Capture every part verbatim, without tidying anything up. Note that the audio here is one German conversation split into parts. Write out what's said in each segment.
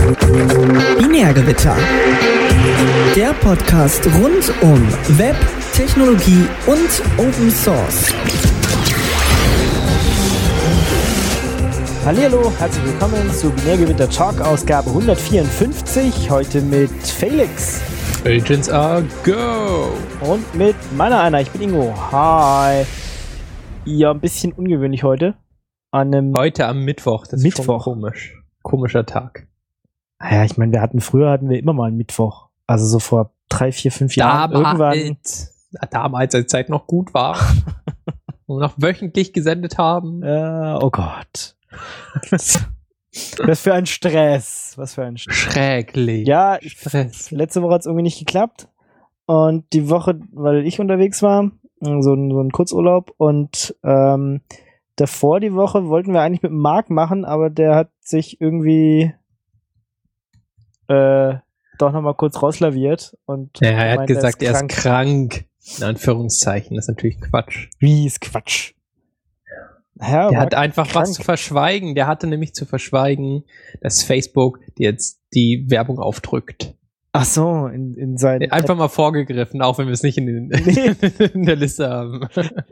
Binärgewitter. Der Podcast rund um Web, Technologie und Open Source. Hallihallo, herzlich willkommen zu Binärgewitter Talk Ausgabe hundertvierundfünfzig. Heute mit Felix. Agents are go. Und mit meiner einer. Ich bin Ingo. Hi. Ja, ein bisschen ungewöhnlich heute. An einem Heute am Mittwoch. Das Mittwoch. ist schon komisch. Komischer Tag. Ja, ich meine, wir hatten früher hatten wir immer mal einen Mittwoch. Also so vor drei, vier, fünf Jahren. Damals, damals, als die Zeit noch gut war. Und noch wöchentlich gesendet haben. Äh, oh Gott. Was für ein Stress. Was für ein Stress. Schräglich. Ja, Stress. Letzte Woche hat es irgendwie nicht geklappt. Und die Woche, weil ich unterwegs war, so ein, so ein Kurzurlaub. Und ähm, davor die Woche wollten wir eigentlich mit Marc machen, aber der hat sich irgendwie äh, doch nochmal kurz rauslaviert. Und Ja, er hat meinte, gesagt, er ist krank. krank. In Anführungszeichen. Das ist natürlich Quatsch. Wie ist Quatsch? Ja, Der Marc hat einfach krank. was zu verschweigen. Der hatte nämlich zu verschweigen, dass Facebook dir jetzt die Werbung aufdrückt. Ach so, in, in seinen... Einfach mal vorgegriffen, auch wenn wir es nicht in, den, Nee. in der Liste haben.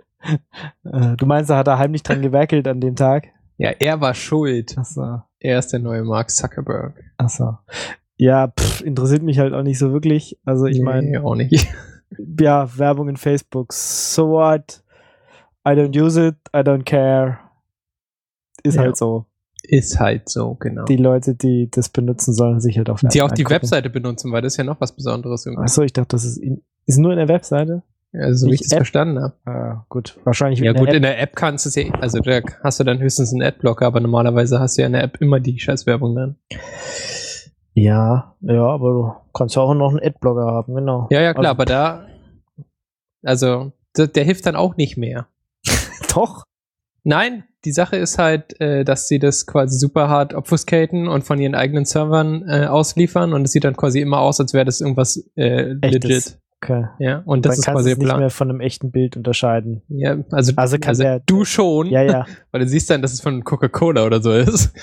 Äh, du meinst, da hat er heimlich dran gewerkelt an dem Tag? Ja, er war schuld. Ach so. Er ist der neue Mark Zuckerberg. Ach so. Ja, pff, interessiert mich halt auch nicht so wirklich. Also ich meine... Nee, auch nicht. Ja, Werbung in Facebook. So what? I don't use it, I don't care. Ist Ja. halt so. Ist halt so, genau. Die Leute, die das benutzen, sollen sich halt auf Die auch die angucken. Webseite benutzen, weil das ist ja noch was Besonderes irgendwie. Achso, ich dachte, das ist, in, ist nur in der Webseite? Also, so wie nicht ich das App? verstanden habe. Ah, gut. Wahrscheinlich Ja mit gut, einer in App. der App kannst du es ja, also da hast du dann höchstens einen Adblocker, aber normalerweise hast du ja in der App immer die Scheißwerbung dann. Ja, ja, aber du kannst ja auch noch einen Adblocker haben, genau. Ja, ja, klar, Also- aber da, also, der, der hilft dann auch nicht mehr. Doch. Nein, die Sache ist halt, äh, dass sie das quasi super hart obfuscaten und von ihren eigenen Servern äh, ausliefern und es sieht dann quasi immer aus, als wäre das irgendwas äh, Echtes. legit. Okay. Ja, und das Dann ist kannst quasi du der es nicht Plan. mehr von einem echten Bild unterscheiden. Ja, also, Also kann also der- du schon, Ja, ja. weil du siehst dann, dass es von Coca-Cola oder so ist.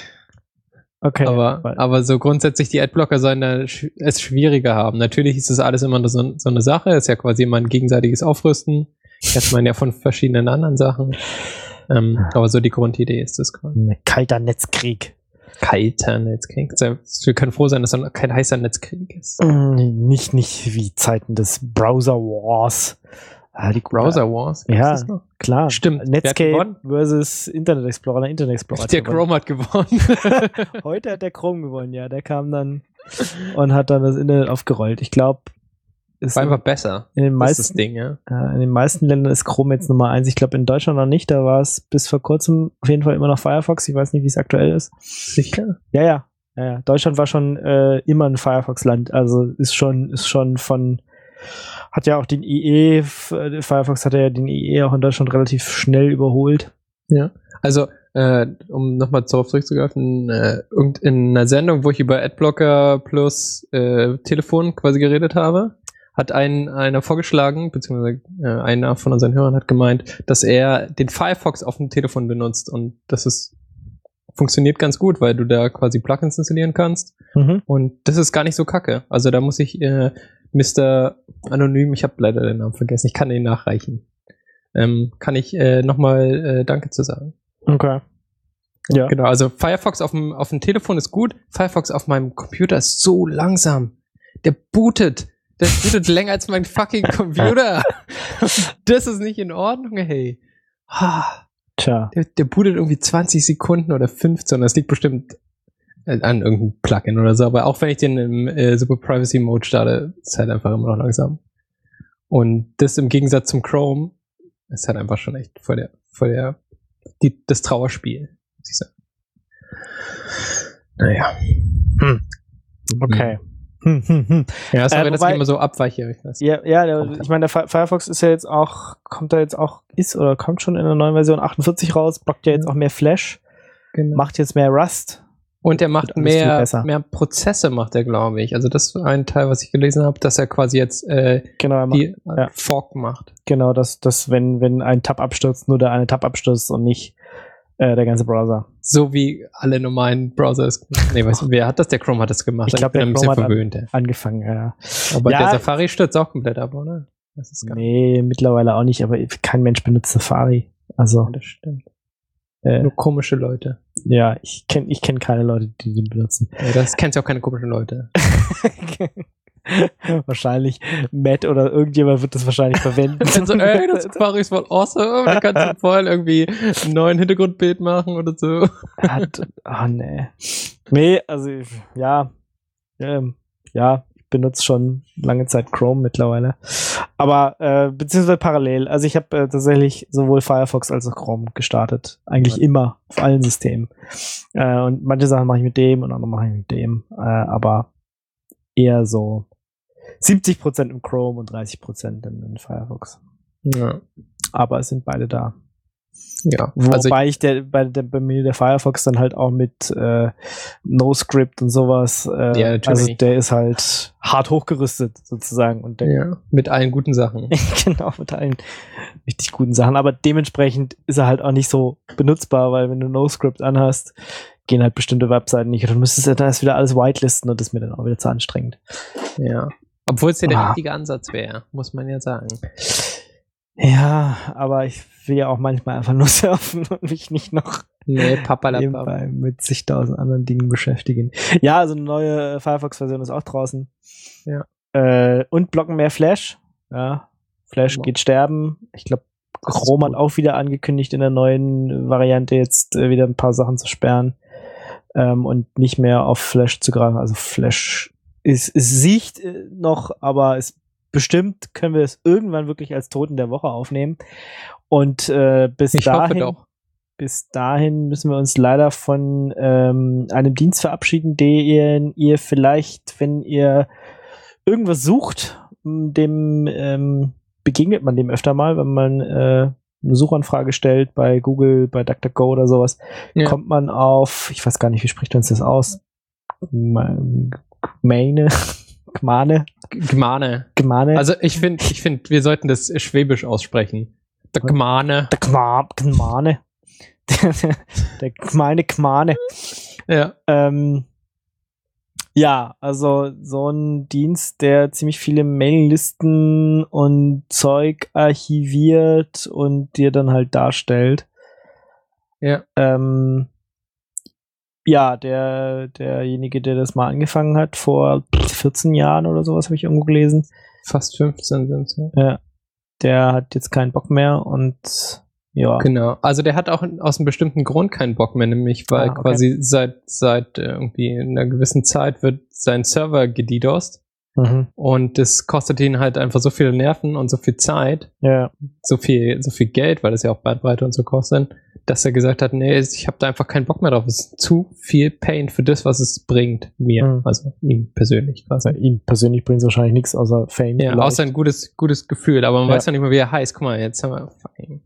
Okay. aber, Weil- aber so grundsätzlich die Adblocker sollen da sch- es schwieriger haben. Natürlich ist das alles immer so, so eine Sache, ist ja quasi immer ein gegenseitiges Aufrüsten. Kennt man ja von verschiedenen anderen Sachen. Ähm, aber so die Grundidee ist das quasi. Ein kalter Netzkrieg. Kalter Netzkrieg. Wir können froh sein, dass dann kein heißer Netzkrieg ist. Mm, Nicht, nicht wie Zeiten des Browser Wars. Ah, die Browser Wars? Gibt's Ja, das noch? klar. Stimmt. Wer hat Netscape gewonnen? versus Internet Explorer. Der Internet Explorer. hat Der gewonnen. Chrome hat gewonnen. Heute hat der Chrome gewonnen, ja. Der kam dann und hat dann das Internet aufgerollt. Ich glaube, ist War in, einfach besser. in, den Das ist das meisten, Ding, ja. äh, in den meisten Ländern ist Chrome jetzt Nummer eins. Ich glaube, in Deutschland noch nicht. Da war es bis vor kurzem auf jeden Fall immer noch Firefox. Ich weiß nicht, wie es aktuell ist. Sicher? Ja, ja. ja, ja. Deutschland war schon äh, immer ein Firefox-Land. Also ist schon, ist schon von, hat ja auch den I E, F- äh, Firefox hat ja den I E auch in Deutschland relativ schnell überholt. Ja. Also, äh, um nochmal darauf zurückzugreifen, äh, irgend- in einer Sendung, wo ich über Adblocker plus äh, Telefon quasi geredet habe, hat ein, einer vorgeschlagen, beziehungsweise äh, einer von unseren Hörern hat gemeint, dass er den Firefox auf dem Telefon benutzt und das ist funktioniert ganz gut, weil du da quasi Plugins installieren kannst Mhm. und das ist gar nicht so kacke. Also da muss ich äh, Mister Anonym, ich habe leider den Namen vergessen, ich kann den nachreichen. Ähm, kann ich äh, nochmal äh, Danke zu sagen. Okay. Ja. Genau, also Firefox auf dem, auf dem Telefon ist gut, Firefox auf meinem Computer ist so langsam. Der bootet. Der bootet länger als mein fucking Computer. Das ist nicht in Ordnung, hey. Ah, Tja. Der, der bootet irgendwie zwanzig Sekunden oder fünfzehn. Das liegt bestimmt äh, an irgendeinem Plugin oder so. Aber auch wenn ich den im äh, Super Privacy Mode starte, ist halt einfach immer noch langsam. Und das im Gegensatz zum Chrome ist halt einfach schon echt voll der, voll der, die, das Trauerspiel, muss ich sagen. Naja. Hm. Okay. Hm, hm, hm. Ja, sorry, Äh, dass wobei- ich immer so abweiche. Ich weiß. Ja, ja, der, Kommt ich meine, der Fi- Firefox ist ja jetzt auch, kommt da jetzt auch, ist oder kommt schon in der neuen Version achtundvierzig raus, bockt ja jetzt auch mehr Flash, Genau. macht jetzt mehr Rust. Und er macht Wird alles viel mehr, besser. mehr Prozesse, macht er, glaube ich. Also das war ein Teil, was ich gelesen habe, dass er quasi jetzt äh, Genau, er macht, die äh, ja. Fork macht. genau, dass, dass wenn, wenn ein Tab abstürzt, nur der eine Tab abstürzt und nicht Äh, der ganze Browser. So wie alle normalen Browser. Nee, weißt du, wer hat das? Der Chrome hat das gemacht. Ich glaube, der bin ein Chrome bisschen hat verwöhnt. an, angefangen, ja. Aber ja, der Safari stürzt auch komplett ab, oder? Das ist gar nee, mittlerweile auch nicht, aber kein Mensch benutzt Safari. Also, das stimmt. Äh, Nur komische Leute. Ja, ich kenne ich kenn keine Leute, die den benutzen. Ja, das kennst ja auch keine komischen Leute. Wahrscheinlich Matt oder irgendjemand wird das wahrscheinlich verwenden. Also, ey, das Safari ist voll awesome. Da kannst du voll irgendwie einen neuen Hintergrundbild machen oder so. Hat, oh, nee. Nee, also, ja. Ähm, ja, ich benutze schon lange Zeit Chrome mittlerweile. Aber, äh, beziehungsweise parallel. Also, ich habe äh, tatsächlich sowohl Firefox als auch Chrome gestartet. Eigentlich ja. immer. Auf allen Systemen. Äh, und manche Sachen mache ich mit dem und andere mache ich mit dem. Äh, aber eher so siebzig Prozent im Chrome und dreißig Prozent in, in Firefox. Ja. Aber es sind beide da. Ja. Wobei also ich der, bei, der, bei mir der Firefox dann halt auch mit äh, NoScript und sowas, äh, ja, natürlich. also der ist halt hart hochgerüstet sozusagen. Und der, ja, mit allen guten Sachen. Genau, mit allen richtig guten Sachen. Aber dementsprechend ist er halt auch nicht so benutzbar, weil wenn du NoScript anhast, gehen halt bestimmte Webseiten nicht. Dann müsstest du da erst wieder alles whitelisten und das ist mir dann auch wieder zu anstrengend. Ja. Obwohl es ja der ah. richtige Ansatz wäre, muss man ja sagen. Ja, aber ich will ja auch manchmal einfach nur surfen und mich nicht noch nee, nebenbei mit zigtausend anderen Dingen beschäftigen. Ja, also eine neue Firefox-Version ist auch draußen. Ja. Äh, und blocken mehr Flash. Ja, Flash ja. geht sterben. Ich glaube, Chrome hat auch wieder angekündigt, in der neuen Variante jetzt äh, wieder ein paar Sachen zu sperren ähm, und nicht mehr auf Flash zu greifen. Also Flash ist, es sieht äh, noch, aber es bestimmt können wir es irgendwann wirklich als Toten der Woche aufnehmen. Und äh, bis ich dahin, hoffe doch. bis dahin müssen wir uns leider von ähm, einem Dienst verabschieden, den ihr vielleicht, wenn ihr irgendwas sucht, dem ähm, begegnet man dem öfter mal, wenn man äh, eine Suchanfrage stellt bei Google, bei DuckDuckGo oder sowas, ja. kommt man auf, ich weiß gar nicht, wie spricht uns das aus? Meine Gmane. Gmane. Gmane. Also ich finde, ich finde, wir sollten das schwäbisch aussprechen. Der Gmane. Der Gmane. Der gemeine Gmane. Ja. Ähm, ja, also so ein Dienst, der ziemlich viele Mailinglisten und Zeug archiviert und dir dann halt darstellt. Ja. Ähm, Ja, der, derjenige, der das mal angefangen hat, vor vierzehn Jahren oder sowas, habe ich irgendwo gelesen. Fast fünfzehn sind es, ja. Ja. Der hat jetzt keinen Bock mehr und ja. Genau. Also der hat auch aus einem bestimmten Grund keinen Bock mehr, nämlich weil ah, okay. quasi seit, seit irgendwie einer gewissen Zeit wird sein Server gedidost. Mhm. Und das kostet ihn halt einfach so viele Nerven und so viel Zeit, ja. so viel, so viel Geld, weil das ja auch Bandbreite und so kostet, dass er gesagt hat, nee, ich habe da einfach keinen Bock mehr drauf. Es ist zu viel Pain für das, was es bringt mir. Mhm. Also ihm persönlich quasi. Ja, ihm persönlich bringt es wahrscheinlich nichts außer Fame. Ja, vielleicht. Außer ein gutes, gutes Gefühl, aber man ja. weiß ja nicht mehr, wie er heißt. Guck mal, jetzt haben wir Fame.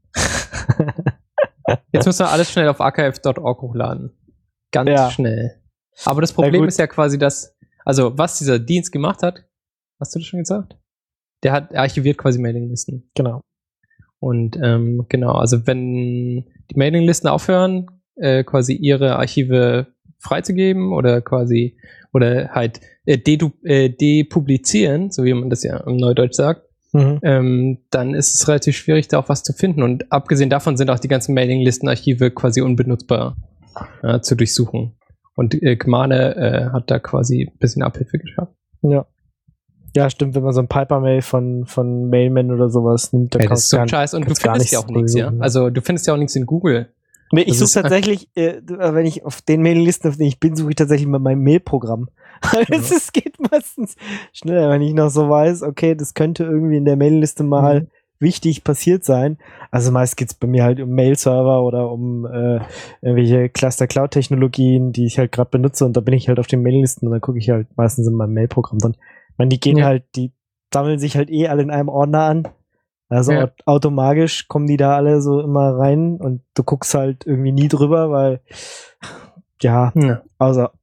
Jetzt müssen wir alles schnell auf archive punkt org hochladen. Ganz ja. schnell. Aber das Problem ist ja quasi, dass, also was dieser Dienst gemacht hat, hast du das schon gesagt? Der hat archiviert quasi Mailinglisten. Genau. Und ähm, genau, also wenn die Mailinglisten aufhören, äh, quasi ihre Archive freizugeben oder quasi, oder halt äh, dedu- äh, depublizieren, so wie man das ja im Neudeutsch sagt, mhm. ähm, dann ist es relativ schwierig, da auch was zu finden. Und abgesehen davon sind auch die ganzen Mailinglistenarchive quasi unbenutzbar ja, zu durchsuchen. Und äh, Gmane äh, hat da quasi ein bisschen Abhilfe geschafft. Ja. Ja, stimmt, wenn man so ein Piper-Mail von, von Mailman oder sowas nimmt, dann hey, das ist so ein Scheiß. Und du findest ja auch nichts, ja? Also du findest ja auch nichts in Google. Nee, ich suche tatsächlich, äh, wenn ich auf den Mailinglisten, auf denen ich bin, suche ich tatsächlich mal mein Mailprogramm. Es ja. geht meistens schneller, wenn ich noch so weiß, okay, das könnte irgendwie in der Mailingliste mal mhm. wichtig passiert sein. Also meist geht's bei mir halt um Mail-Server oder um äh, irgendwelche Cluster-Cloud-Technologien, die ich halt gerade benutze, und da bin ich halt auf den Mailinglisten und dann gucke ich halt meistens in meinem Mailprogramm drin. Ich meine, die gehen ja. halt, die sammeln sich halt eh alle in einem Ordner an. Also ja. automatisch kommen die da alle so immer rein und du guckst halt irgendwie nie drüber, weil ja, ja. außer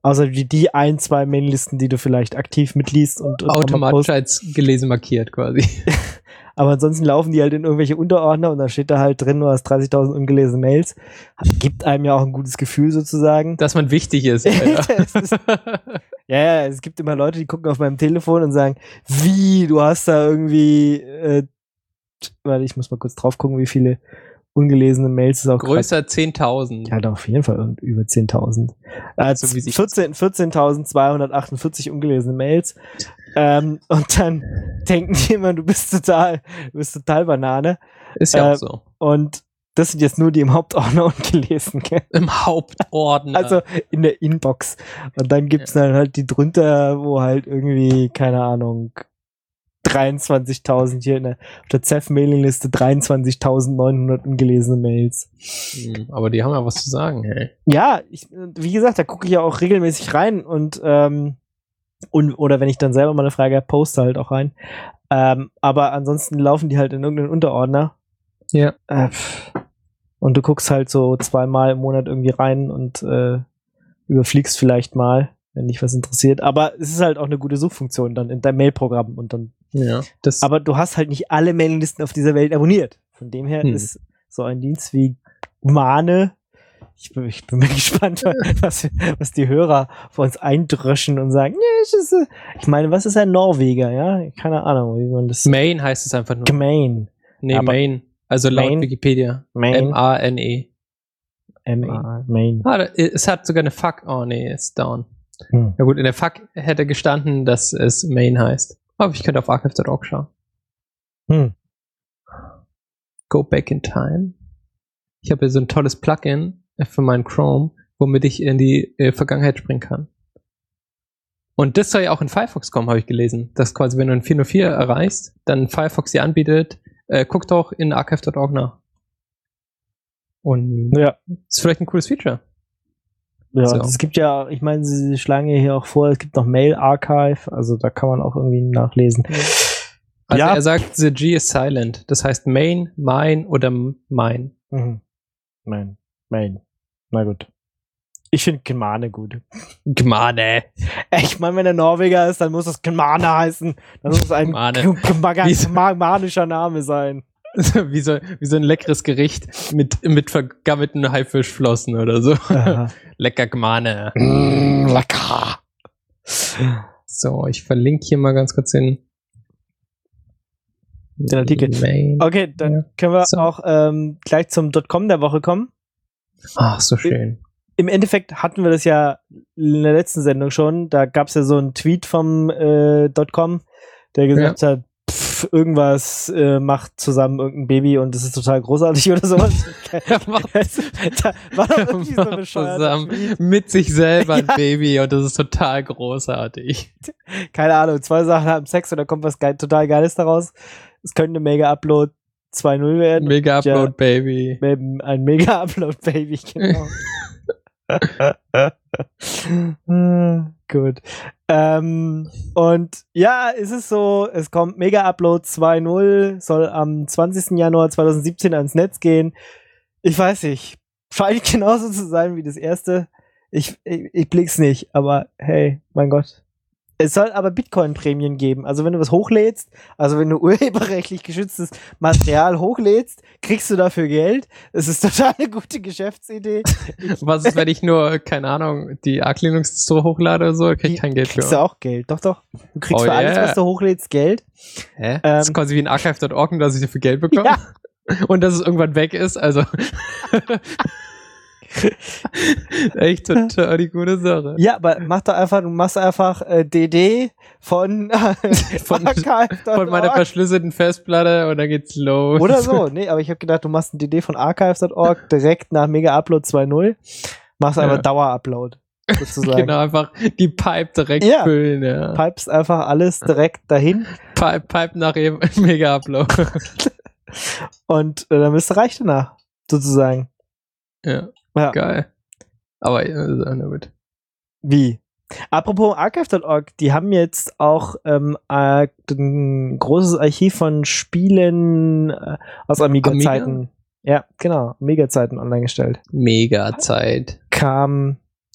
Außer die, die ein, zwei Mailinglisten, die du vielleicht aktiv mitliest und, und automatisch als gelesen markiert quasi. Aber ansonsten laufen die halt in irgendwelche Unterordner und da steht da halt drin, du hast dreißigtausend ungelesene Mails. Gibt einem ja auch ein gutes Gefühl sozusagen. Dass man wichtig ist. ist ja, ja, es gibt immer Leute, die gucken auf meinem Telefon und sagen, wie, du hast da irgendwie, äh, warte, ich muss mal kurz drauf gucken, wie viele ungelesene Mails es auch größer zehntausend. Ja, doch, auf jeden Fall über zehntausend. Also so vierzehn, vierzehntausendzweihundertachtundvierzig ungelesene Mails. Ähm, und dann denken die immer, du bist total, du bist total Banane. Ist ja äh, auch so. Und das sind jetzt nur die im Hauptordner ungelesen, gell? Im Hauptordner. Also in der Inbox. Und dann gibt's ja. dann halt die drunter, wo halt irgendwie, keine Ahnung, dreiundzwanzigtausend hier in der, auf der Z E F-Mailingliste dreiundzwanzigtausendneunhundert ungelesene Mails. Aber die haben ja was zu sagen, hey. Ja, ich, wie gesagt, da gucke ich ja auch regelmäßig rein und, ähm, und oder wenn ich dann selber mal eine Frage habe, poste halt auch rein. Ähm, aber ansonsten laufen die halt in irgendeinen Unterordner. Ja. Äh, und du guckst halt so zweimal im Monat irgendwie rein und äh, überfliegst vielleicht mal, wenn dich was interessiert. Aber es ist halt auch eine gute Suchfunktion dann in deinem Mailprogramm und dann. Ja. Das aber du hast halt nicht alle Mailinglisten auf dieser Welt abonniert. Von dem her hm. ist so ein Dienst wie Mane. Ich bin, ich bin mal gespannt, was, was die Hörer vor uns eindröschen und sagen, nee, ich, ist, ich meine, was ist ein Norweger, ja? Keine Ahnung, wie man das. Maine heißt es einfach nur. Maine. Nee, ja, Maine. Also laut Maine, Wikipedia. M A N E. M A, Maine. Ah, es hat sogar eine Fuck. Oh nee, ist down. Hm. Ja gut, in der Fuck hätte gestanden, dass es Maine heißt. Aber ich könnte auf archive punkt org schauen. Hm. Go back in time. Ich habe hier so ein tolles Plugin für meinen Chrome, womit ich in die äh, Vergangenheit springen kann. Und das soll ja auch in Firefox kommen, habe ich gelesen. Dass quasi, wenn du ein vier null vier erreichst, dann Firefox dir anbietet, äh, guck doch in archive punkt org nach. Und ja, ist vielleicht ein cooles Feature. Ja, so. Es gibt ja, ich meine, sie schlagen ja hier auch vor, es gibt noch Mail Archive, also da kann man auch irgendwie nachlesen. Also ja. Er sagt, the G is silent. Das heißt main, mine oder mine. Mhm. Main, main. Na gut. Ich finde Gmane gut. Gmane. Ich meine, wenn er Norweger ist, dann muss das Gmane heißen. Dann muss es ein gmanischer Name sein. wie, so, wie so ein leckeres Gericht mit, mit vergammelten Haifischflossen oder so. Lecker Gmane. Mm, lecker. So, ich verlinke hier mal ganz kurz den, den Artikel. Main. Okay, dann ja. können wir so. auch ähm, gleich zum .com der Woche kommen. Ach, so schön. Im Endeffekt hatten wir das ja in der letzten Sendung schon. Da gab es ja so einen Tweet vom äh, .com, der gesagt ja. hat, pff, irgendwas äh, macht zusammen irgendein Baby und das ist total großartig oder sowas. Da war doch irgendwie so bescheuert. Zusammen mit sich selber ein ja. Baby und das ist total großartig. Keine Ahnung, zwei Sachen haben Sex und da kommt was geil, total Geiles daraus. Es könnte ein Mega-Upload zwei null werden. Mega-Upload-Baby. Ja, ein Mega-Upload-Baby, genau. Gut. Ähm, und ja, es ist so, es kommt Mega-Upload zwei null, soll am zwanzigsten Januar zweitausendsiebzehn ans Netz gehen. Ich weiß nicht, scheint genauso zu sein wie das erste. Ich, ich, ich blick's nicht, aber hey, mein Gott. Es soll aber Bitcoin-Prämien geben. Also wenn du was hochlädst, also wenn du urheberrechtlich geschütztes Material hochlädst, kriegst du dafür Geld. Das ist total eine gute Geschäftsidee. Was ist, wenn ich nur, keine Ahnung, die Arc Linux Store hochlade oder so, krieg ich kein Geld für. Kriegst du auch Geld, doch, doch. Du kriegst oh, für yeah. alles, was du hochlädst, Geld. Hä? Ähm, das ist quasi wie ein archive punkt org, dass ich dafür Geld bekomme. Ja. Und dass es irgendwann weg ist, also... Echt total die gute Sache. Ja, aber mach doch einfach, du machst einfach äh, D D von, äh, von, von meiner verschlüsselten Festplatte und dann geht's los. Oder so, nee, aber ich habe gedacht, du machst ein D D von archive punkt org direkt nach Mega Upload zwei null, machst einfach ja. Dauer-Upload, sozusagen. Genau, einfach die Pipe direkt ja. füllen, ja. Pipes einfach alles direkt dahin. Pipe, Pipe nach eben Mega Upload. Und äh, dann bist du reich danach, sozusagen. Ja. Ja. Geil. Aber ja, na gut. Wie? Apropos archive punkt org, die haben jetzt auch ähm, äh, ein großes Archiv von Spielen äh, aus Amiga-Zeiten. Amiga? Ja, genau. Amiga-Zeiten online gestellt. Mega-Zeit. Kam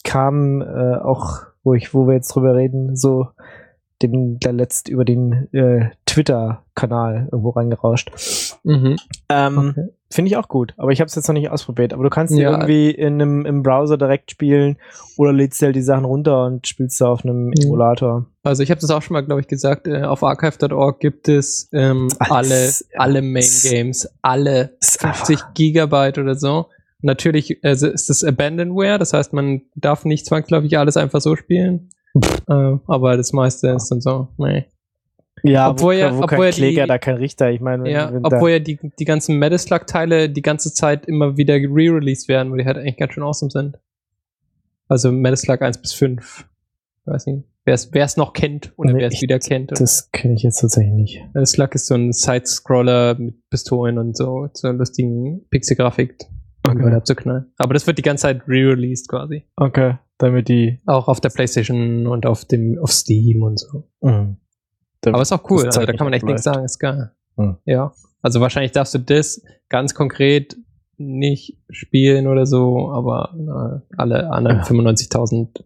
kam äh, auch, wo ich, wo wir jetzt drüber reden, so dem der letzt über den äh, Twitter-Kanal irgendwo reingerauscht. Mhm. Ähm, Okay. Finde ich auch gut, aber ich habe es jetzt noch nicht ausprobiert. Aber du kannst die Ja. irgendwie in einem, im Browser direkt spielen oder lädst halt die Sachen runter und spielst da auf einem Emulator. Also ich habe das auch schon mal, glaube ich, gesagt, äh, auf archive Punkt org gibt es ähm, Alles, alle, alle ja. Main Games, alle Ist fünfzig Gigabyte oder so. Natürlich äh, ist das Abandonware, das heißt, man darf nicht zwangsläufig alles einfach so spielen. äh, aber das meiste ist dann so, nee. Ja, Obwohl wo, ja- wo obwohl kein ja Kläger, die- da kein Richter. Ich meine, wenn, Ja, wenn obwohl da, ja die, die ganzen Medeslug-Teile die ganze Zeit immer wieder re-released werden, weil die halt eigentlich ganz schön awesome sind. Also Medeslug eins bis fünf. Ich weiß nicht, wer es noch kennt oder Nee, wer es ich- wieder kennt. Oder? das kenne ich jetzt tatsächlich nicht. Medeslug ist so ein Side-Scroller mit Pistolen und so, so lustigen Pixel-Grafik, um Okay. okay. abzuknallen. Aber das wird die ganze Zeit re-released quasi. Okay, damit die. Auch auf der PlayStation und auf dem auf Steam und so. Mhm. Aber ist auch cool, Das also Zeug da kann man nicht echt nichts abläuft. sagen, ist geil. Hm. Ja. Also wahrscheinlich darfst du das ganz konkret nicht spielen oder so, aber äh, alle anderen Ja. fünfundneunzigtausend,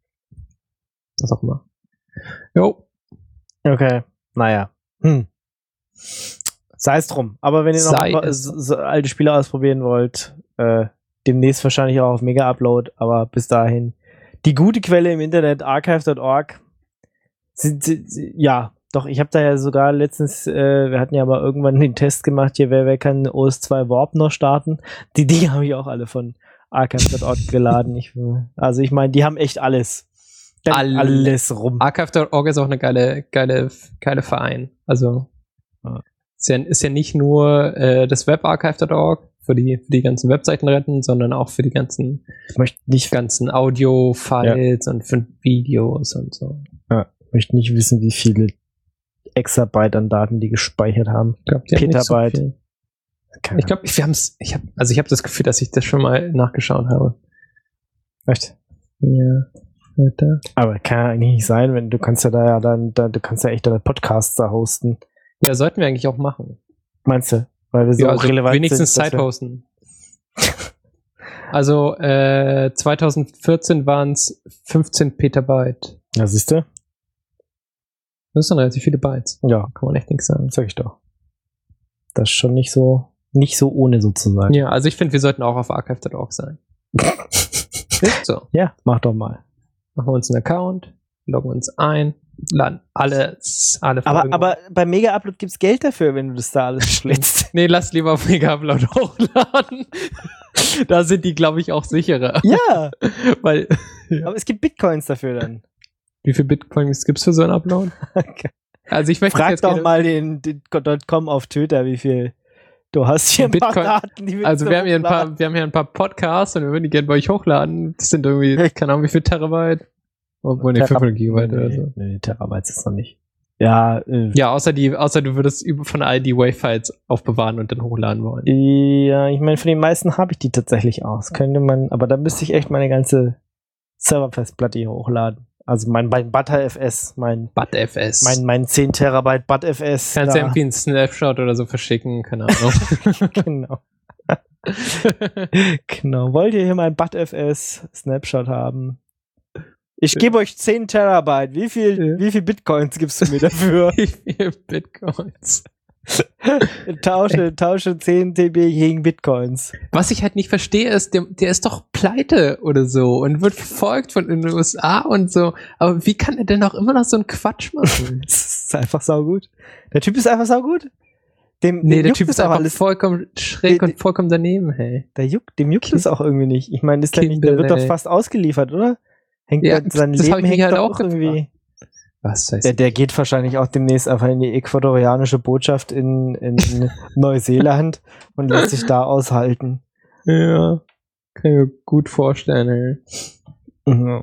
was auch immer. Jo. Okay, naja. Hm. Sei es drum. Aber wenn ihr noch Sei ein paar, es so, so alte Spiele ausprobieren wollt, äh, demnächst wahrscheinlich auch auf Mega-Upload, aber bis dahin. Die gute Quelle im Internet, archive Punkt org. Sind, sind, ja, doch, ich habe da ja sogar letztens, äh, wir hatten ja mal irgendwann den Test gemacht, hier, wer, wer kann O S zwei Warp noch starten? Die Dinge habe ich auch alle von archive Punkt org geladen. Ich, also ich meine, die haben echt alles. Dann Alle. alles rum. archive Punkt org ist auch eine geile, geile, geile Verein. Also Ja. ist, ja, ist ja nicht nur äh, das Web archive Punkt org für die, für die ganzen Webseiten retten, sondern auch für die ganzen, Ich möchte nicht ganzen Audio-Files und für Videos und so. Ich möchte nicht wissen, wie viele Exabyte an Daten die gespeichert haben. Ich glaube, die haben nicht so Petabyte. viel. Keine Ich glaube, wir haben es, ich habe, also ich habe das Gefühl, dass ich das schon mal nachgeschaut habe. Echt? Ja, weiter. Aber kann ja eigentlich nicht sein, wenn du kannst ja da ja dann, da, du kannst ja echt deine Podcasts da hosten. Ja, sollten wir eigentlich auch machen. Meinst du? Weil wir so Ja, also relevant wenigstens sind. dass Zeit wir- hosten. Also äh, zweitausendvierzehn waren es fünfzehn Petabyte. Ja, siehst du? Das sind relativ viele Bytes. Ja, Kann man echt nichts sagen. sag ich doch. Das ist schon nicht so, nicht so ohne sozusagen. Ja, also ich finde, wir sollten auch auf archive Punkt org sein. Ist so. Ja, mach doch mal. Machen wir uns einen Account, loggen uns ein, laden alles, alle Aber, Folgen aber bei Mega Upload gibt's Geld dafür, wenn du das da alles schlitzt. Nee, lass lieber auf Mega Upload hochladen. Da sind die, glaube ich, auch sicherer. Ja, Weil, aber es gibt Bitcoins dafür dann. wie viel Bitcoins gibt's für so einen Upload? Also ich möchte Frag jetzt doch gerne- mal den, den .com auf Twitter, wie viel du hast hier ein paar Bitcoin- Daten, die willst Also du wir haben hier ein hochladen. paar, wir haben hier ein paar Podcasts und wir würden die gerne bei euch hochladen. Das sind irgendwie, keine Ahnung, wie viel Terabyte? Obwohl, nee, fünfhundert Gigabyte oder so. Nee, nee, Terabyte ist noch nicht. Ja, äh, Ja, außer die, außer du würdest über- von all die Wave-Files aufbewahren und dann hochladen wollen. ja, ich meine, von den meisten habe ich die tatsächlich aus. Könnte man, aber da müsste ich echt meine ganze Serverfestplatte hier hochladen. Also mein, mein ButterFS, mein, ButFS. mein, mein zehn Terabyte ButterFS. Kannst du da- irgendwie einen Snapshot oder so verschicken, keine Ahnung. genau. Genau. Wollt ihr hier mein ButterFS Snapshot haben? Ich gebe euch zehn Terabyte. Wie viel, Ja. wie viel Bitcoins gibst du mir dafür? Wie viel Bitcoins? tausche, tausche zehn T B gegen Bitcoins. Was ich halt nicht verstehe, ist, der, der ist doch pleite oder so und wird verfolgt von den U S A und so. Aber wie kann er denn auch immer noch so einen Quatsch machen? Das ist einfach saugut. Der Typ ist einfach saugut. Dem, Nee, dem der juckt Typ es ist auch einfach alles. vollkommen schräg Der- und vollkommen daneben, hey. Der juckt, dem juckt Kind- es auch irgendwie nicht. Ich meine, ist der nicht, der wird doch Kinderley. fast ausgeliefert, oder? Hängt Ja, der, sein das hab Leben ich mich hängt halt doch auch irgendwie. Was heißt Der, der geht wahrscheinlich auch demnächst einfach in die ecuadorianische Botschaft in, in Neuseeland und lässt sich da aushalten. Ja, kann ich mir gut vorstellen, ey. Mhm.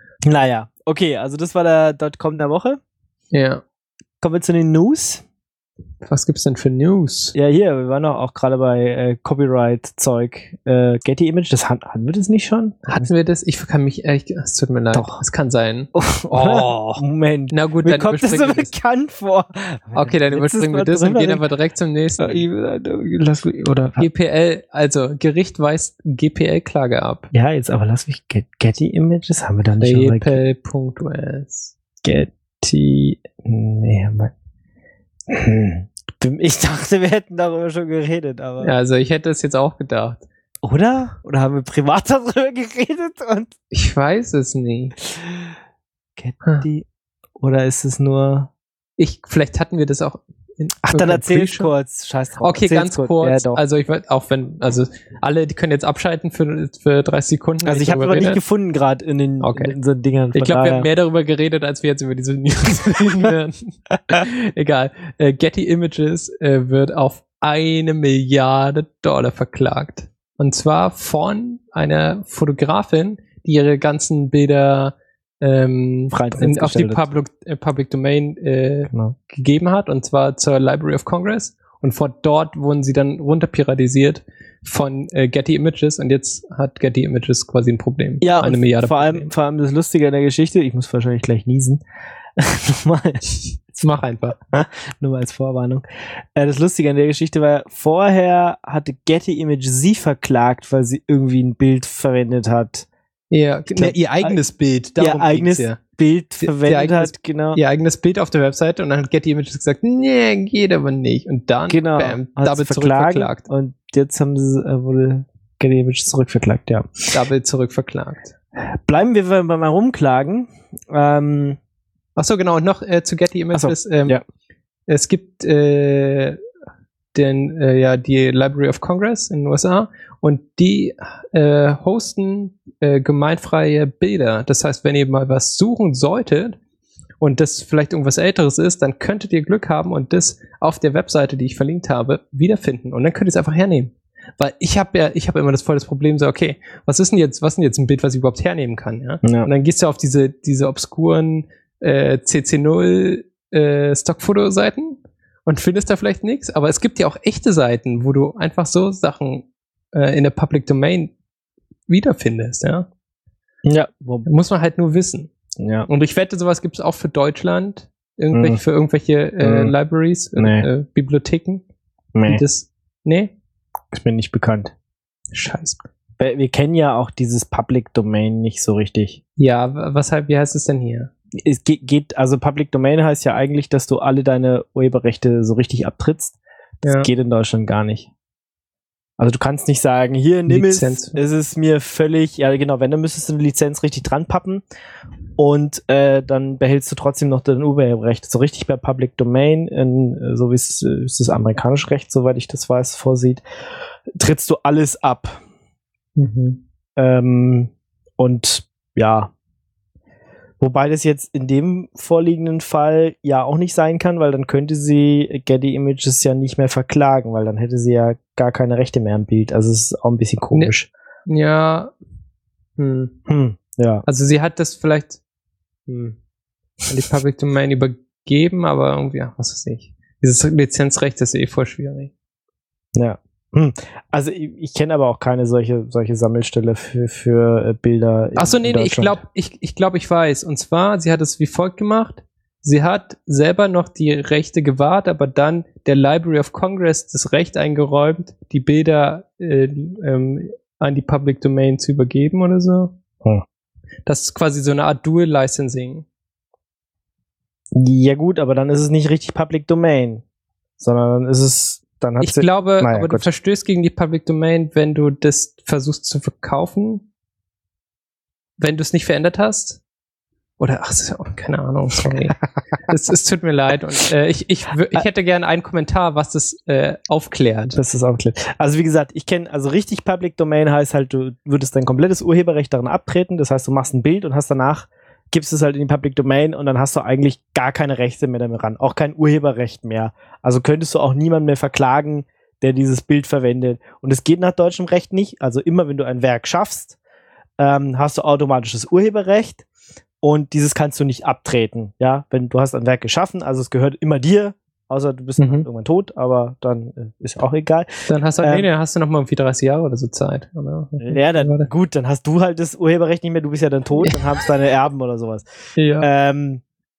Naja, okay, also das war der .com der Woche. Ja. Kommen wir zu den News. Was gibt's denn für News? Ja, hier, wir waren doch auch gerade bei äh, Copyright-Zeug. Äh, Getty Image, das hatten, hatten wir das nicht schon? Hatten wir das? Ich kann mich ehrlich, es tut mir leid. Doch. Es kann sein. Oh, Moment. Na gut, Mir dann kommt das so überspringen wir das. bekannt vor. Okay, dann Letztes überspringen wir Mal das und drüber gehen reden. aber direkt zum nächsten. Lass mich, oder? G P L, also Gericht weist G P L-Klage ab. Ja, jetzt aber lass mich, Get, Getty Images haben wir da nicht schon mal. G P L Punkt U S. Getty, nee, aber, hm. Ich dachte, wir hätten darüber schon geredet, aber. Ja, also ich hätte es jetzt auch gedacht. Oder? Oder haben wir privat darüber geredet und. Ich weiß es nicht. Getty, oder ist es nur. Ich, vielleicht hatten wir das auch. In Ach, dann erzähl's Pre-Show. kurz. Scheiß drauf. Okay, Erzähl's ganz kurz. Ja, doch. Also ich weiß, auch wenn, also alle, die können jetzt abschalten für, für dreißig Sekunden. Also ich habe aber rede. nicht gefunden gerade in den Okay. in so Dingern. Ich Von glaube, wir daher- haben mehr darüber geredet, als wir jetzt über diese News reden werden. Egal. Äh, Getty Images äh, wird auf eine Milliarde Dollar verklagt. Und zwar von einer Fotografin, die ihre ganzen Bilder ähm, Frei ins in, Netz auf die gestellt hat. Public, äh, Public Domain äh, Genau. gegeben hat, und zwar zur Library of Congress. Und von dort wurden sie dann runterpiratisiert von äh, Getty Images, und jetzt hat Getty Images quasi ein Problem. Ja, eine und Milliarde vor allem, Problem. vor allem das Lustige an der Geschichte, ich muss wahrscheinlich gleich niesen. Nochmal. Mach einfach. Nur mal als Vorwarnung. Äh, das Lustige an der Geschichte war, vorher hatte Getty Image sie verklagt, weil sie irgendwie ein Bild verwendet hat. Ja, glaub, ne, ihr eigenes Bild. Darum ihr eigenes ging's ja. Bild Ihr- verwendet ihr eigenes- hat, genau. Ihr eigenes Bild auf der Webseite, und dann hat Getty Images gesagt, nee, geht aber nicht. Und dann, Genau. bam, Hat double sie verklagt zurückverklagt. und jetzt haben sie, äh, wurde Getty Image zurückverklagt, ja. Double zurückverklagt. Bleiben wir beim beim Rumklagen. Ähm, Ach so, genau. Und noch äh, zu Getty Images. ähm, ja. Es gibt äh, den, äh, ja, die Library of Congress in den U S A, und die äh, hosten äh, gemeinfreie Bilder. Das heißt, wenn ihr mal was suchen solltet und das vielleicht irgendwas Älteres ist, dann könntet ihr Glück haben und das auf der Webseite, die ich verlinkt habe, wiederfinden. Und dann könnt ihr es einfach hernehmen. Weil ich habe ja, ich habe immer das voll das Problem, so, okay, was ist denn jetzt, was ist denn jetzt ein Bild, was ich überhaupt hernehmen kann, ja? Ja. Und dann gehst du auf diese, diese obskuren äh, C C null äh, Stockfoto-Seiten und findest da vielleicht nichts, aber es gibt ja auch echte Seiten, wo du einfach so Sachen äh, in der Public Domain wiederfindest, ja? Ja, wo, Muss man halt nur wissen. ja. Und ich wette, sowas gibt es auch für Deutschland, irgendwelche, Mhm. für irgendwelche äh, Mhm. Libraries, äh, Nee. äh, Bibliotheken, Nee, die das, nee? ist mir nicht bekannt. Scheiße. Wir wir kennen ja auch dieses Public Domain nicht so richtig. Ja, wa- was halt, wie heißt es denn hier? Es geht, geht, also Public Domain heißt ja eigentlich, dass du alle deine Urheberrechte so richtig abtrittst. Das Ja. geht in Deutschland gar nicht. Also du kannst nicht sagen, hier, nimm es, Lizenz. es ist mir völlig, ja genau, wenn, dann müsstest du eine Lizenz richtig dran pappen und äh, dann behältst du trotzdem noch dein Urheberrecht. So richtig bei Public Domain, in, äh, so wie es, äh, es das amerikanische Recht, soweit ich das weiß, vorsieht, trittst du alles ab. Mhm. Ähm, und ja, wobei das jetzt in dem vorliegenden Fall ja auch nicht sein kann, weil dann könnte sie Getty Images ja nicht mehr verklagen, weil dann hätte sie ja gar keine Rechte mehr am Bild. Also es ist auch ein bisschen komisch. Ja. Hm. Hm, ja. Also sie hat das vielleicht hm, an die Public Domain übergeben, aber irgendwie, ach, was weiß ich. Dieses Lizenzrecht ist eh voll schwierig. Ja. Hm. Also ich, ich kenne aber auch keine solche, solche Sammelstelle für, für äh, Bilder. in- Ach so, nee, in nee, ich Deutschland. glaube, ich, ich, glaub, ich weiß. Und zwar, sie hat es wie folgt gemacht. Sie hat selber noch die Rechte gewahrt, aber dann der Library of Congress das Recht eingeräumt, die Bilder äh, ähm, an die Public Domain zu übergeben oder so. Hm. Das ist quasi so eine Art Dual Licensing. Ja gut, aber dann ist es nicht richtig Public Domain, sondern dann ist es, dann hat Ich sie, glaube, naja, aber du gut. verstößt gegen die Public Domain, wenn du das versuchst zu verkaufen, wenn du es nicht verändert hast. Oder, ach, das ist ja auch, keine Ahnung, sorry. es, es tut mir leid. Und äh, ich, ich, wür- ich hätte gerne einen Kommentar, was das äh, aufklärt. Das ist auch klar. Also wie gesagt, ich kenne, also richtig Public Domain heißt halt, du würdest dein komplettes Urheberrecht darin abtreten. Das heißt, du machst ein Bild und hast danach, gibst es halt in die Public Domain und dann hast du eigentlich gar keine Rechte mehr damit ran. Auch kein Urheberrecht mehr. Also könntest du auch niemanden mehr verklagen, der dieses Bild verwendet. Und es geht nach deutschem Recht nicht. Also immer, wenn du ein Werk schaffst, ähm, hast du automatisches Urheberrecht und dieses kannst du nicht abtreten. Ja, wenn du hast ein Werk geschaffen, also es gehört immer dir, außer du bist Mhm. irgendwann tot, aber dann äh, ist auch egal. Dann hast du, Ähm, nee, dann hast du noch mal irgendwie dreißig Jahre oder so Zeit. Oder? Ja, dann, gut, dann hast du halt das Urheberrecht nicht mehr, du bist ja dann tot, dann haben es deine Erben oder sowas. Ja. Ähm,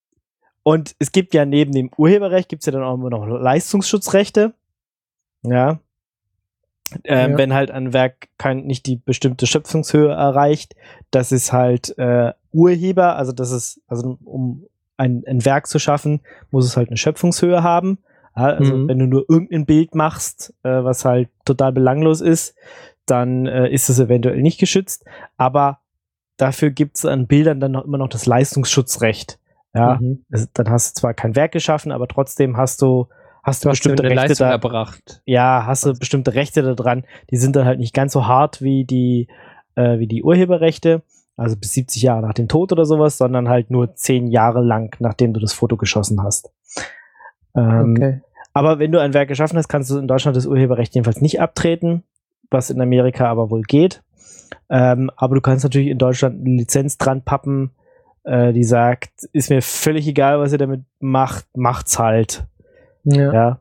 und es gibt ja neben dem Urheberrecht, gibt es ja dann auch immer noch Leistungsschutzrechte. Ja. Ähm, Ja. Wenn halt ein Werk kein, nicht die bestimmte Schöpfungshöhe erreicht, das ist halt äh, Urheber, also das ist, also um ein, ein Werk zu schaffen, muss es halt eine Schöpfungshöhe haben. Ja, also Mhm. wenn du nur irgendein Bild machst, äh, was halt total belanglos ist, dann äh, ist es eventuell nicht geschützt. Aber dafür gibt es an Bildern dann noch immer noch das Leistungsschutzrecht. Ja, Mhm. es, dann hast du zwar kein Werk geschaffen, aber trotzdem hast du hast du, Du hast bestimmte eine Rechte Leistung da. erbracht. Ja, hast du bestimmte Rechte da dran. Die sind dann halt nicht ganz so hart wie die äh, wie die Urheberrechte, also bis siebzig Jahre nach dem Tod oder sowas, sondern halt nur zehn Jahre lang, nachdem du das Foto geschossen hast. Ähm, Okay. aber wenn du ein Werk geschaffen hast, kannst du in Deutschland das Urheberrecht jedenfalls nicht abtreten, was in Amerika aber wohl geht. Ähm, aber du kannst natürlich in Deutschland eine Lizenz dran pappen, äh, die sagt, ist mir völlig egal, was ihr damit macht, macht's halt. Ja. Ja.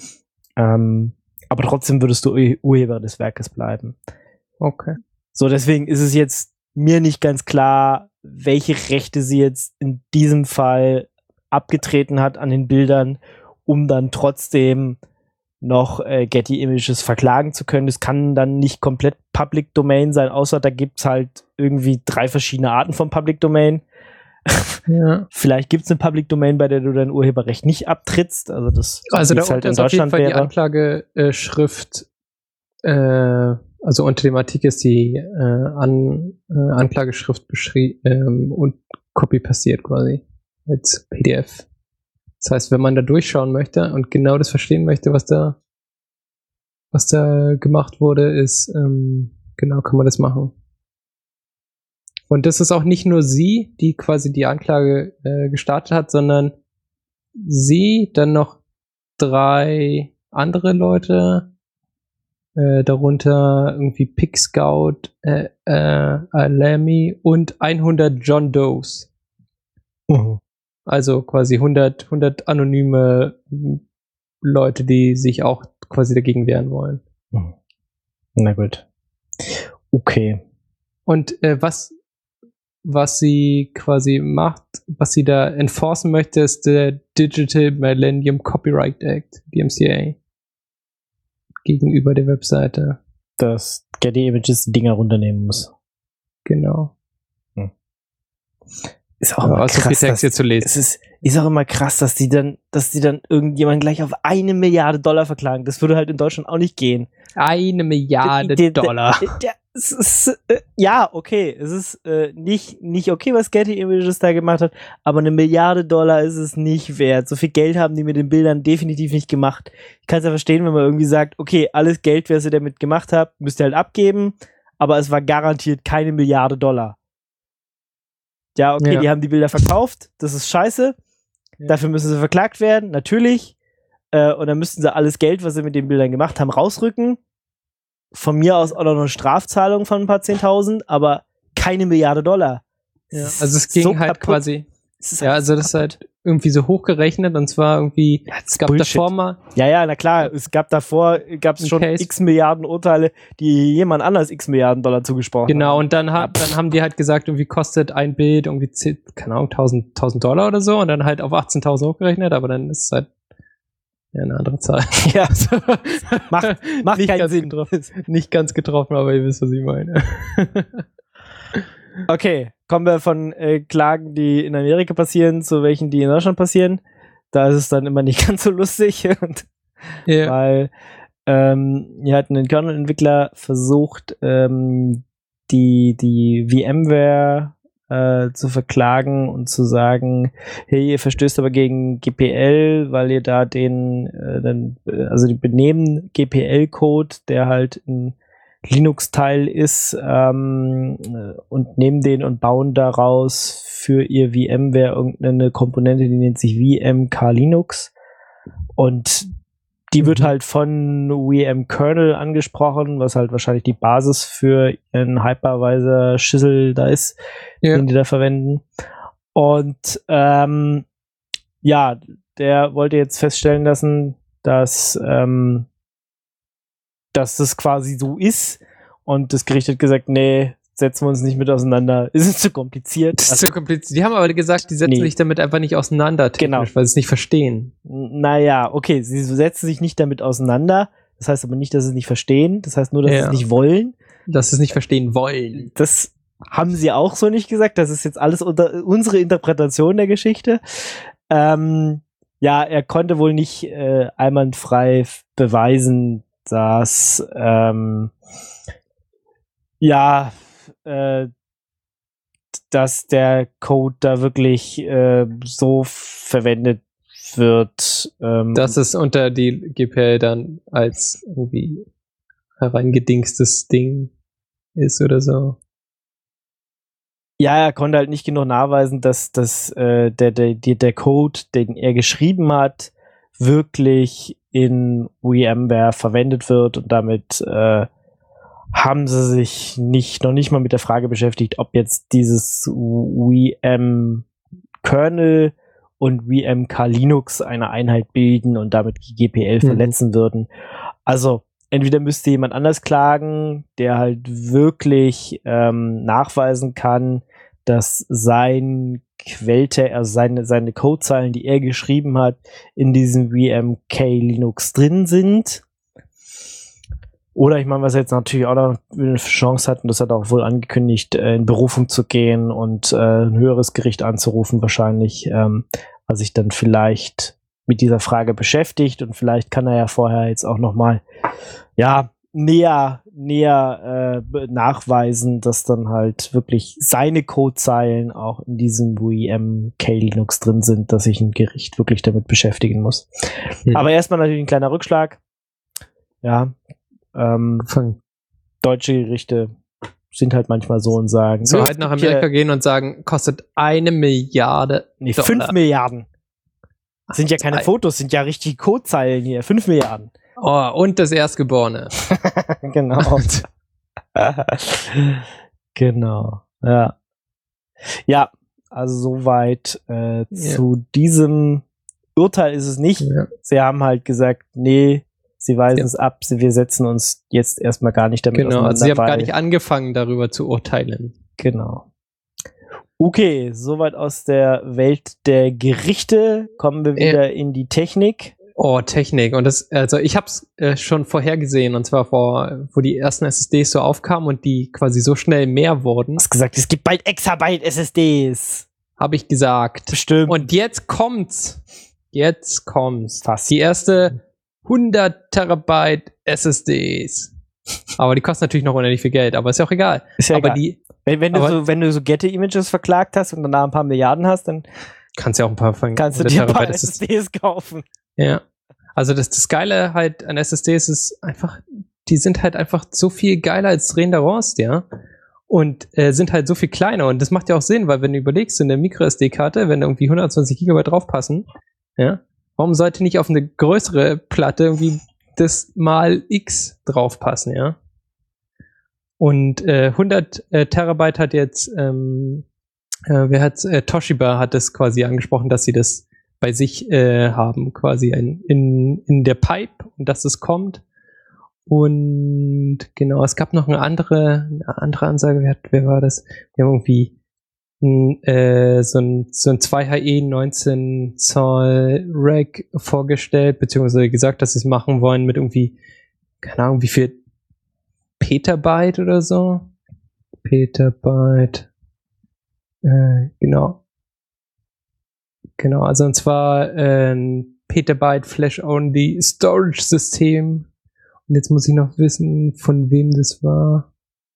Ähm, aber trotzdem würdest du Ur- Urheber des Werkes bleiben. Okay. So, deswegen ist es jetzt mir nicht ganz klar, welche Rechte sie jetzt in diesem Fall abgetreten hat an den Bildern, um dann trotzdem noch äh, Getty Images verklagen zu können. Das kann dann nicht komplett Public Domain sein, außer da gibt's halt irgendwie drei verschiedene Arten von Public Domain. Ja. Vielleicht gibt's eine Public Domain, bei der du dein Urheberrecht nicht abtrittst. Also das Also da wie's halt unten in ist auf jeden Deutschland Fall die wäre. Anklageschrift, äh, also unter dem Artikel ist die äh, An, äh, Anklageschrift beschrieben ähm, und copy-pastiert quasi als P D F. Das heißt, wenn man da durchschauen möchte und genau das verstehen möchte, was da was da gemacht wurde, ist, ähm, genau, kann man das machen. Und das ist auch nicht nur sie, die quasi die Anklage äh, gestartet hat, sondern sie, dann noch drei andere Leute, äh, darunter irgendwie Pick Scout, äh, äh, Alamy und hundert John Does. Mhm. Also quasi hundert, hundert anonyme Leute, die sich auch quasi dagegen wehren wollen. Mhm. Na gut. Okay. Und äh, was was sie quasi macht, was sie da enforcen möchte, ist der Digital Millennium Copyright Act, D M C A, gegenüber der Webseite. Dass Getty Images die Dinger runternehmen muss. Genau. Ist auch Ja, immer was so viel krass, Text dass, hier zu lesen. es ist, ist auch immer krass, dass die dann, dass die dann irgendjemand gleich auf eine Milliarde Dollar verklagen. Das würde halt in Deutschland auch nicht gehen. Eine Milliarde Der- der- Dollar. der- der- es ist, äh, ja, okay, es ist äh, nicht, nicht okay, was Getty Images da gemacht hat, aber eine Milliarde Dollar ist es nicht wert. So viel Geld haben die mit den Bildern definitiv nicht gemacht. Ich kann es ja verstehen, wenn man irgendwie sagt, okay, alles Geld, was ihr damit gemacht habt, müsst ihr halt abgeben, aber es war garantiert keine Milliarde Dollar. Ja, okay, Ja. die haben die Bilder verkauft, das ist scheiße, Ja. dafür müssen sie verklagt werden, natürlich, äh, und dann müssten sie alles Geld, was sie mit den Bildern gemacht haben, rausrücken. Von mir aus auch noch eine Strafzahlung von ein paar Zehntausend, aber keine Milliarde Dollar. Ja, Das also es ist ging so halt kaputt. quasi, Es ist ja, also das ist halt irgendwie so hochgerechnet und zwar irgendwie, Ja, das ist es gab Bullshit. davor mal, Ja, ja, na klar, es gab davor, gab es Ein schon Case. x Milliarden Urteile, die jemand anders x Milliarden Dollar zugesprochen genau, haben. und dann, hat, dann haben die halt gesagt, irgendwie kostet ein Bild irgendwie, zehn, keine Ahnung, tausend, tausend Dollar oder so und dann halt auf achtzehntausend hochgerechnet, aber dann ist es halt ja, eine andere Zahl. Ja, macht, macht Nicht keinen ganz Sinn. getroffen. Nicht ganz getroffen, aber ihr wisst, was ich meine. Okay, kommen wir von äh, Klagen, die in Amerika passieren, zu welchen, die in Deutschland passieren. Da ist es dann immer nicht ganz so lustig. Und Ja. weil ähm, hier hat ein Kernel-Entwickler versucht, ähm, die, die VMware äh, zu verklagen und zu sagen, hey, ihr verstößt aber gegen G P L, weil ihr da den, äh, den äh, also die benehmen G P L-Code, der halt ein Linux-Teil ist, ähm, äh, und nehmen den und bauen daraus für ihr VMware irgendeine Komponente, die nennt sich V M K Linux. Und die wird Mhm. halt von V M Kernel angesprochen, was halt wahrscheinlich die Basis für ihren Hypervisor-Schissel da ist, Ja. den die da verwenden. Und ähm, ja, der wollte jetzt feststellen lassen, dass, ähm, dass das quasi so ist. Und das Gericht hat gesagt, nee, setzen wir uns nicht mit auseinander. Es ist zu kompliziert. Das ist also, zu kompliziert. Die haben aber gesagt, die setzen nee. sich damit einfach nicht auseinander, Genau. weil sie es nicht verstehen. Naja, okay, sie setzen sich nicht damit auseinander. Das heißt aber nicht, dass sie es nicht verstehen. Das heißt nur, dass Ja. sie es nicht wollen. Dass sie es nicht verstehen wollen. Das haben sie auch so nicht gesagt. Das ist jetzt alles unter unsere Interpretation der Geschichte. Ähm, ja, er konnte wohl nicht äh, einwandfrei beweisen, dass ähm, ja, äh, dass der Code da wirklich äh, so verwendet wird. Ähm, Dass es unter die G P L dann als irgendwie hereingedingstes Ding ist oder so. Ja, er konnte halt nicht genug nachweisen, dass, dass äh, der, der, der Code, den er geschrieben hat, wirklich in VMware verwendet wird und damit äh, haben sie sich nicht, noch nicht mal mit der Frage beschäftigt, ob jetzt dieses V M-Kernel und V M K Linux eine Einheit bilden und damit die G P L Mhm. verletzen würden. Also entweder müsste jemand anders klagen, der halt wirklich ähm, nachweisen kann, dass sein Quelltext, also seine, seine Codezeilen, die er geschrieben hat, in diesem V M K Linux drin sind. Oder ich meine, was er jetzt natürlich auch noch eine Chance hat, und das hat er auch wohl angekündigt, äh, in Berufung zu gehen und äh, ein höheres Gericht anzurufen wahrscheinlich, ähm, was sich dann vielleicht mit dieser Frage beschäftigt, und vielleicht kann er ja vorher jetzt auch noch mal ja, näher, näher äh, nachweisen, dass dann halt wirklich seine Codezeilen auch in diesem V M K Linux drin sind, dass sich ein Gericht wirklich damit beschäftigen muss. Hm. Aber erstmal natürlich ein kleiner Rückschlag. Ja, ähm, Fang. deutsche Gerichte sind halt manchmal so und sagen, So nö, halt es nach gibt Amerika hier- gehen und sagen, kostet eine Milliarde Nee, Dollar. fünf Milliarden. Das sind ja keine Ei. Fotos, sind ja richtige Codezeilen hier. fünf Milliarden. Oh, und das Erstgeborene. Genau. Genau. Ja. Ja, also soweit äh, zu diesem Urteil ist es nicht. Ja. Sie haben halt gesagt, nee, sie weisen Ja. es ab, sie, wir setzen uns jetzt erstmal gar nicht damit Genau, also sie haben weil- gar nicht angefangen, darüber zu urteilen. Genau. Okay, soweit aus der Welt der Gerichte. Kommen wir Ja. wieder in die Technik. Oh, Technik. Und das, also ich habe es äh, schon vorhergesehen, und zwar vor, wo die ersten S S Ds so aufkamen und die quasi so schnell mehr wurden, Du hast gesagt, es gibt bald Exabyte S S Ds. habe ich gesagt. Bestimmt. Und jetzt kommt's. Jetzt kommt's. Fast. Die erste hundert Terabyte S S Ds. Aber die kosten natürlich noch unendlich viel Geld, aber ist ja auch egal. Ist ja aber egal. die Wenn, wenn, du aber- so, wenn du so Getty-Images verklagt hast und danach ein paar Milliarden hast, dann kannst ja auch ein paar von kannst du hundert dir ein paar Terabyte S S Ds kaufen. Ja. Also das, das Geile halt an S S Ds ist einfach, die sind halt einfach so viel geiler als drehender Rost, ja. Und äh, sind halt so viel kleiner. Und das macht ja auch Sinn, weil wenn du überlegst, in der Micro-S D-Karte, wenn da irgendwie hundertzwanzig Gigabyte draufpassen, ja, warum sollte nicht auf eine größere Platte irgendwie das mal X draufpassen, ja? Und äh, hundert äh, Terabyte hat jetzt, ähm, äh, wer hat, äh, Toshiba hat das quasi angesprochen, dass sie das bei sich äh, haben, quasi ein, in, in der Pipe, und dass es kommt. Und genau, es gab noch eine andere, eine andere Ansage, wer, hat, wer war das? Wir haben irgendwie ein, äh, so ein, so ein zwei H E neunzehn Zoll Rack vorgestellt, beziehungsweise gesagt, dass sie es machen wollen mit irgendwie, keine Ahnung, wie viel Petabyte oder so. Petabyte. Äh, genau. Genau, also und zwar äh, ein Petabyte Flash-Only Storage-System. Und jetzt muss ich noch wissen, von wem das war.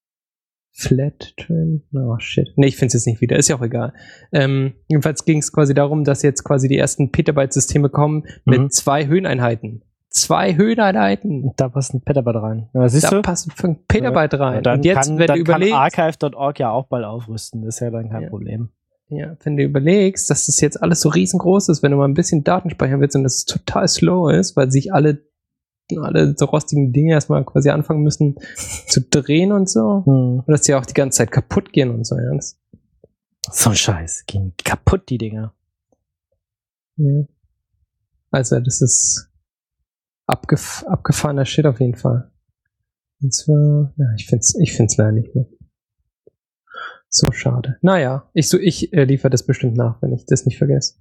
Flat Train? Oh shit. Nee, ich finde es jetzt nicht wieder. Ist ja auch egal. Ähm, jedenfalls ging es quasi darum, dass jetzt quasi die ersten Petabyte-Systeme kommen mit Mhm. zwei Höheneinheiten. Zwei Höheneinheiten. Da passt ein Petabyte rein. Ja, siehst Da du? passt fünf Petabyte rein. Dann und jetzt, kann, wenn dann du kann überlegst, archive Punkt org ja auch bald aufrüsten. Das ist ja dann kein Ja. Problem. ja, wenn du überlegst, dass das jetzt alles so riesengroß ist, wenn du mal ein bisschen Daten speichern willst und das ist total slow ist, weil sich alle alle so rostigen Dinge erstmal quasi anfangen müssen zu drehen und so. Hm. Und dass die auch die ganze Zeit kaputt gehen und so. Ja. Das, So ein Scheiß. Gehen kaputt, die Dinger. ja. Also das ist abgef abgefahrener Shit auf jeden Fall. Und zwar, ja, ich find's, ich find's leider nicht mehr. So schade. Naja, ich, so, ich äh, liefere das bestimmt nach, wenn ich das nicht vergesse.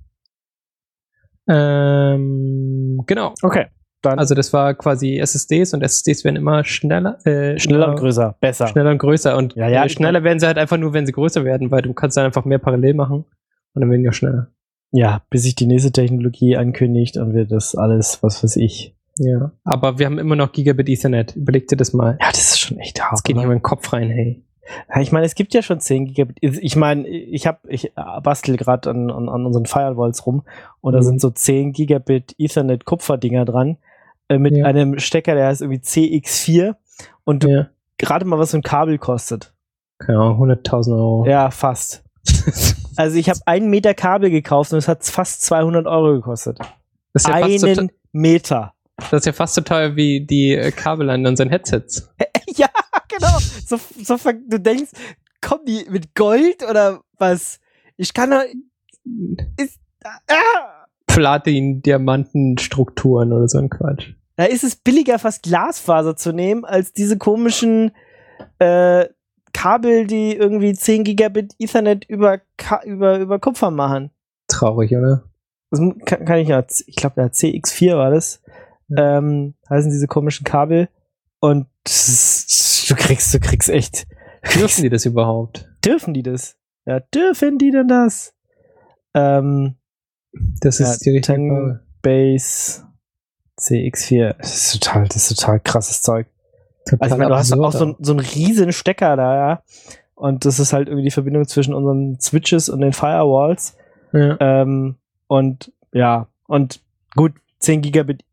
Ähm, genau. Okay. Dann Also das war quasi S S Ds und S S Ds werden immer schneller. Äh, schneller und größer, besser. Schneller und größer. Und Ja, ja, äh, schneller werden sie halt einfach nur, wenn sie größer werden, weil du kannst dann einfach mehr parallel machen und dann werden die auch schneller. Ja, bis sich die nächste Technologie ankündigt und wir das alles, was weiß ich. Ja. Aber wir haben immer noch Gigabit Ethernet. Überleg dir das mal. Ja, das ist schon echt hart. Das geht nicht in meinen Kopf rein, hey. Ja, ich meine, es gibt ja schon zehn Gigabit. Ich meine, ich habe, ich bastel gerade an, an, an unseren Firewalls rum und da Mhm. sind so zehn Gigabit Ethernet Kupferdinger dran äh, mit Ja. einem Stecker, der heißt irgendwie C X vier und du Ja. gerade mal was so ein Kabel kostet. Keine Ahnung, hunderttausend Euro. Ja, fast. Also ich habe einen Meter Kabel gekauft und es hat fast zweihundert Euro gekostet. Das ist ja fast so, Einen te- Meter. das ist ja fast so teuer wie die äh, Kabel an unseren Headsets. Ja, genau. So, so, ver- du denkst, kommen die mit Gold oder was? Ich kann doch. Ist, ah, Platin, Diamanten, Strukturen oder so ein Quatsch. da ist es billiger, fast Glasfaser zu nehmen, als diese komischen äh, Kabel, die irgendwie zehn Gigabit Ethernet über, Ka- über, über Kupfer machen. Traurig, oder? Das kann, kann ich ja, ich glaube, ja, C X vier war das. Ähm, heißen diese komischen Kabel. Und das ist- du kriegst, du kriegst echt. Dürfen die das überhaupt? Dürfen die das? Ja, dürfen die denn das? Ähm, Das Ja, ist die richtige Ten- Frage. Base C X vier. Das ist total, das ist total krasses Zeug. Total Also ich meine, du hast absurd, auch so, ein- so einen riesen Stecker da, ja. Und das ist halt irgendwie die Verbindung zwischen unseren Switches und den Firewalls. ja. Ähm, und ja, und gut, zehn Gigabit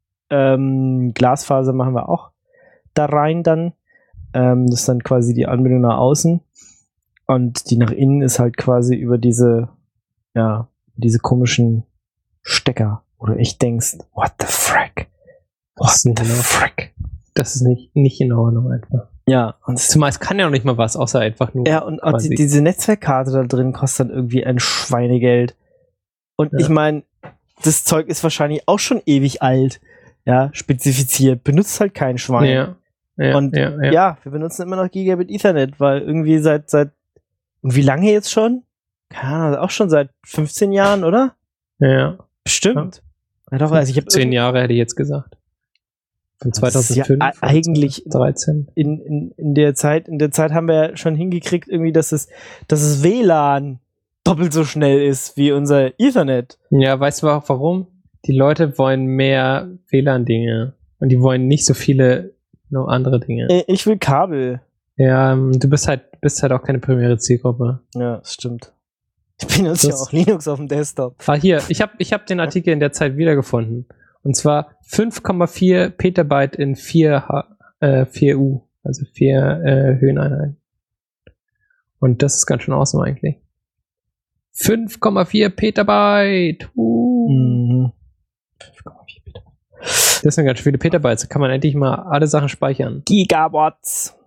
ähm, Glasfaser machen wir auch da rein dann. Ähm, das ist dann quasi die Anbindung nach außen. Und die nach innen ist halt quasi über diese, ja, diese komischen Stecker, wo du echt denkst, what the frick? What Das ist nicht the genau. frick? Das ist nicht, nicht in Ordnung einfach. Ja, und es Zumal es kann ja noch nicht mal was, außer einfach nur. Ja, und auch quasi. die, diese Netzwerkkarte da drin kostet dann irgendwie ein Schweinegeld. Und Ja. ich meine, das Zeug ist wahrscheinlich auch schon ewig alt, ja, spezifiziert. Benutzt halt kein Schwein. Ja. Ja, Und ja, ja. Ja, wir benutzen immer noch Gigabit Ethernet, weil irgendwie seit, seit, und wie lange jetzt schon? Keine Ahnung, auch schon seit fünfzehn Jahren, oder? ja. Bestimmt. Ja, doch, also ich habe Zehn Jahre hätte ich jetzt gesagt. Von Das ist ja zweitausendfünf. e- eigentlich- dreizehn. in, in, in der Zeit, in der Zeit haben wir ja schon hingekriegt, irgendwie, dass es, dass es W L A N doppelt so schnell ist wie unser Ethernet. Ja, weißt du auch warum? Die Leute wollen mehr W L A N-Dinge. Und die wollen nicht so viele noch andere Dinge. Äh, Ich will Kabel. Ja, ähm, du bist halt, bist halt auch keine primäre Zielgruppe. Ja, das stimmt. Ich benutze ja Das- auch Linux auf dem Desktop. Ah, hier, ich habe ich hab den Artikel in der Zeit wiedergefunden. Und zwar fünf Komma vier Petabyte in vier, H- äh, vier U, also vier äh, Höheneinheiten. Und das ist ganz schön awesome eigentlich. fünf Komma vier Petabyte! Uh. Mhm. Das sind ganz viele Petabytes. Da kann man endlich mal alle Sachen speichern. Gigawatts.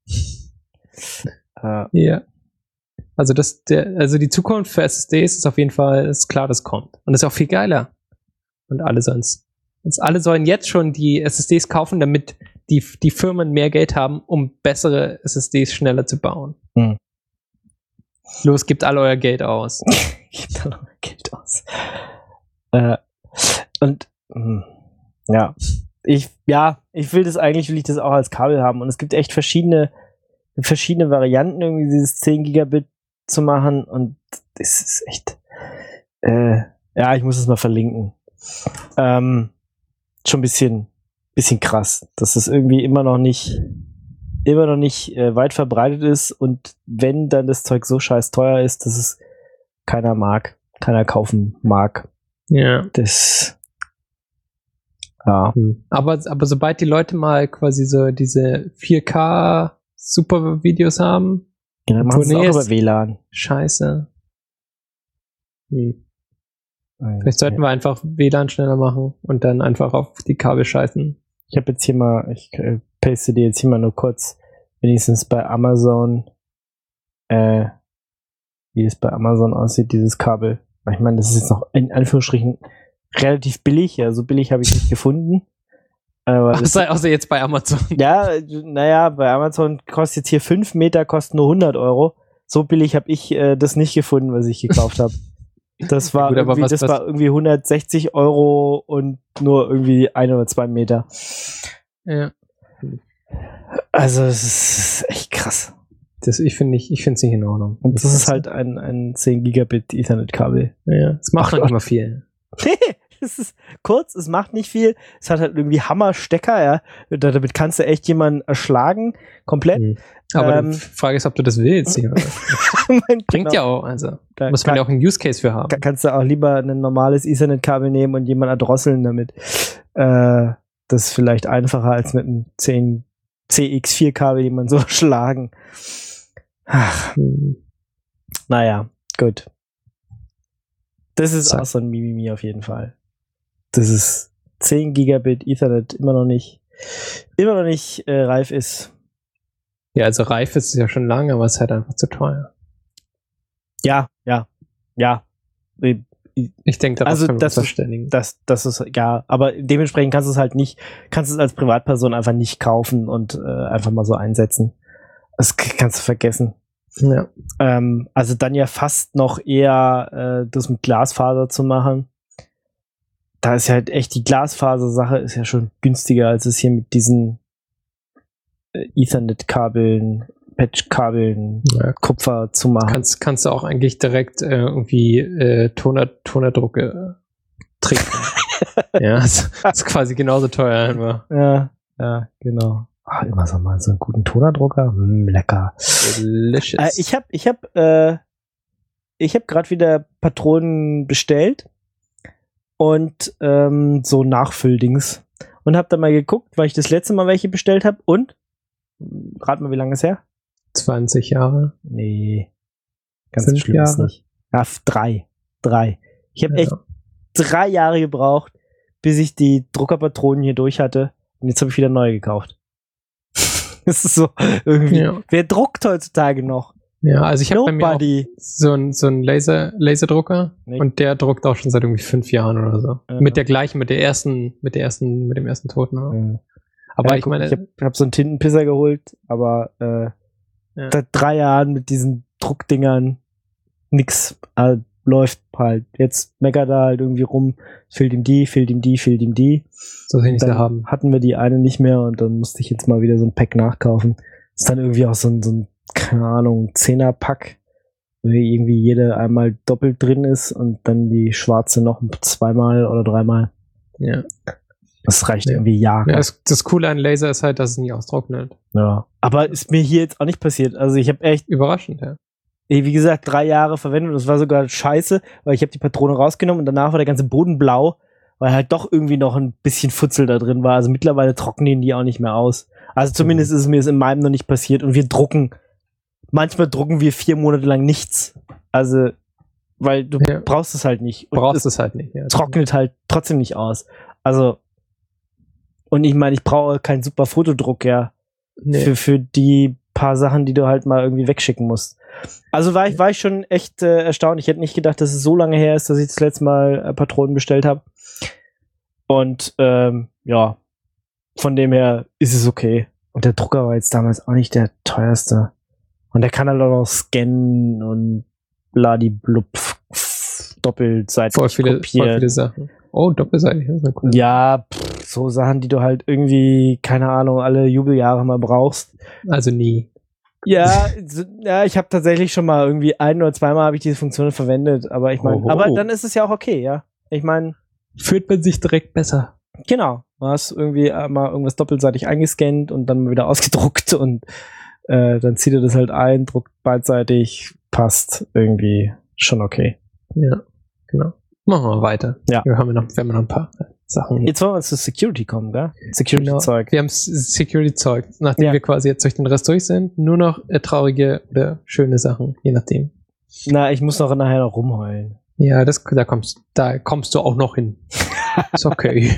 äh, Ja. Also das, der, also die Zukunft für S S Ds ist auf jeden Fall, ist klar, das kommt. Und das ist auch viel geiler. Und alle sollen's, jetzt alle sollen jetzt schon die S S Ds kaufen, damit die, die Firmen mehr Geld haben, um bessere S S Ds schneller zu bauen. Hm. Los, gebt all euer Geld aus. Gibt da noch mehr Geld aus. Äh, und mh, ja, ich ja, ich will das eigentlich, will ich das auch als Kabel haben. Und es gibt echt verschiedene, verschiedene Varianten, irgendwie dieses zehn Gigabit zu machen. Und das ist echt, äh, ja, ich muss es mal verlinken. Ähm, schon ein bisschen, bisschen krass, dass es irgendwie immer noch nicht, immer noch nicht äh, weit verbreitet ist. Und wenn dann das Zeug so scheiß teuer ist, dass es keiner mag, keiner kaufen mag. Ja. Das, ja. Hm. Aber, aber sobald die Leute mal quasi so diese vier K super Videos haben, Ja, dann machen sie es auch Tournees- über W L A N. scheiße. Hm. Vielleicht sollten wir einfach W L A N schneller machen und dann einfach auf die Kabel scheißen. Ich habe jetzt hier mal, ich äh, paste dir jetzt hier mal nur kurz, wenigstens bei Amazon, äh, wie es bei Amazon aussieht, dieses Kabel. Ich meine, das ist jetzt noch in Anführungsstrichen relativ billig. Ja, so billig habe ich nicht gefunden. Aber das, Außer, außer jetzt bei Amazon. ja, naja, bei Amazon kostet jetzt hier fünf Meter, kosten nur hundert Euro. So billig habe ich äh, das nicht gefunden, was ich gekauft habe. Das war Gut, aber irgendwie, was- das was- war irgendwie hundertsechzig Euro und nur irgendwie ein oder zwei Meter. Ja. Also es ist echt krass. Das, ich finde nicht, ich finde es nicht in Ordnung. Und das ist halt ein, ein zehn Gigabit Ethernet-Kabel. Ja, das macht Ach noch Gott. nicht mal viel. Es ist kurz, es macht nicht viel. Es hat halt irgendwie Hammerstecker, ja. Da- Damit kannst du echt jemanden erschlagen, komplett. Mhm. Aber Ähm, die Frage ist, ob du das willst. Ja. Bringt Genau. ja auch, also Da muss man kann- ja auch einen Use Case für haben. Ka- kannst du auch lieber ein normales Ethernet-Kabel nehmen und jemanden erdrosseln damit. Äh, das ist vielleicht einfacher als mit einem zehn C X vier Kabel jemanden so schlagen. Ach, Hm. naja, gut. Das ist Zack. auch so ein Mimimi auf jeden Fall. Das ist zehn Gigabit Ethernet immer noch nicht, immer noch nicht äh, reif ist. Ja, also reif ist es ja schon lange, aber es ist halt einfach zu teuer. Ja, ja, ja. Ich denke, darauf Also können wir das uns ist- verständigen. Das, das ist, ja, aber dementsprechend kannst du es halt nicht, kannst du es als Privatperson einfach nicht kaufen und äh, einfach mal so einsetzen. Das k- kannst du vergessen. Ja. Ähm, also dann ja fast noch eher äh, das mit Glasfaser zu machen. Da ist ja halt echt die Glasfaser-Sache ist ja schon günstiger, als es hier mit diesen äh, Ethernet-Kabeln, Patch-Kabeln, Ja. Kupfer zu machen. Kannst, kannst du auch eigentlich direkt äh, irgendwie äh, Toner, Tonerdrucke trinken. Ja, das ist quasi genauso teuer einfach. Ja, ja, genau. Ach, immer so mal so einen guten Tonerdrucker. Mm, lecker. Delicious. Äh, ich habe ich hab, äh, ich hab gerade wieder Patronen bestellt und ähm, so Nachfülldings und habe da mal geguckt, weil ich das letzte Mal welche bestellt habe und rat mal, wie lange ist her? zwanzig Jahre. Nee, ganz Fünf so schlimm ist Jahre? nicht. Ja, f- drei. Drei. Ich habe Ja. echt drei Jahre gebraucht, bis ich die Druckerpatronen hier durch hatte und jetzt habe ich wieder neue gekauft. Das ist so irgendwie. Ja. Wer druckt heutzutage noch? Ja, also ich habe bei mir auch Nobody. so einen so einen Laser, Laserdrucker Nicht? und der druckt auch schon seit irgendwie fünf Jahren oder so. Ja. Mit der gleichen, mit der ersten, mit der ersten, mit dem ersten Toten. auch. Ja. Aber Ja, ich guck, meine, ich habe hab so einen Tintenpisser geholt, aber äh, Ja. seit drei Jahren mit diesen Druckdingern nix äh, läuft halt. Jetzt meckert er halt irgendwie rum, fehlt ihm die, fehlt ihm die, fehlt ihm die. so will ich Dann nicht haben. hatten wir die eine nicht mehr und dann musste ich jetzt mal wieder so ein Pack nachkaufen. Ist dann irgendwie auch so ein, so ein keine Ahnung, Zehner-Pack, wo irgendwie jede einmal doppelt drin ist und dann die schwarze noch zweimal oder dreimal. Ja. Das reicht Ja. irgendwie Jahre. Ja, das, das Coole an Laser ist halt, dass es nie austrocknet. Ja. Aber ist mir hier jetzt auch nicht passiert. Also ich habe echt, Überraschend, ja. eh, wie gesagt, drei Jahre verwendet und das war sogar scheiße, weil ich habe die Patrone rausgenommen und danach war der ganze Boden blau, weil halt doch irgendwie noch ein bisschen Futzel da drin war. Also mittlerweile trocknen die auch nicht mehr aus. Also zumindest ist es mir das in meinem noch nicht passiert und wir drucken. Manchmal drucken wir vier Monate lang nichts. Also, weil du Ja. brauchst es halt nicht. Und Brauchst es es halt nicht. Ja. trocknet halt trotzdem nicht aus. Also, und ich meine, ich brauche keinen super Fotodruck, ja. Nee. Für, für die paar Sachen, die du halt mal irgendwie wegschicken musst. Also war ich, war ich schon echt äh, erstaunt. Ich hätte nicht gedacht, dass es so lange her ist, dass ich das letzte Mal äh, Patronen bestellt habe. Und ähm, ja, von dem her ist es okay. Und der Drucker war jetzt damals auch nicht der teuerste. Und der kann halt auch noch scannen und bladiblub doppelseitig Voll viele, voll kopieren. viele Sachen. Oh, doppelseitig. Das ist eine coole Ja, pff, so Sachen, die du halt irgendwie, keine Ahnung, alle Jubeljahre mal brauchst. Sache. Also nie. Ja, so, ja, ich habe tatsächlich schon mal irgendwie ein oder zweimal habe ich diese Funktion verwendet, aber ich meine, Oho. aber dann ist es ja auch okay, ja. Ich meine, Fühlt man sich direkt besser. genau, du hast irgendwie äh, mal irgendwas doppelseitig eingescannt und dann mal wieder ausgedruckt und äh, dann zieht er das halt ein, druckt beidseitig, passt irgendwie schon okay. Ja, genau. Machen wir wir Ja. Wir haben ja noch, wir haben ja noch ein paar Sachen. hier. Jetzt wollen wir zu Security kommen, gell? Security-Zeug. Wir haben S- Security-Zeug. Nachdem Ja. wir quasi jetzt durch den Rest durch sind, nur noch äh, traurige oder schöne Sachen, je nachdem. Na, ich muss noch nachher noch rumheulen. Ja, das, da kommst, da kommst du auch noch hin. Ist okay.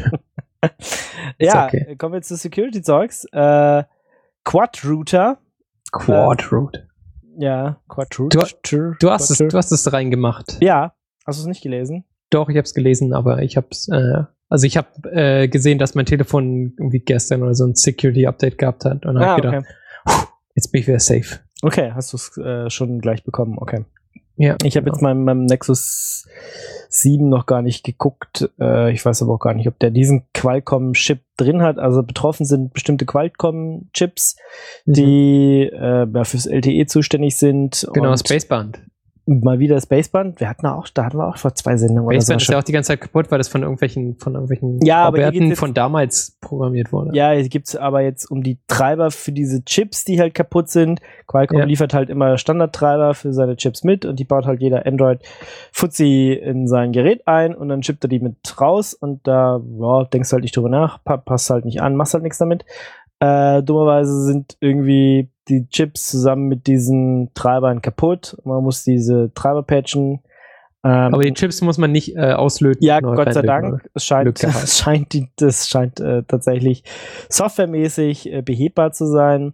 Ja, okay. kommen wir zu Security-Zeugs. Äh, Quad-Router. Quadroot. Ja, Quad-Router. Du hast es, du hast es reingemacht. Ja, hast du es nicht gelesen? Doch, ich habe es gelesen, aber ich habe es, äh, also ich habe äh, gesehen, dass mein Telefon irgendwie gestern oder so ein Security-Update gehabt hat und Ah, habe gedacht, okay. jetzt bin ich wieder safe. Okay, hast du es äh, schon gleich bekommen, okay. Ja, Ich habe genau. jetzt meinem, meinem Nexus sieben noch gar nicht geguckt. Äh, ich weiß aber auch gar nicht, ob der diesen Qualcomm-Chip drin hat. Also betroffen sind bestimmte Qualcomm-Chips, Mhm. die äh, ja, fürs L T E zuständig sind. Genau, und Spaceband. mal wieder Spaceband. Wir hatten auch, da hatten wir auch vor zwei Sendungen oder so. Spaceband ist ja auch die ganze Zeit kaputt, weil das von irgendwelchen, von irgendwelchen Ja, aber hier Bauwerten geht's jetzt- von damals programmiert wurde. Ja, hier gibt's aber jetzt um die Treiber für diese Chips, die halt kaputt sind. Qualcomm Ja. liefert halt immer Standardtreiber für seine Chips mit und die baut halt jeder Android-Fuzzi in sein Gerät ein und dann chippt er die mit raus und da ja, denkst du halt nicht drüber nach, pa passt halt nicht an, machst halt nichts damit. Äh, dummerweise sind irgendwie die Chips zusammen mit diesen Treibern kaputt. Man muss diese Treiber patchen. Ähm, Aber die Chips muss man nicht äh, auslöten. ja, neu Gott sei reinlegen, Dank. Es scheint, Glück gehabt. es scheint, die, das scheint äh, tatsächlich softwaremäßig äh, behebbar zu sein.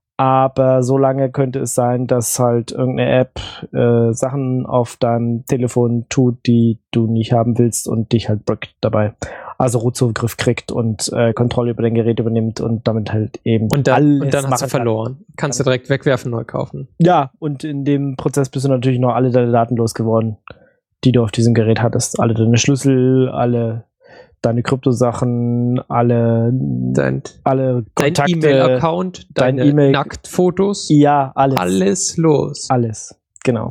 Aber so lange könnte es sein, dass halt irgendeine App äh, Sachen auf deinem Telefon tut, die du nicht haben willst und dich halt brickt dabei. Also Root-Zugriff kriegt und äh, Kontrolle über dein Gerät übernimmt und damit halt eben Und dann, alles und dann hast du machen kann. verloren. Kannst du direkt wegwerfen, neu kaufen. Ja, und in dem Prozess bist du natürlich noch alle deine Daten losgeworden, die du auf diesem Gerät hattest. Alle deine Schlüssel, alle deine Kryptosachen, alle, Dein, alle dein Kontakte. E-Mail-Account, dein deine E-Mail- Nacktfotos, Ja, alles. alles los. Alles, genau.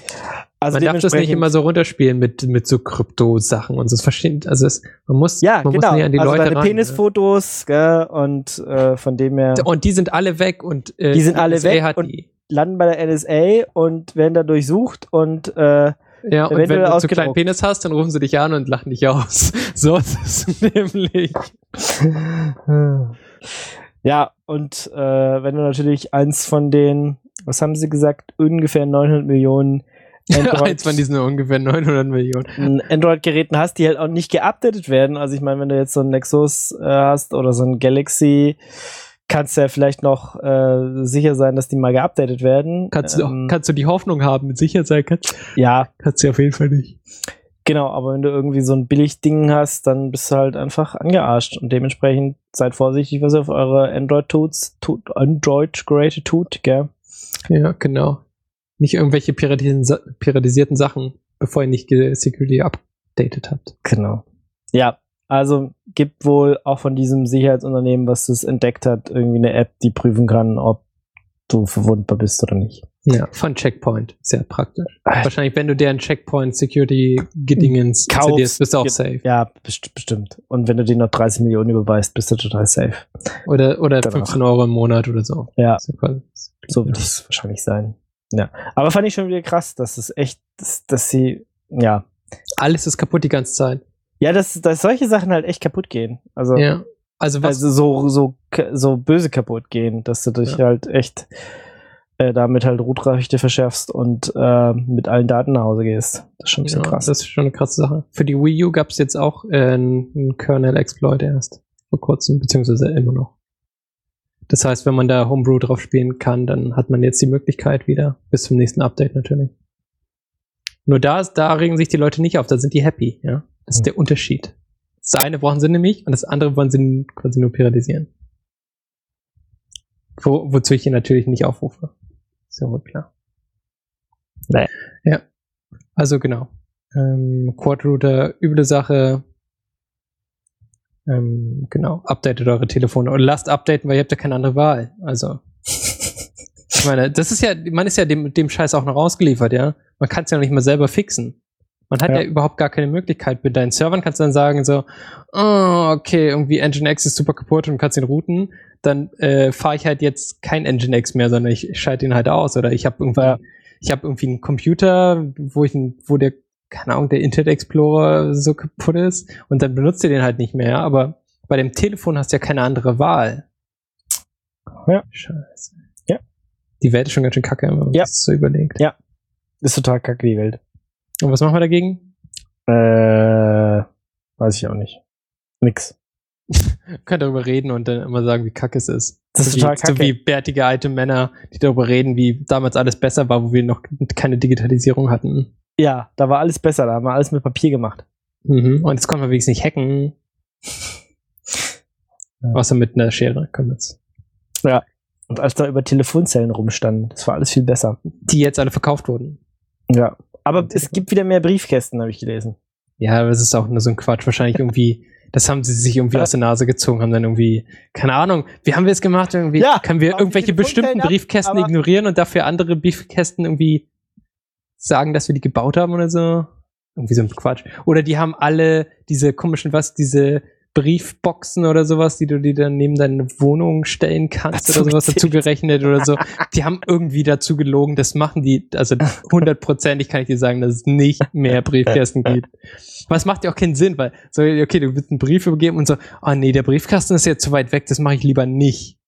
Also Man darf das nicht dementsprechend- immer so runterspielen mit, mit so Krypto-Sachen und so. Das verstehen, also es, man muss, Ja, man genau. muss nicht an die also Leute deine ran. Penisfotos, gell, und äh, von dem her Ne? Und die sind alle weg und äh, Die sind alle N S A weg hat und- die. landen bei der N S A und werden da durchsucht und äh, Ja, und eventuell wenn du zu ausgedruckt. kleinen Penis hast, dann rufen sie dich an und lachen dich aus. So ist es nämlich. ja, und äh, wenn du natürlich eins von den, was haben sie gesagt, ungefähr neunhundert Millionen Android, Eins von diesen ungefähr neunhundert Millionen. Android-Geräten hast, die halt auch nicht geupdatet werden. Also ich meine, wenn du jetzt so ein Nexus äh, hast oder so ein Galaxy, kannst du ja vielleicht noch äh, sicher sein, dass die mal geupdatet werden. Kannst, du, Ähm, kannst du die Hoffnung haben, mit Sicherheit sein kannst, ja, kannst du auf jeden Fall nicht. genau, aber wenn du irgendwie so ein Billig-Ding hast, dann bist du halt einfach angearscht und dementsprechend seid vorsichtig, was ihr auf eure Android-Tools tut, Android-Geräte tut, gell? Ja, genau. Nicht irgendwelche piratierten, Sa- piratisierten Sachen, bevor ihr nicht ge- Security updated habt. Genau. Ja, also gibt wohl auch von diesem Sicherheitsunternehmen, was das entdeckt hat, irgendwie eine App, die prüfen kann, ob du verwundbar bist oder nicht. Ja, von Checkpoint. Sehr praktisch. Äh. Wahrscheinlich, wenn du deren Checkpoint Security Gedingens Kaufst, installierst, bist du auch ge- safe. Ja, best bestimmt. Und wenn du denen noch dreißig Millionen überweist, bist du total safe. Oder, oder Danach. fünfzehn Euro im Monat oder so. Ja, Das ist ja quasi- so wird es wahrscheinlich sein. Ja. Aber fand ich schon wieder krass, dass es echt, dass, dass sie, ja. Alles ist kaputt die ganze Zeit. Ja, dass, dass solche Sachen halt echt kaputt gehen. Also, Ja. Also was, also so, so, so böse kaputt gehen, dass du dich Ja. halt echt äh, damit halt Root-Rechte verschärfst und äh, mit allen Daten nach Hause gehst. Das ist schon ein bisschen ja, krass. das ist schon eine krasse Sache. Für die Wii U gab es jetzt auch äh, einen, einen Kernel-Exploit erst. Vor kurzem, beziehungsweise immer noch. Das heißt, wenn man da Homebrew drauf spielen kann, dann hat man jetzt die Möglichkeit wieder. Bis zum nächsten Update natürlich. Nur da, ist, da regen sich die Leute nicht auf, da sind die happy, ja. Das ist Hm. der Unterschied. Das eine brauchen sie nämlich und das andere wollen sie quasi nur periodisieren. Wo, wozu ich hier natürlich nicht aufrufe. Ist ja wohl klar. Nee. Ja. Also genau. Ähm, Quad-Router, üble Sache. Ähm, genau. Updatet eure Telefone. Und lasst updaten, weil ihr habt ja keine andere Wahl. Also. Ich meine, das ist ja, man ist ja dem, dem Scheiß auch noch ausgeliefert, ja. Man kann es ja noch nicht mal selber fixen. Man hat ja. Ja. überhaupt gar keine Möglichkeit. Mit deinen Servern kannst du dann sagen so, oh, okay, irgendwie Nginx ist super kaputt und du kannst ihn routen. Dann äh, fahre ich halt jetzt kein Nginx mehr, sondern ich schalte ihn halt aus. Oder ich habe irgendwie, Ja. ich habe irgendwie einen Computer, wo ich, wo der, keine Ahnung, der Internet Explorer so kaputt ist und dann benutzt ihr den halt nicht mehr. Aber bei dem Telefon hast du ja keine andere Wahl. Ja. Scheiße. Ja. Die Welt ist schon ganz schön kacke, wenn man Ja. sich das so überlegt. Ja. Ist total kacke, die Welt. Und was machen wir dagegen? Äh, weiß ich auch nicht. Nix. Wir können darüber reden und dann immer sagen, wie kacke es ist. Das ist so total wie, kacke. So wie bärtige alte Männer, die darüber reden, wie damals alles besser war, wo wir noch keine Digitalisierung hatten. Ja, da war alles besser, da haben wir alles mit Papier gemacht. Mhm. Und jetzt konnten wir wenigstens nicht hacken. Ja. Außer mit einer Schere können wir jetzt. Ja. Und als da über Telefonzellen rumstanden, das war alles viel besser. Die jetzt alle verkauft wurden. Ja. Aber es gibt wieder mehr Briefkästen, habe ich gelesen. Ja, das ist auch nur so ein Quatsch. Wahrscheinlich irgendwie, das haben sie sich irgendwie aus der Nase gezogen, haben dann irgendwie, keine Ahnung, wie haben wir es gemacht? Irgendwie, ja, können wir irgendwelche bestimmten ab, Briefkästen ignorieren und dafür andere Briefkästen irgendwie sagen, dass wir die gebaut haben oder so? Irgendwie so ein Quatsch. Oder die haben alle diese komischen, was, diese Briefboxen oder sowas, die du dir dann neben deine Wohnung stellen kannst dazu oder sowas dazu gerechnet oder so. Die haben irgendwie dazu gelogen, das machen die, also hundertprozentig kann ich dir sagen, dass es nicht mehr Briefkästen gibt. Aber es macht ja auch keinen Sinn, weil, so, okay, du willst einen Brief übergeben und so, oh nee, der Briefkasten ist jetzt zu weit weg, das mache ich lieber nicht.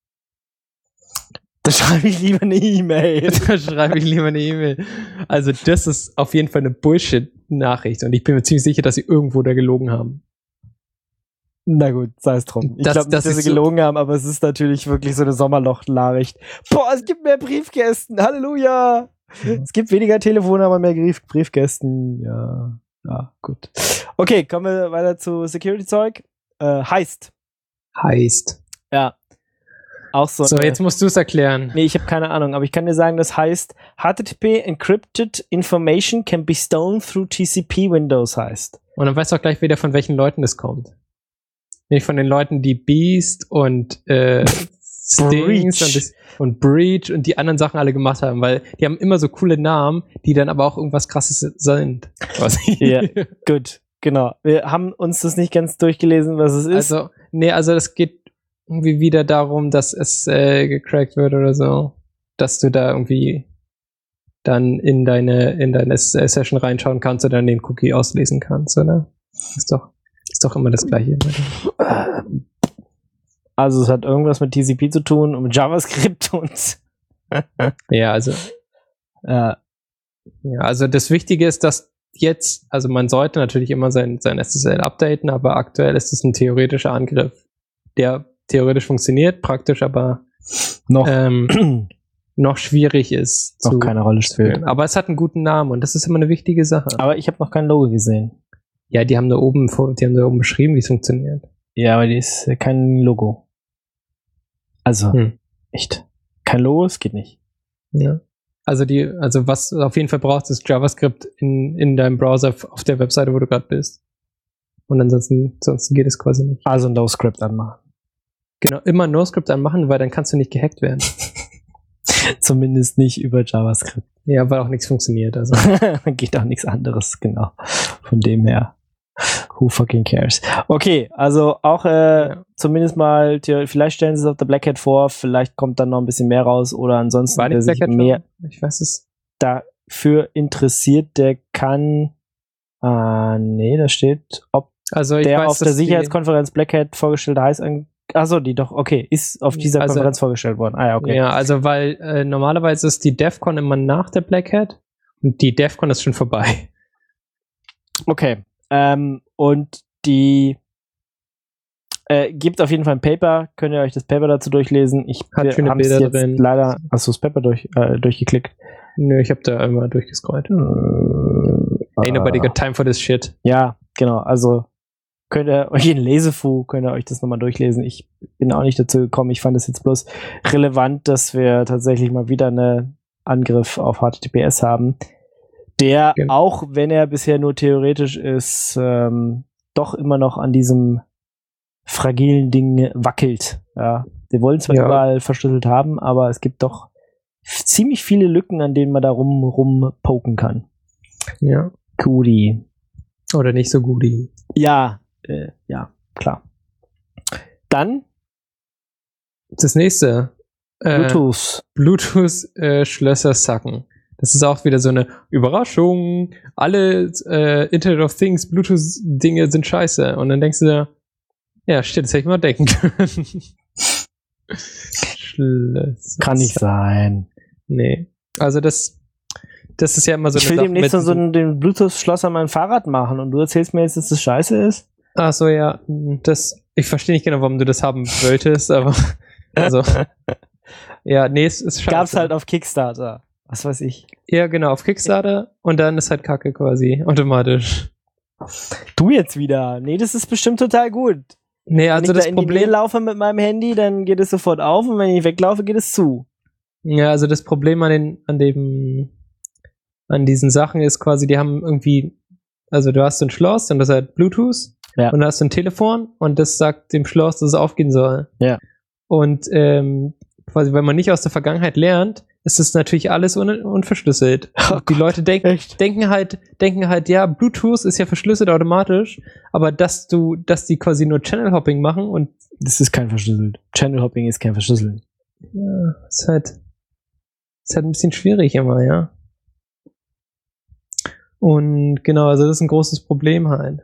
Da schreibe ich lieber eine E-Mail. Da schreibe ich lieber eine E-Mail. Also das ist auf jeden Fall eine Bullshit-Nachricht und ich bin mir ziemlich sicher, dass sie irgendwo da gelogen haben. Na gut, sei es drum. Ich glaube nicht, dass sie gelogen so haben, aber es ist natürlich wirklich so eine Sommerloch-Nachricht. Boah, es gibt mehr Briefkästen. Halleluja! Mhm. Es gibt weniger Telefone, aber mehr Brief Briefkästen. Ja, ja, gut. Okay, kommen wir weiter zu Security-Zeug. Äh, heißt. Heißt. Ja. Auch so. So, eine, jetzt musst du es erklären. Nee, ich habe keine Ahnung, aber ich kann dir sagen, das heißt H T T P Encrypted Information can be stolen through T C P Windows heißt. Und dann weißt du auch gleich wieder, von welchen Leuten das kommt. Nämlich von den Leuten, die Beast und äh, Stings und, das, und Breach und die anderen Sachen alle gemacht haben, weil die haben immer so coole Namen, die dann aber auch irgendwas Krasses sind. Ja, gut, genau. Wir haben uns das nicht ganz durchgelesen, was es ist. Also, nee, also das geht irgendwie wieder darum, dass es äh, gecrackt wird oder so, dass du da irgendwie dann in deine in deine Session reinschauen kannst oder dann den Cookie auslesen kannst, oder? Ist doch ist doch immer das Gleiche. Also es hat irgendwas mit T C P zu tun und mit JavaScript und ja, also äh, ja, also das Wichtige ist, dass jetzt, also man sollte natürlich immer sein, sein S S L updaten, aber aktuell ist es ein theoretischer Angriff, der theoretisch funktioniert, praktisch aber noch, ähm, noch schwierig ist. Noch zu keine Rolle spielt. Aber es hat einen guten Namen und das ist immer eine wichtige Sache. Aber ich habe noch kein Logo gesehen. Ja, die haben da oben, die haben da oben beschrieben, wie es funktioniert. Ja, aber die ist kein Logo. Also, hm. echt. Kein Logo, es geht nicht. Ja. Also die, also was du auf jeden Fall brauchst, ist JavaScript in, in deinem Browser auf der Webseite, wo du gerade bist. Und ansonsten, ansonsten geht es quasi nicht. Also NoScript anmachen. Genau, immer NoScript anmachen, weil dann kannst du nicht gehackt werden. Zumindest nicht über JavaScript. Ja, weil auch nichts funktioniert. Also geht auch nichts anderes, genau. Von dem her. Who fucking cares? Okay, also auch äh, ja. zumindest mal, vielleicht stellen sie es auf der Black Hat vor, vielleicht kommt dann noch ein bisschen mehr raus oder ansonsten, war wer sich mehr ich weiß es. dafür interessiert, der kann ah, nee, da steht, ob also ich der weiß, auf der Sicherheitskonferenz Black Hat vorgestellte heißt an Achso, die doch, okay, ist auf dieser also, Konferenz vorgestellt worden. Ah ja, okay. Ja, also weil äh, normalerweise ist die DEFCON immer nach der Black Hat und die DEFCON ist schon vorbei. Okay, ähm, und die äh, gibt auf jeden Fall ein Paper, könnt ihr euch das Paper dazu durchlesen. Ich habe es jetzt drin. Leider, hast du das Paper durch, äh, durchgeklickt? Nö, ich habe da einmal durchgescrollt. Hm, Ain't nobody got time for this shit. Ja, genau, also könnt ihr euch in Lesefu, könnt ihr euch das nochmal durchlesen. Ich bin auch nicht dazu gekommen. Ich fand es jetzt bloß relevant, dass wir tatsächlich mal wieder einen Angriff auf H T T P S haben, der, genau. auch wenn er bisher nur theoretisch ist, ähm, doch immer noch an diesem fragilen Ding wackelt. Ja. Wir wollen zwar ja. überall verschlüsselt haben, aber es gibt doch ziemlich viele Lücken, an denen man da rum, rum poken kann. Ja. Goodie. Oder nicht so goodie. Ja. Äh, ja, klar. Dann das nächste. Äh, Bluetooth. Bluetooth-Schlösser äh, sacken. Das ist auch wieder so eine Überraschung. Alle äh, Internet of Things Bluetooth-Dinge sind scheiße. Und dann denkst du dir, ja, shit, das hätte ich mal denken können. Schlösser. Kann nicht sein. Nee. Also das das ist ja immer so ich eine will demnächst so einen, den Bluetooth-Schloss an mein Fahrrad machen und du erzählst mir jetzt, dass das scheiße ist? Ach so, ja. Das, ich verstehe nicht genau, warum du das haben wolltest, aber also ja, nee, es ist scheiße. Gab's halt auf Kickstarter. was weiß ich. Ja, genau, auf Kickstarter und dann ist halt Kacke quasi, automatisch. Du jetzt wieder. Nee, das ist bestimmt total gut. Nee, also wenn ich das da in die Nähe Problem, laufe mit meinem Handy, dann geht es sofort auf und wenn ich weglaufe, geht es zu. ja, also das Problem an den, an dem, an diesen Sachen ist quasi, die haben irgendwie, also du hast ein Schloss und das hat Bluetooth Ja. und du hast ein Telefon und das sagt dem Schloss, dass es aufgehen soll. Ja. Und ähm, quasi, wenn man nicht aus der Vergangenheit lernt, ist das natürlich alles un unverschlüsselt. Oh Und die Gott, Leute denk echt? denken halt, denken halt, ja, Bluetooth ist ja verschlüsselt automatisch, aber dass du, dass die quasi nur Channel Hopping machen und Das ist kein Verschlüsselt. Channel Hopping ist kein Verschlüsseln. ja, ist halt, ist halt ein bisschen schwierig immer, ja. Und genau, also das ist ein großes Problem halt.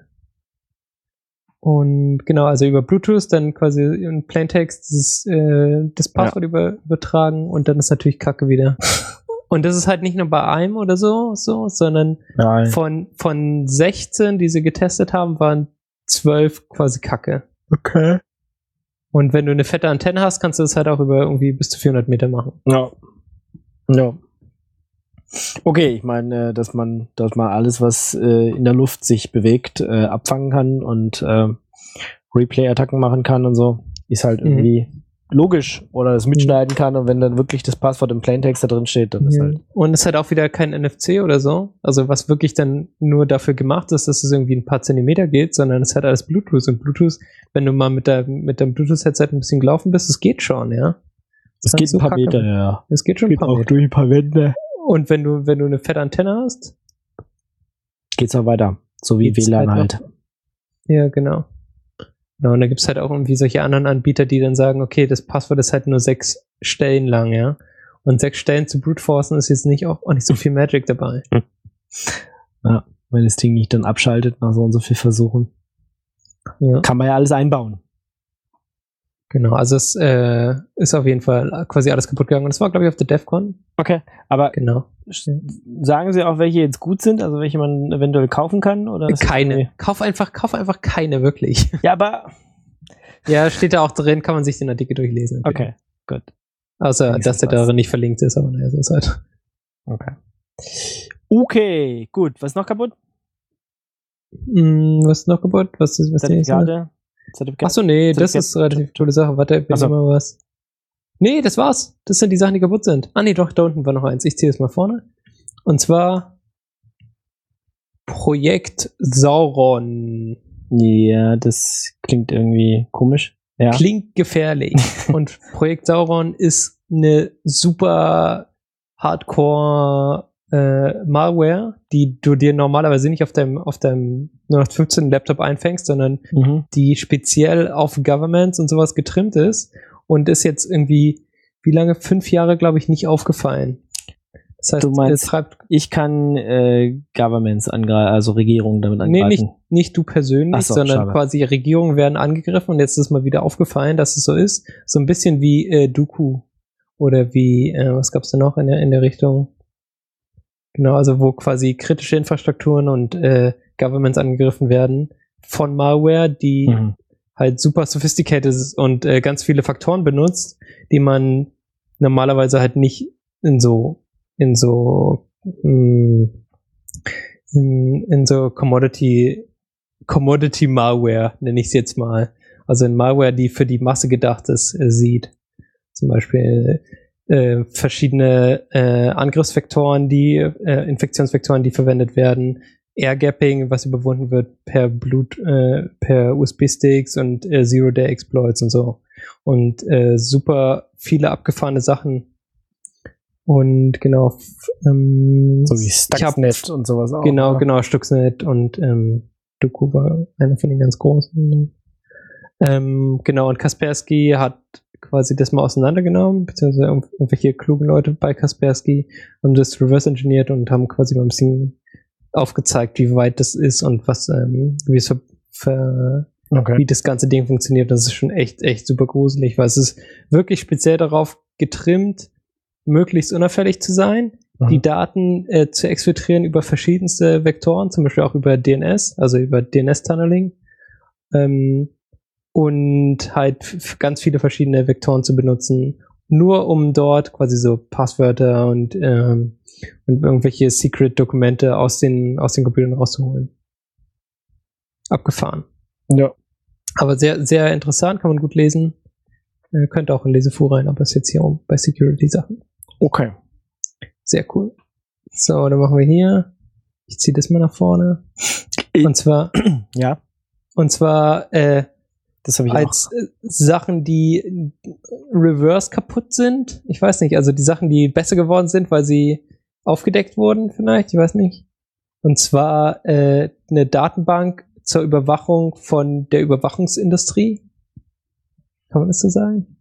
Und genau, also über Bluetooth dann quasi in Plaintext das, äh, das Passwort ja. über, übertragen und dann ist natürlich Kacke wieder. Und das ist halt nicht nur bei einem oder so, so sondern Nein. von von sechzehn, die sie getestet haben, waren zwölf quasi Kacke. Okay. Und wenn du eine fette Antenne hast, kannst du das halt auch über irgendwie bis zu vierhundert Meter machen. Ja. Ja. Okay, ich meine, dass man, dass man alles, was äh, in der Luft sich bewegt, äh, abfangen kann und äh, Replay-Attacken machen kann und so, ist halt Mhm. irgendwie logisch oder es mitschneiden kann und wenn dann wirklich das Passwort im Plaintext da drin steht, dann ist Ja. halt. Und es ist halt auch wieder kein N F C oder so, also was wirklich dann nur dafür gemacht ist, dass es irgendwie ein paar Zentimeter geht, sondern es hat alles Bluetooth und Bluetooth, wenn du mal mit, der, mit deinem Bluetooth-Headset ein bisschen gelaufen bist, es geht schon, ja. Es geht ein paar Meter, ja. Es geht schon ein Geht paar auch Meter. durch ein paar Wände. Und wenn du, wenn du eine fette Antenne hast, Geht's auch weiter. So wie Geht's W L A N halt halt. noch. Ja, genau. Genau, und da gibt's halt auch irgendwie solche anderen Anbieter, die dann sagen, okay, das Passwort ist halt nur sechs Stellen lang, ja. Und sechs Stellen zu brute-forcen ist jetzt nicht auch, auch nicht so viel Magic dabei. Ja, wenn das Ding nicht dann abschaltet nach so und so viel Versuchen. Ja. Kann man ja alles einbauen. Genau, also es äh, ist auf jeden Fall quasi alles kaputt gegangen. Und das war, glaube ich, auf der DEFCON. Okay, aber Genau. sagen Sie auch, welche jetzt gut sind, also welche man eventuell kaufen kann? Oder ist das Keine. irgendwie- Kauf einfach, kauf einfach keine, wirklich. Ja, aber Ja, steht da auch drin, kann man sich den Artikel durchlesen. okay, gut. Außer, Wenigstens dass der was. darin nicht verlinkt ist, aber naja, so ist halt. Okay. Okay, gut. Was ist noch kaputt? Hm, was ist noch kaputt? Was ist, was ist Zertifikate? Zertifikate? Achso, nee, das Zertifikat- ist eine relativ tolle Sache. Warte, wir Ach so. nehmen mal was. Nee, das war's. Das sind die Sachen, die kaputt sind. Ah, nee, doch, da unten war noch eins. Ich ziehe es mal vorne. Und zwar Projekt Sauron. Ja, das klingt irgendwie komisch. Ja. Klingt gefährlich. Und Projekt Sauron ist eine super Hardcore äh, Malware, die du dir normalerweise nicht auf deinem auf deinem null acht fünfzehn Laptop einfängst, sondern Mhm. die speziell auf Governments und sowas getrimmt ist und ist jetzt irgendwie, wie lange? Fünf Jahre, glaube ich, nicht aufgefallen. Das heißt, Du meinst, es treibt, Ich kann äh, Governments angreifen, also Regierungen damit nee, angreifen. nicht, nicht du persönlich, Ach so, sondern schade. quasi Regierungen werden angegriffen und jetzt ist mal wieder aufgefallen, dass es so ist. So ein bisschen wie äh, Dooku oder wie, äh, was gab's da noch in der, in der Richtung? Genau, also wo quasi kritische Infrastrukturen und äh, Governments angegriffen werden von Malware, die Mhm. halt super sophisticated ist und äh, ganz viele Faktoren benutzt, die man normalerweise halt nicht in so in so mh, in, in so Commodity Commodity Malware nenne ich es jetzt mal, also in Malware, die für die Masse gedacht ist, äh, sieht. Zum Beispiel äh, verschiedene äh, Angriffsvektoren, die äh, Infektionsvektoren, die verwendet werden, Air-Gapping, was überwunden wird per Blut, äh, per U S B-Sticks und äh, Zero-Day-Exploits und so. Und äh, super viele abgefahrene Sachen. Und genau, f- ähm, So wie ich hab- Stuxnet und sowas auch. Genau, oder? genau, Stuxnet und ähm, Doku war einer von den ganz großen. Ähm, genau, und Kaspersky hat quasi das mal auseinandergenommen, beziehungsweise irgendw- irgendwelche klugen Leute bei Kaspersky haben das reverse engineert und haben quasi mal ein bisschen aufgezeigt, wie weit das ist und was, ähm, wie es ver, ver, Okay. wie das ganze Ding funktioniert. Das ist schon echt, echt super gruselig, weil es ist wirklich speziell darauf getrimmt, möglichst unauffällig zu sein, Mhm. die Daten äh, zu exfiltrieren über verschiedenste Vektoren, zum Beispiel auch über D N S, also über D N S-Tunneling, ähm, und halt f- ganz viele verschiedene Vektoren zu benutzen, nur um dort quasi so Passwörter und, ähm, und irgendwelche Secret-Dokumente aus den, aus den Computern rauszuholen. Abgefahren. Ja. Aber sehr, sehr interessant, kann man gut lesen. Äh, könnte auch in Lesefu rein, aber ist jetzt hier um bei Security-Sachen. Okay. Sehr cool. So, dann machen wir hier. Ich ziehe das mal nach vorne. Und zwar, ja. Und zwar äh, das habe ich als auch. Äh, Sachen, die reverse kaputt sind. Ich weiß nicht, also die Sachen, die besser geworden sind, weil sie aufgedeckt wurden vielleicht, ich weiß nicht. Und zwar äh, eine Datenbank zur Überwachung von der Überwachungsindustrie. Kann man das so sagen?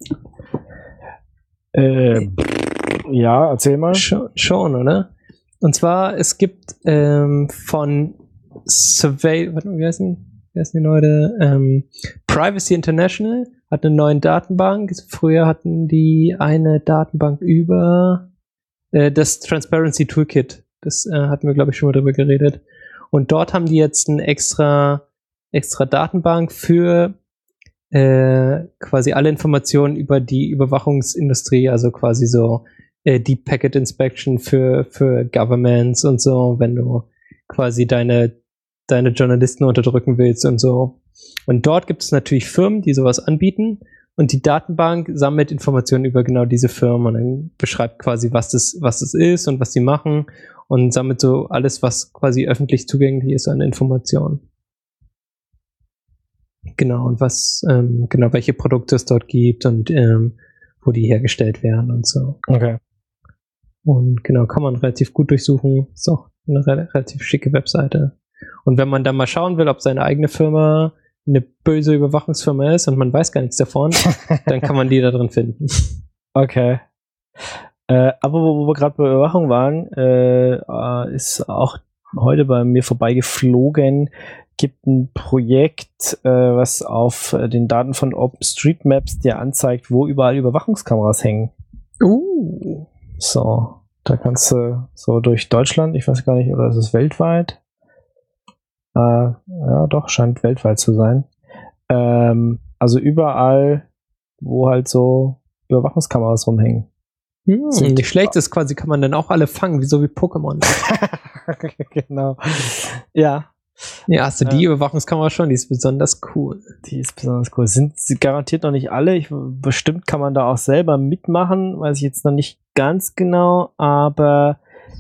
Äh, ja, erzähl mal. Schon, schon, oder? Und zwar, es gibt ähm, von Survey, warte mal, wie heißen die? Wie heißen die Leute? Ähm, Privacy International hat eine neue Datenbank. Früher hatten die eine Datenbank über äh, das Transparency Toolkit. Das äh, hatten wir, glaube ich, schon mal drüber geredet. Und dort haben die jetzt eine extra, extra Datenbank für äh, quasi alle Informationen über die Überwachungsindustrie, also quasi so äh, Deep Packet Inspection für, für Governments und so, wenn du quasi deine, deine Journalisten unterdrücken willst und so. Und dort gibt es natürlich Firmen, die sowas anbieten, und die Datenbank sammelt Informationen über genau diese Firmen und dann beschreibt quasi, was das, was das ist und was sie machen, und sammelt so alles, was quasi öffentlich zugänglich ist an Informationen. Genau, und was, ähm, genau, welche Produkte es dort gibt und ähm, wo die hergestellt werden und so. Okay. Und genau, kann man relativ gut durchsuchen. Ist auch eine re- relativ schicke Webseite. Und wenn man dann mal schauen will, ob seine eigene Firma eine böse Überwachungsfirma ist und man weiß gar nichts davon, dann kann man die da drin finden. Okay. Äh, aber wo, wo wir gerade bei Überwachung waren, äh, äh, ist auch heute bei mir vorbeigeflogen, gibt ein Projekt, äh, was auf äh, den Daten von OpenStreetMaps dir anzeigt, wo überall Überwachungskameras hängen. Uh. So, da kannst du so durch Deutschland, ich weiß gar nicht, oder ist es weltweit? Äh, ja, doch, scheint weltweit zu sein. Ähm, also überall, wo halt so Überwachungskameras rumhängen. Hm, nicht schlecht, das quasi kann man dann auch alle fangen, wie so wie Pokémon. Genau. Ja. Ja, hast du die Ja. Überwachungskamera schon, die ist besonders cool. Die ist besonders cool. Sind sie garantiert noch nicht alle. Ich, bestimmt kann man da auch selber mitmachen, weiß ich jetzt noch nicht ganz genau, aber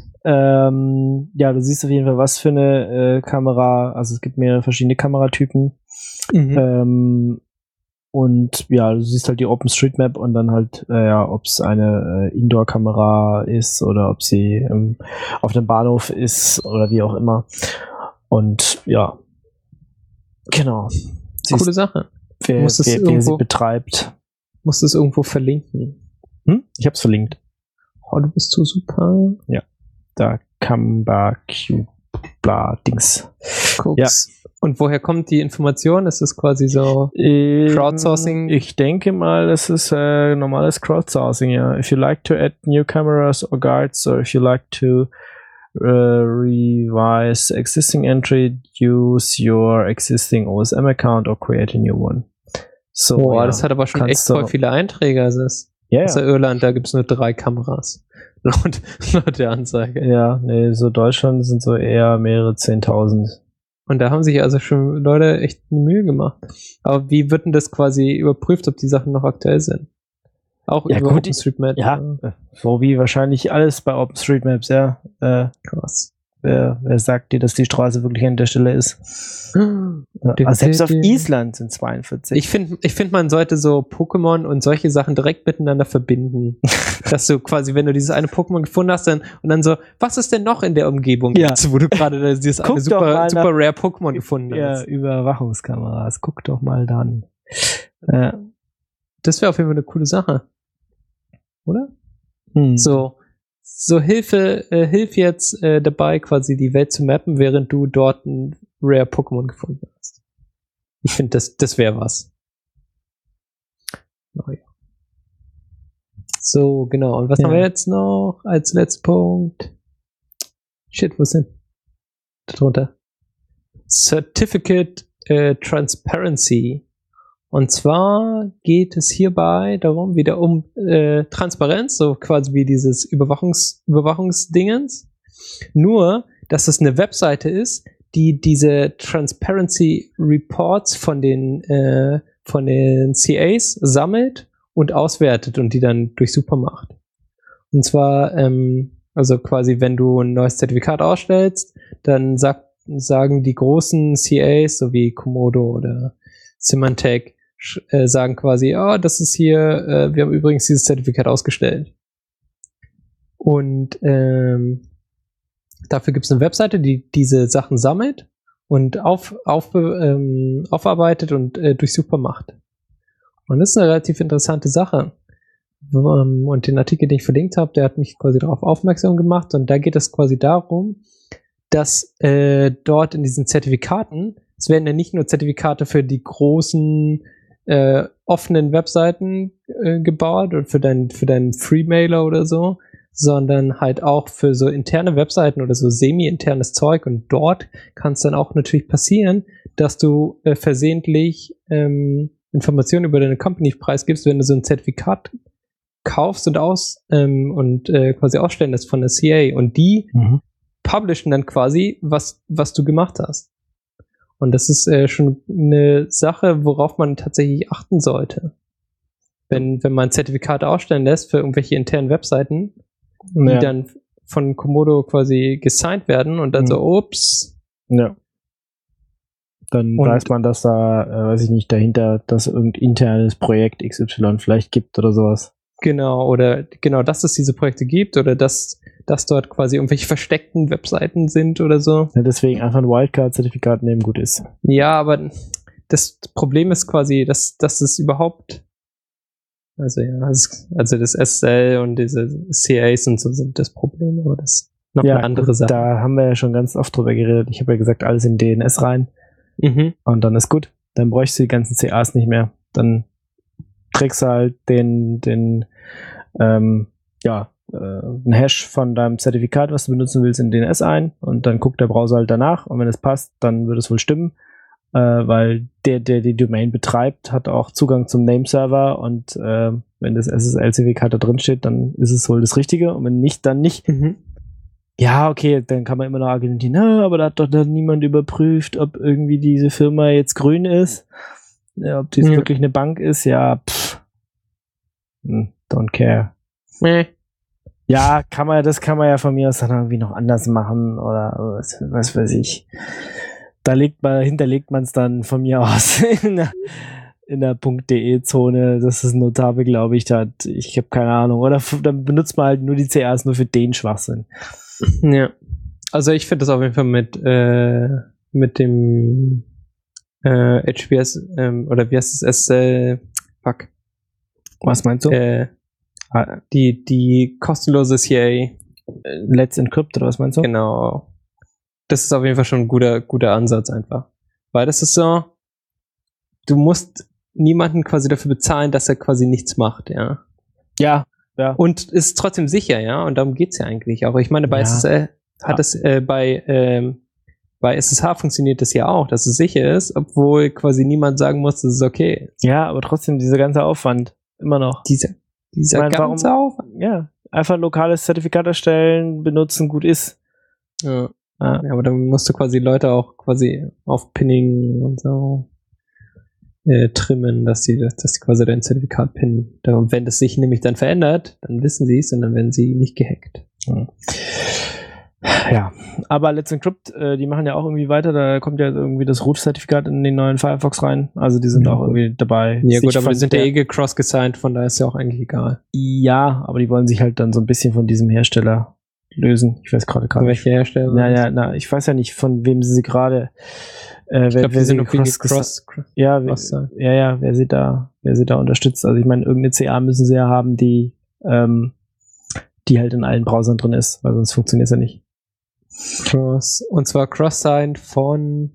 ähm, ja, du siehst auf jeden Fall, was für eine äh, Kamera, also es gibt mehrere verschiedene Kameratypen. Mhm. Ähm, und ja, du siehst halt die OpenStreetMap und dann halt, äh, ja, ob es eine äh, Indoor-Kamera ist oder ob sie ähm, auf dem Bahnhof ist oder wie auch immer. Und ja, genau. Siehst, Coole Sache. wer, Muss es wer, wer sie irgendwo- betreibt. Musst du es irgendwo verlinken. Hm? Ich hab's verlinkt. Oh, du bist so super. Da Kamba Cube bla Dings. Guck's. Und woher kommt die Information? Ist es quasi so Ähm, Crowdsourcing? Ich denke mal, das ist äh, normales Crowdsourcing, ja. If you like to add new cameras or guards, or if you like to uh, revise existing entry, use your existing O S M account or create a new one. So, Boah, ja. das hat aber schon Kannst echt du- voll viele Einträge. Also es Ja, Außer ja. Irland, da gibt es nur drei Kameras. Laut, laut der Anzeige. Ja, nee, so Deutschland sind so eher mehrere Zehntausend. Und da haben sich also schon Leute echt eine Mühe gemacht. Aber wie wird denn das quasi überprüft, ob die Sachen noch aktuell sind? Auch Ja, über gut, OpenStreetMap. Ja, so wie wahrscheinlich alles bei OpenStreetMaps, ja. Äh, Krass. wer, wer sagt dir, dass die Straße wirklich an der Stelle ist? Ja, Dim, also selbst dim, auf dim. Island sind zweiundvierzig. Ich finde, ich find, man sollte so Pokémon und solche Sachen direkt miteinander verbinden. Dass du quasi, wenn du dieses eine Pokémon gefunden hast, dann und dann so, was ist denn noch in der Umgebung, Ja. jetzt, wo du gerade da dieses Guck eine doch mal super, super nach- rare Pokémon gefunden Ja, hast. Überwachungskameras. Guck doch mal dann. Ja. Das wäre auf jeden Fall eine coole Sache. Oder? Hm. So, so Hilfe, äh, hilf jetzt äh, dabei, quasi die Welt zu mappen, während du dort ein rare Pokémon gefunden hast. Ich finde, das, das wäre was. Oh, ja. So, genau. Und was Ja. haben wir jetzt noch als letzten Punkt? Shit, wo ist denn? Da drunter. Certificate äh, Transparency. Und zwar geht es hierbei darum, wieder um äh, Transparenz, so quasi wie dieses Überwachungs Überwachungsdingens. Nur, dass es eine Webseite ist, die diese Transparency Reports von den, äh, von den C As sammelt und auswertet und die dann durchsuchbar macht. Und zwar, ähm, also quasi, wenn du ein neues Zertifikat ausstellst, dann sagt, sagen die großen C As, so wie Komodo oder Symantec, Äh, sagen quasi, oh, das ist hier, äh, wir haben übrigens dieses Zertifikat ausgestellt. Und ähm, dafür gibt es eine Webseite, die diese Sachen sammelt und auf, auf, ähm, aufarbeitet und äh, durchsuchbar macht. Und das ist eine relativ interessante Sache. Ähm, und den Artikel, den ich verlinkt habe, der hat mich quasi darauf aufmerksam gemacht. Und da geht es quasi darum, dass äh, dort in diesen Zertifikaten, es werden ja nicht nur Zertifikate für die großen Äh, offenen Webseiten äh, gebaut und für deinen für deinen Freemailer oder so, sondern halt auch für so interne Webseiten oder so semi-internes Zeug. Und dort kann es dann auch natürlich passieren, dass du äh, versehentlich ähm, Informationen über deine Company preisgibst, wenn du so ein Zertifikat kaufst und aus ähm, und äh, quasi ausstellen lässt von der C A, und die mhm. publishen dann quasi, was was du gemacht hast. Und das ist äh, schon eine Sache, worauf man tatsächlich achten sollte. Wenn, wenn man Zertifikate ausstellen lässt für irgendwelche internen Webseiten, die ja. dann von Komodo quasi gesigned werden und dann mhm. so, ups. Ja. Dann und weiß man, dass da, äh, weiß ich nicht, dahinter, dass irgendein internes Projekt X Y vielleicht gibt oder sowas. Genau, oder genau, dass es diese Projekte gibt oder dass, dass dort quasi irgendwelche versteckten Webseiten sind oder so. Ja, deswegen einfach ein Wildcard-Zertifikat nehmen gut ist. Ja, aber das Problem ist quasi, dass, dass es überhaupt, also ja, also das S S L und diese C As und so sind das Problem, aber das ist noch ja, eine andere gut, Sache. Da haben wir ja schon ganz oft drüber geredet. Ich habe ja gesagt, alles in D N S rein. Mhm. Und dann ist gut. Dann bräuchst du die ganzen C As nicht mehr. Dann trägst du halt den, den, ähm, ja, äh, einen Hash von deinem Zertifikat, was du benutzen willst, in D N S ein, und dann guckt der Browser halt danach, und wenn es passt, dann wird es wohl stimmen, äh, weil der, der die Domain betreibt, hat auch Zugang zum Nameserver, und äh, wenn das S S L-Zertifikat da drin steht, dann ist es wohl das Richtige, und wenn nicht, dann nicht. Mhm. Ja, okay, dann kann man immer noch argumentieren, na, aber da hat doch dann niemand überprüft, ob irgendwie diese Firma jetzt grün ist. Ja, ob dies ja. wirklich eine Bank ist, ja, pff. Don't care. Nee. Ja, kann man, das kann man ja von mir aus dann irgendwie noch anders machen oder was, was weiß ich. Da legt man, hinterlegt man es dann von mir aus in der, in der .de-Zone. Das ist notabel, glaube ich. Da, ich habe keine Ahnung. Oder f- dann benutzt man halt nur die C As nur für den Schwachsinn. Ja. Also ich finde das auf jeden Fall mit, äh, mit dem Äh, H B S, ähm, oder wie heißt es, S L, fuck. Was meinst du? Äh, die, die kostenlose C A. Let's Encrypt, oder was meinst du? Genau. Das ist auf jeden Fall schon ein guter, guter Ansatz einfach. Weil das ist so, du musst niemanden quasi dafür bezahlen, dass er quasi nichts macht, ja. Ja, ja. Und ist trotzdem sicher, ja, und darum geht's ja eigentlich auch. Ich meine, bei ja. S S L hat es, äh, bei, ähm, Bei S S H funktioniert das ja auch, dass es sicher ist, obwohl quasi niemand sagen muss, das ist okay. Ja, aber trotzdem dieser ganze Aufwand, immer noch. Dieser, dieser meine, ganze warum, Aufwand? Ja, einfach ein lokales Zertifikat erstellen, benutzen, gut ist. Ja. Ja, aber dann musst du quasi Leute auch quasi auf Pinning und so äh, trimmen, dass die, dass die quasi dein Zertifikat pinnen. Und wenn das sich nämlich dann verändert, dann wissen sie es und dann werden sie nicht gehackt. Ja. Ja, aber Let's Encrypt, äh, die machen ja auch irgendwie weiter, da kommt ja irgendwie das Root-Zertifikat in den neuen Firefox rein, also die sind ja. auch irgendwie dabei. Ja gut, aber die sind ja eh gecross-gesigned, von daher ist ja auch eigentlich egal. Ja, aber die wollen sich halt dann so ein bisschen von diesem Hersteller lösen. Ich weiß gerade gerade welcher Hersteller? Ja, ja, na, ich weiß ja nicht, von wem sie gerade äh, ich glaube, die sind irgendwie cross, cross, ja, cross wer, ja, ja, wer sie da, wer sie da unterstützt. Also ich meine, irgendeine C A müssen sie ja haben, die ähm, die halt in allen Browsern drin ist, weil sonst funktioniert es ja nicht. Cross. Und zwar Cross-Signed von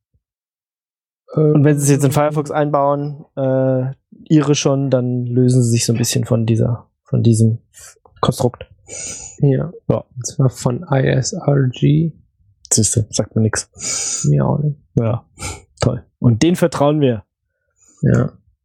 äh, und wenn sie es jetzt in Firefox einbauen, äh, ihre schon, dann lösen sie sich so ein bisschen von dieser, von diesem Konstrukt. Ja. ja. Und zwar von I S R G. Siehste, sagt mir nichts. Mir auch nicht. Ja, toll. Und denen vertrauen wir. Ja.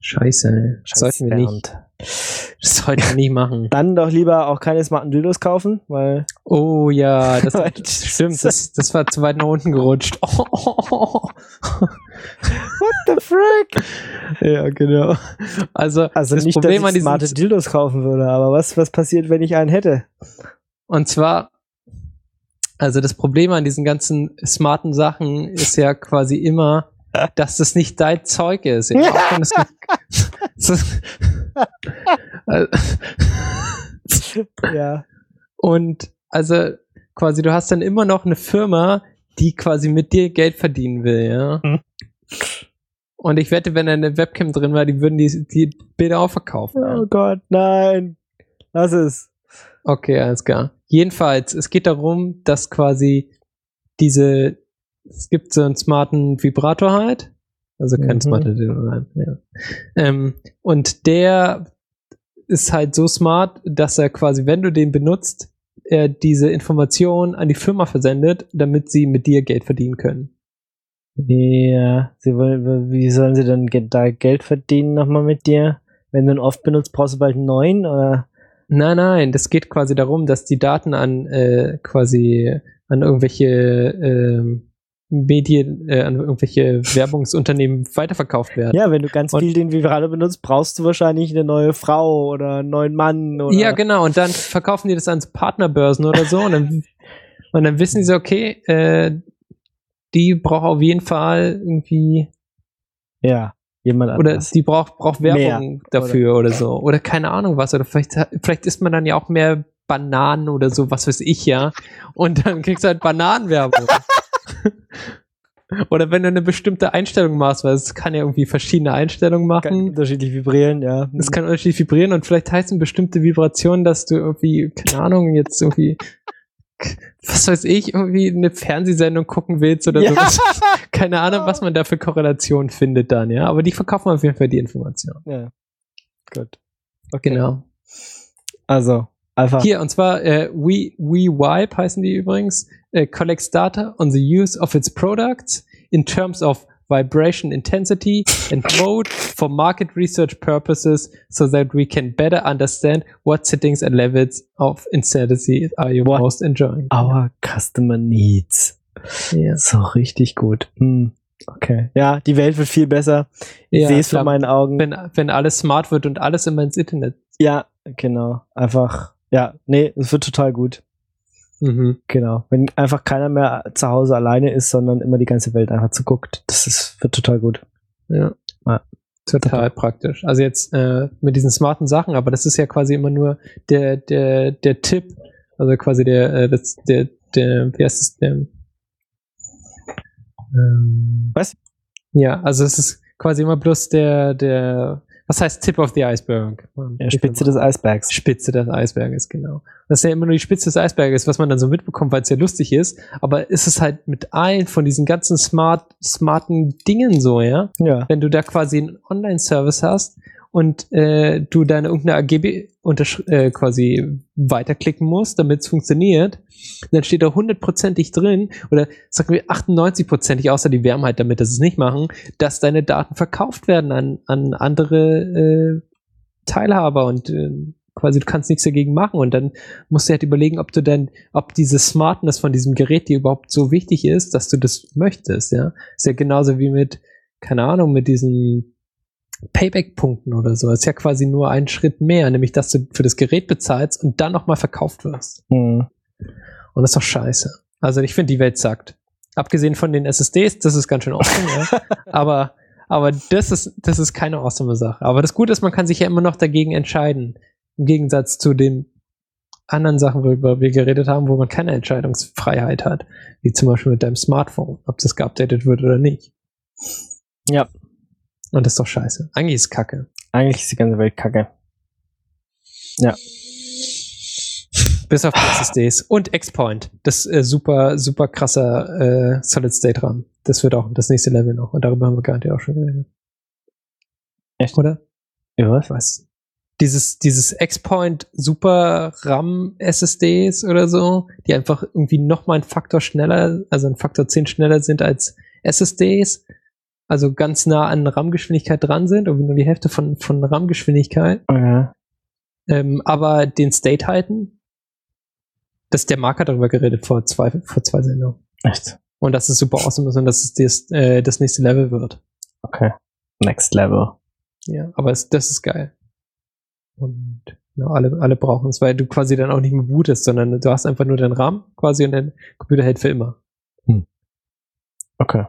Scheiße, ey. Scheiß Sollten wir Bernd. nicht. Das sollten wir nicht machen. Dann doch lieber auch keine smarten Dildos kaufen, weil Oh ja, das, das stimmt. Das, das war zu weit nach unten gerutscht. Oh, oh, oh. what the frick? Ja, genau. Also, Also das nicht, Problem dass an ich smarte diesem, Dildos kaufen würde, aber was, was passiert, wenn ich einen hätte? und zwar, also das Problem an diesen ganzen smarten Sachen ist ja quasi immer, dass das nicht dein Zeug ist. Ja, auch wenn es Ja. Und also quasi, du hast dann immer noch eine Firma, die quasi mit dir Geld verdienen will, ja. Hm. Und ich wette, wenn da eine Webcam drin war, die würden die, die Bilder auch verkaufen. Ja. Oh Gott, nein. Lass es. Okay, alles klar. Jedenfalls, es geht darum, dass quasi diese, es gibt so einen smarten Vibrator halt, also kein Mhm. smarter Dildo, nein, ja. Ähm, und der ist halt so smart, dass er quasi, wenn du den benutzt, er diese Information an die Firma versendet, damit sie mit dir Geld verdienen können. Ja, sie wollen, wie sollen sie dann ge- da Geld verdienen nochmal mit dir? Wenn du ihn oft benutzt, brauchst du bald einen neuen, oder? Nein, nein, das geht quasi darum, dass die Daten an äh, quasi an irgendwelche ähm, Medien, äh, an irgendwelche Werbungsunternehmen weiterverkauft werden. Ja, wenn du ganz Und- viel den Vibrator benutzt, brauchst du wahrscheinlich eine neue Frau oder einen neuen Mann, oder? Ja, genau. Und dann verkaufen die das an Partnerbörsen oder so. Und dann, und dann wissen die so, okay, äh, die braucht auf jeden Fall irgendwie, Ja, jemand oder anders. die braucht, braucht Werbung Mehr, dafür oder. oder so. Oder keine Ahnung was. Oder vielleicht, vielleicht isst man dann ja auch mehr Bananen oder so, was weiß ich ja. Und dann kriegst du halt Bananenwerbung. Oder wenn du eine bestimmte Einstellung machst, weil es kann ja irgendwie verschiedene Einstellungen Kann machen. unterschiedlich vibrieren, ja. Es kann unterschiedlich vibrieren und vielleicht heißen bestimmte Vibrationen, dass du irgendwie, keine Ahnung, jetzt irgendwie, was weiß ich, irgendwie eine Fernsehsendung gucken willst oder Ja. sowas. Keine Ahnung, was man da für Korrelationen findet dann, ja. Aber die verkaufen auf jeden Fall die Information. Ja. Gut. Okay. Genau. Also, einfach. Hier, und zwar, äh, We, WeVibe heißen die übrigens, äh, collects data on the use of its products in terms of vibration intensity and mode for market research purposes so that we can better understand what settings and levels of intensity are you What most enjoying. Our customer needs. Ja. So richtig gut. Hm. Okay. Ja, die Welt wird viel besser. Ich Ja, sehe es vor klar. meinen Augen. Wenn, wenn alles smart wird und alles immer ins Internet. Ja, genau. Einfach, ja, nee, es wird total gut. Mhm. Genau. Wenn einfach keiner mehr zu Hause alleine ist, sondern immer die ganze Welt einfach zuguckt. Das ist, wird total gut. Ja. Ja. Total praktisch. Also jetzt äh, mit diesen smarten Sachen, aber das ist ja quasi immer nur der, der, der Tipp, also quasi der, äh, das, der, der, wie heißt es, der, ähm, Was? Ja, also es ist quasi immer bloß der, der, was heißt Tip of the Iceberg? Ja, Spitze des Eisbergs. Spitze des Eisberges, genau. Das ist ja immer nur die Spitze des Eisberges, was man dann so mitbekommt, weil es ja lustig ist. Aber ist es halt mit allen von diesen ganzen smart, smarten Dingen so, ja? Ja. Wenn du da quasi einen Online-Service hast und äh, du deine irgendeine A G B untersch- äh, quasi weiterklicken musst, damit es funktioniert, dann steht da hundertprozentig drin, oder sagen wir achtundneunzig prozentig, außer die Wärme halt, damit das es nicht machen, dass deine Daten verkauft werden an, an andere äh, Teilhaber und äh, quasi du kannst nichts dagegen machen und dann musst du halt überlegen, ob du dann, ob diese Smartness von diesem Gerät dir überhaupt so wichtig ist, dass du das möchtest, ja. Ist ja genauso wie mit, keine Ahnung, mit diesen Payback-Punkten oder so. Ist ja quasi nur ein Schritt mehr, nämlich dass du für das Gerät bezahlst und dann nochmal verkauft wirst. Hm. Und das ist doch scheiße. Also ich finde, die Welt sagt. Abgesehen von den S S Ds, das ist ganz schön awesome, ja. Aber, aber das ist, das ist keine awesome Sache. Aber das Gute ist, man kann sich ja immer noch dagegen entscheiden. Im Gegensatz zu den anderen Sachen, worüber wir geredet haben, wo man keine Entscheidungsfreiheit hat. Wie zum Beispiel mit deinem Smartphone, ob das geupdatet wird oder nicht. Ja. Und das ist doch scheiße. Eigentlich ist es Kacke. Eigentlich ist die ganze Welt kacke. Ja. Bis auf die S S Ds. Und X-Point. Das äh, super, super krasser äh, Solid-State-RAM. Das wird auch das nächste Level noch. Und darüber haben wir garantiert auch schon geredet. Echt? Oder? Ja, was? Ich weiß. Dieses, dieses X-Point Super RAM S S Ds oder so, die einfach irgendwie nochmal einen Faktor schneller, also einen Faktor zehn schneller sind als S S Ds, also ganz nah an RAM-Geschwindigkeit dran sind, irgendwie nur die Hälfte von, von RAM-Geschwindigkeit, Okay. ähm, aber den State halten. Das, der Marc hat darüber geredet vor zwei, vor zwei Sendungen. Echt? Und dass es super awesome ist und dass es das, äh, das nächste Level wird. Okay. Next Level. Ja, aber es, das ist geil. Und ja, alle, alle brauchen es, weil du quasi dann auch nicht mehr bootest, sondern du hast einfach nur den RAM quasi und dein Computer hält für immer. Hm. Okay.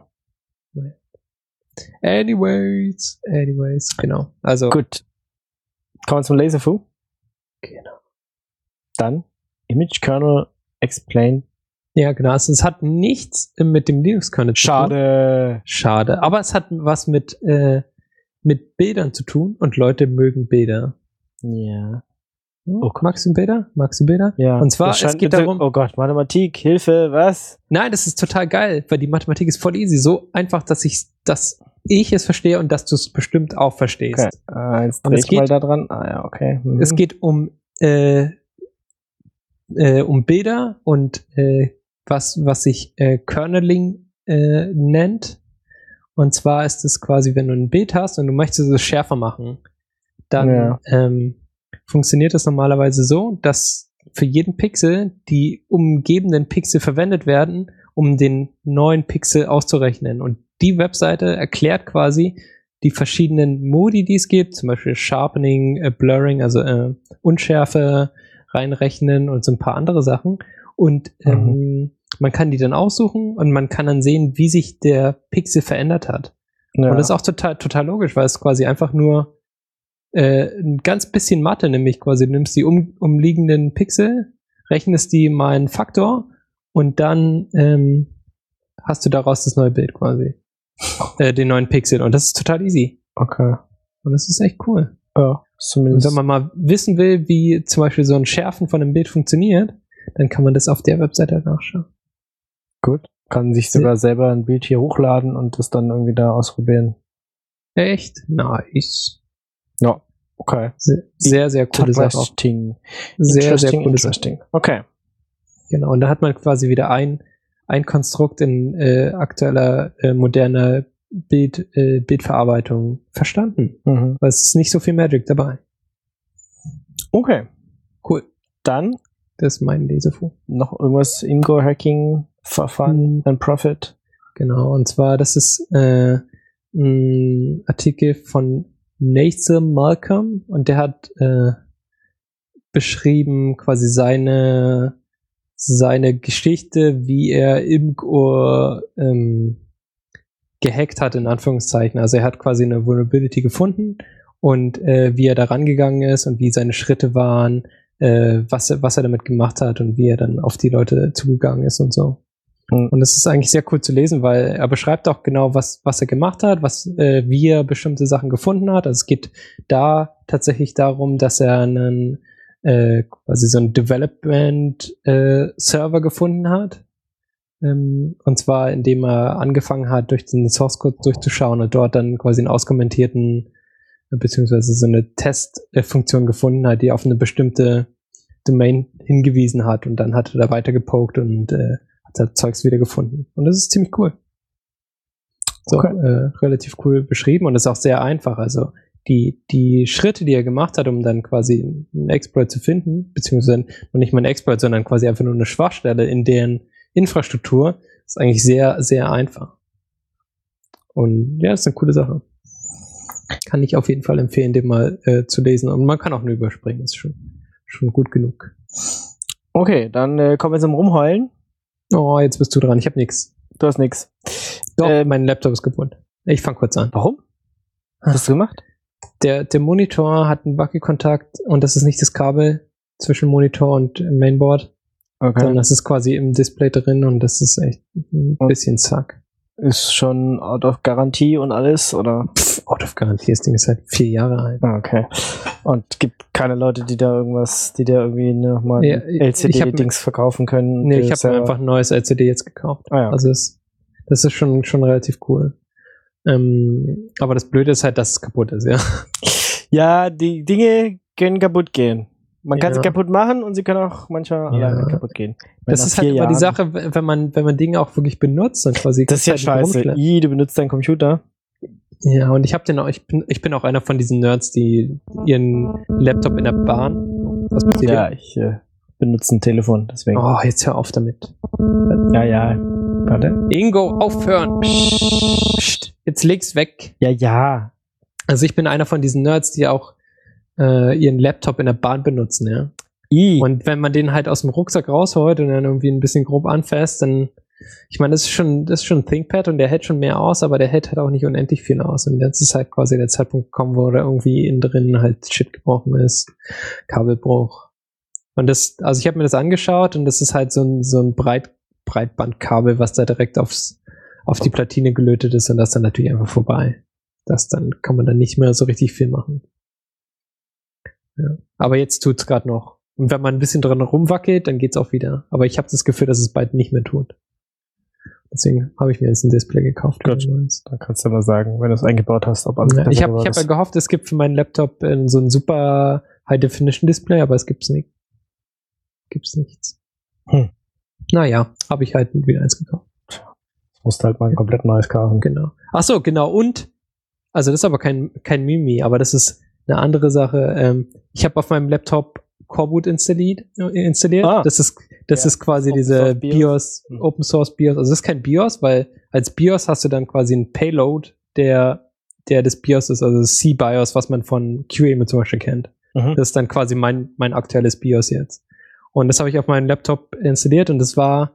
Anyways, anyways, genau. Also, Gut. Kommen wir zum Laserfu. genau. Dann Image Kernel Explain. Ja, genau. Also, es hat nichts mit dem Linux-Kernel zu tun. Schade. Schade. Aber es hat was mit, äh, mit Bildern zu tun und Leute mögen Bilder. Ja. Oh, magst du Bilder? Magst du Bilder? Ja. Und zwar, Das scheint es geht mit- darum. Oh Gott, Mathematik, Hilfe, was? Nein, das ist total geil, weil die Mathematik ist voll easy. So einfach, dass ich, dass ich es verstehe und dass du es bestimmt auch verstehst. Okay. Äh, jetzt Und dreh es ich mal geht- da dran. Ah ja, okay. Mhm. Es geht um, äh, äh, um Bilder und äh, was, was sich äh, Kerneling äh, nennt. Und zwar ist es quasi, wenn du ein Bild hast und du möchtest es schärfer machen, dann Ja. ähm, funktioniert das normalerweise so, dass für jeden Pixel die umgebenden Pixel verwendet werden, um den neuen Pixel auszurechnen. Und die Webseite erklärt quasi die verschiedenen Modi, die es gibt, zum Beispiel Sharpening, äh, Blurring, also äh, Unschärfe reinrechnen und so ein paar andere Sachen. Und ähm, man kann die dann aussuchen und man kann dann sehen, wie sich der Pixel verändert hat. ja. Und das ist auch total, total logisch, weil es quasi einfach nur äh, ein ganz bisschen Mathe, nämlich quasi, du nimmst die um, umliegenden Pixel, rechnest die mal einen Faktor und dann ähm, hast du daraus das neue Bild quasi. Äh, den neuen Pixel. Und das ist total easy. Okay. Und das ist echt cool. Ja, Und zumindest. wenn man mal wissen will, wie zum Beispiel so ein Schärfen von einem Bild funktioniert, dann kann man das auf der Webseite nachschauen. Gut. Kann sich sogar selber ein Bild hier hochladen und das dann irgendwie da ausprobieren. Echt nice. Ja, okay. Sehr, sehr, sehr coole Sache. auch. Interesting. Sehr, sehr Interesting, coole Sache. interesting. Okay. Genau, und da hat man quasi wieder ein, ein Konstrukt in äh, aktueller, äh, moderner Bild, äh, Bildverarbeitung verstanden. Mhm. Weil es ist nicht so viel Magic dabei. Okay. Cool. Dann Das ist mein Lesefu. noch irgendwas Ingo-Hacking, Verfahren, and Profit. Genau, und zwar, das ist äh, ein Artikel von Nathan Malcolm und der hat äh, beschrieben quasi seine seine Geschichte, wie er Imgur ähm, gehackt hat, in Anführungszeichen. Also er hat quasi eine Vulnerability gefunden und äh, wie er da rangegangen ist und wie seine Schritte waren, äh, was, er- was er damit gemacht hat und wie er dann auf die Leute zugegangen ist und so. Mhm. Und das ist eigentlich sehr cool zu lesen, weil er beschreibt auch genau, was, was er gemacht hat, was, äh, wie er bestimmte Sachen gefunden hat. Also es geht da tatsächlich darum, dass er einen äh, quasi so einen Development-Server gefunden hat. Ähm, und zwar, indem er angefangen hat, durch den Source Code durchzuschauen und dort dann quasi einen auskommentierten, äh, beziehungsweise so eine Testfunktion gefunden hat, die auf eine bestimmte Domain hingewiesen hat. Und dann hat er da weiter gepokt und äh, hat da Zeugs wieder gefunden. Und das ist ziemlich cool. So, Okay. äh, relativ cool beschrieben und ist auch sehr einfach. Also die, die Schritte, die er gemacht hat, um dann quasi einen Exploit zu finden, beziehungsweise noch nicht mal einen Exploit, sondern quasi einfach nur eine Schwachstelle in deren Infrastruktur, ist eigentlich sehr, sehr einfach. Und ja, ist eine coole Sache. Kann ich auf jeden Fall empfehlen, den mal äh, zu lesen. Und man kann auch nur überspringen, ist schon, schon gut genug. Okay, dann äh, kommen wir zum Rumheulen. Oh, jetzt bist du dran. Ich habe nichts. Du hast nix. Doch, Ähm, mein Laptop ist kaputt. Ich fange kurz an. Warum? Was hast du gemacht? Der, der Monitor hat einen Wackelkontakt und das ist nicht das Kabel zwischen Monitor und Mainboard, sondern Okay. das ist quasi im Display drin und das ist echt ein bisschen zack. Ist schon out of Garantie und alles, oder? Pff, out of Garantie, das Ding ist halt vier Jahre alt. Ah, okay. Und gibt keine Leute, die da irgendwas, die da irgendwie nochmal Ja, ein L C ich hab- D-Dings verkaufen können? Nee, die ich habe selber- einfach ein neues L C D jetzt gekauft. Ah, ja. Also das, das ist schon, schon relativ cool. Ähm, aber das Blöde ist halt, dass es kaputt ist, ja. Ja, die Dinge können kaputt gehen. Man kann Ja. sie kaputt machen und sie können auch manchmal Ja. alleine kaputt gehen. Das Nach ist halt vier immer die Jahren- Sache, wenn man, wenn man Dinge auch wirklich benutzt und quasi Das ist ja Zeit mit scheiße. rumschleppt. I, du benutzt deinen Computer Ja, und ich habe den auch, ich bin, ich bin auch einer von diesen Nerds, die ihren Laptop in der Bahn. Was passiert? Ja, ich äh, benutze ein Telefon, deswegen. Oh, jetzt hör auf damit. Ja, ja. Warte. Ingo, aufhören. Psst, jetzt leg's weg. Ja, ja. Also ich bin einer von diesen Nerds, die auch äh, ihren Laptop in der Bahn benutzen, ja. I. Und wenn man den halt aus dem Rucksack rausholt und dann irgendwie ein bisschen grob anfasst, dann, ich meine, das ist schon, das ist schon ein ThinkPad und der hält schon mehr aus, aber der hält halt auch nicht unendlich viel aus. Und jetzt ist halt quasi der Zeitpunkt gekommen, wo da irgendwie innen drin halt Shit gebrochen ist, Kabelbruch. Und das, also ich habe mir das angeschaut und das ist halt so ein, so ein Breit, Breitbandkabel, was da direkt aufs, auf die Platine gelötet ist und das dann natürlich einfach vorbei. Das dann kann man dann nicht mehr so richtig viel machen. Ja. Aber jetzt tut's gerade noch. Und wenn man ein bisschen dran rumwackelt, dann geht's auch wieder. Aber ich habe das Gefühl, dass es bald nicht mehr tut. Deswegen habe ich mir jetzt ein Display gekauft. Gut, dann kannst du mal sagen, wenn du es eingebaut hast, ob alles ja, ich habe ich ist. hab ja gehofft, es gibt für meinen Laptop äh, so ein super High-Definition-Display, aber es gibt's nicht. Gibt's nichts. Hm. Naja, habe ich halt wieder eins gekauft. Musst halt mal ein komplett neues kaufen. Genau. Ach so, genau. Und, also das ist aber kein, kein Mimi, aber das ist eine andere Sache. Ähm, ich habe auf meinem Laptop Coreboot installiert. installiert. Ah, das ist, das ja, ist quasi Open diese BIOS, BIOS hm. Open Source BIOS. Also das ist kein BIOS, weil als BIOS hast du dann quasi einen Payload, der, der des BIOS ist, also das C-BIOS, was man von Q E M U zum Beispiel kennt. Mhm. Das ist dann quasi mein, mein aktuelles BIOS jetzt. Und das habe ich auf meinem Laptop installiert und das war,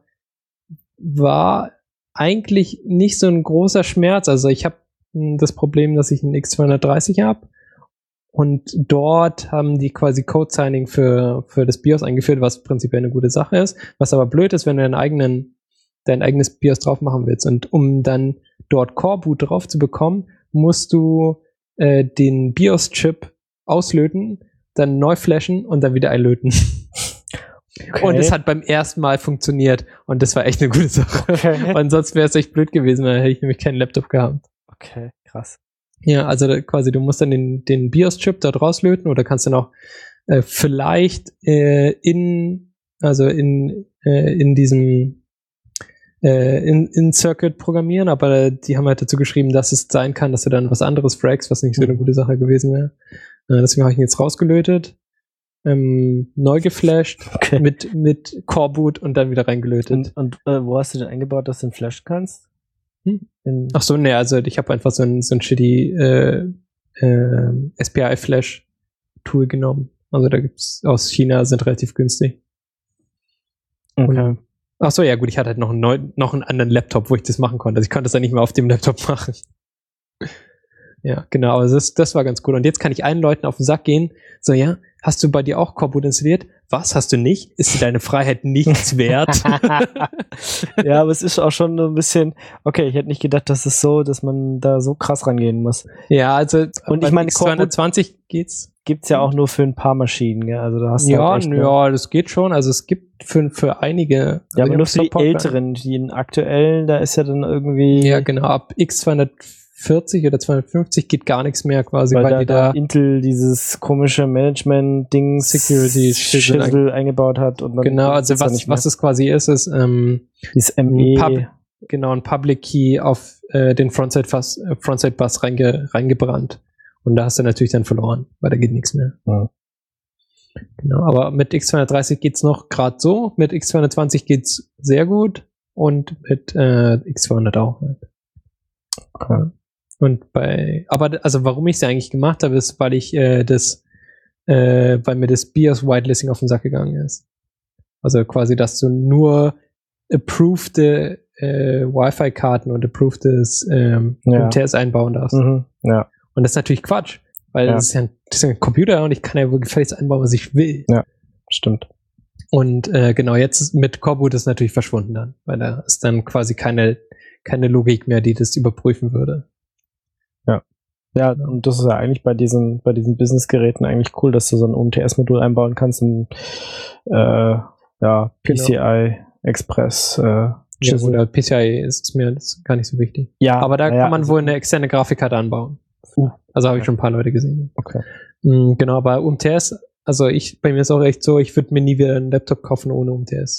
war eigentlich nicht so ein großer Schmerz. Also ich habe das Problem, dass ich einen X zweihundertdreißig habe und dort haben die quasi Code-Signing für, für das BIOS eingeführt, was prinzipiell eine gute Sache ist. Was aber blöd ist, wenn du deinen eigenen, dein eigenes BIOS drauf machen willst. Und um dann dort Coreboot drauf zu bekommen, musst du äh, den BIOS-Chip auslöten, dann neu flashen und dann wieder einlöten. Okay. Und es hat beim ersten Mal funktioniert und das war echt eine gute Sache. Okay. Und sonst wäre es echt blöd gewesen, dann hätte ich nämlich keinen Laptop gehabt. Okay, krass. Ja, also da, quasi du musst dann den, den BIOS-Chip dort rauslöten oder kannst dann auch äh, vielleicht äh, in, also in, äh, in diesem äh, in, in Circuit programmieren, aber die haben halt dazu geschrieben, dass es sein kann, dass du dann was anderes fragst, was nicht so eine gute Sache gewesen wäre. Äh, deswegen habe ich ihn jetzt rausgelötet. Ähm, neu geflasht, okay. mit, mit Coreboot und dann wieder reingelötet. Und, und äh, wo hast du denn eingebaut, dass du den flashen kannst? Hm? Ach so, ne, also ich habe einfach so ein, so ein shitty äh, äh, S P I-Flash-Tool genommen. Also da gibt's aus China, sind relativ günstig. Okay. Und, ach so, ja gut, ich hatte halt noch einen, neu, noch einen anderen Laptop, wo ich das machen konnte. Also ich konnte das dann nicht mehr auf dem Laptop machen. Ja, genau, also das, das war ganz cool. Und jetzt kann ich allen Leuten auf den Sack gehen, so, ja, hast du bei dir auch Coreboot installiert? Was, hast du nicht? Ist dir deine Freiheit nichts wert? Ja, aber es ist auch schon ein bisschen, okay, ich hätte nicht gedacht, dass es so, dass man da so krass rangehen muss. Ja, also und ich meine, X zweihundertzwanzig geht's. Gibt's ja auch nur für ein paar Maschinen, gell? Also da hast du ja, halt echt, ja, das geht schon. Also es gibt für, für einige. Ja, also aber nur für die älteren, die aktuellen, da ist ja dann irgendwie. Ja, genau, ab X zweihundertvierzig oder zweihundertfünfzig geht gar nichts mehr quasi, weil, weil da, die da Intel dieses komische Management-Ding Security Schissel eingebaut hat. Und dann genau, also was, was es quasi ist, ist ähm, dieses M E. Pub, genau, ein Public Key auf äh, den Frontside-Bus äh, Frontside Bus reinge, reingebrannt. Und da hast du natürlich dann verloren, weil da geht nichts mehr. Ja. Genau, aber mit X zweihundertdreißig geht's noch gerade so, mit X zweihundertzwanzig geht's sehr gut und mit äh, X zweihundert auch halt. Okay. Und bei, aber also warum ich es eigentlich gemacht habe, ist, weil ich äh, das, äh, weil mir das BIOS Whitelisting auf den Sack gegangen ist. Also quasi, dass du nur approved äh, Wi-Fi-Karten und approvedes ähm, ja. U T S einbauen darfst. Mhm. Ja. Und das ist natürlich Quatsch, weil ja. das, ist ja ein, das ist ja ein Computer und ich kann ja wohl gefälligst einbauen, was ich will. Ja, stimmt. Und äh, genau, jetzt mit Coreboot ist natürlich verschwunden dann, weil da ist dann quasi keine, keine Logik mehr, die das überprüfen würde. Ja. Ja, und das ist ja eigentlich bei diesen, bei diesen Business-Geräten eigentlich cool, dass du so ein U M T S-Modul einbauen kannst, ein äh, ja, P C I genau. Express äh, ja, oder P C I ist mir das gar nicht so wichtig. Ja, aber da ja, kann man also wohl eine externe Grafikkarte anbauen. Uh, also habe okay. ich schon ein paar Leute gesehen. Okay. Mhm, genau, bei U M T S, also ich, bei mir ist auch echt so, ich würde mir nie wieder einen Laptop kaufen ohne U M T S.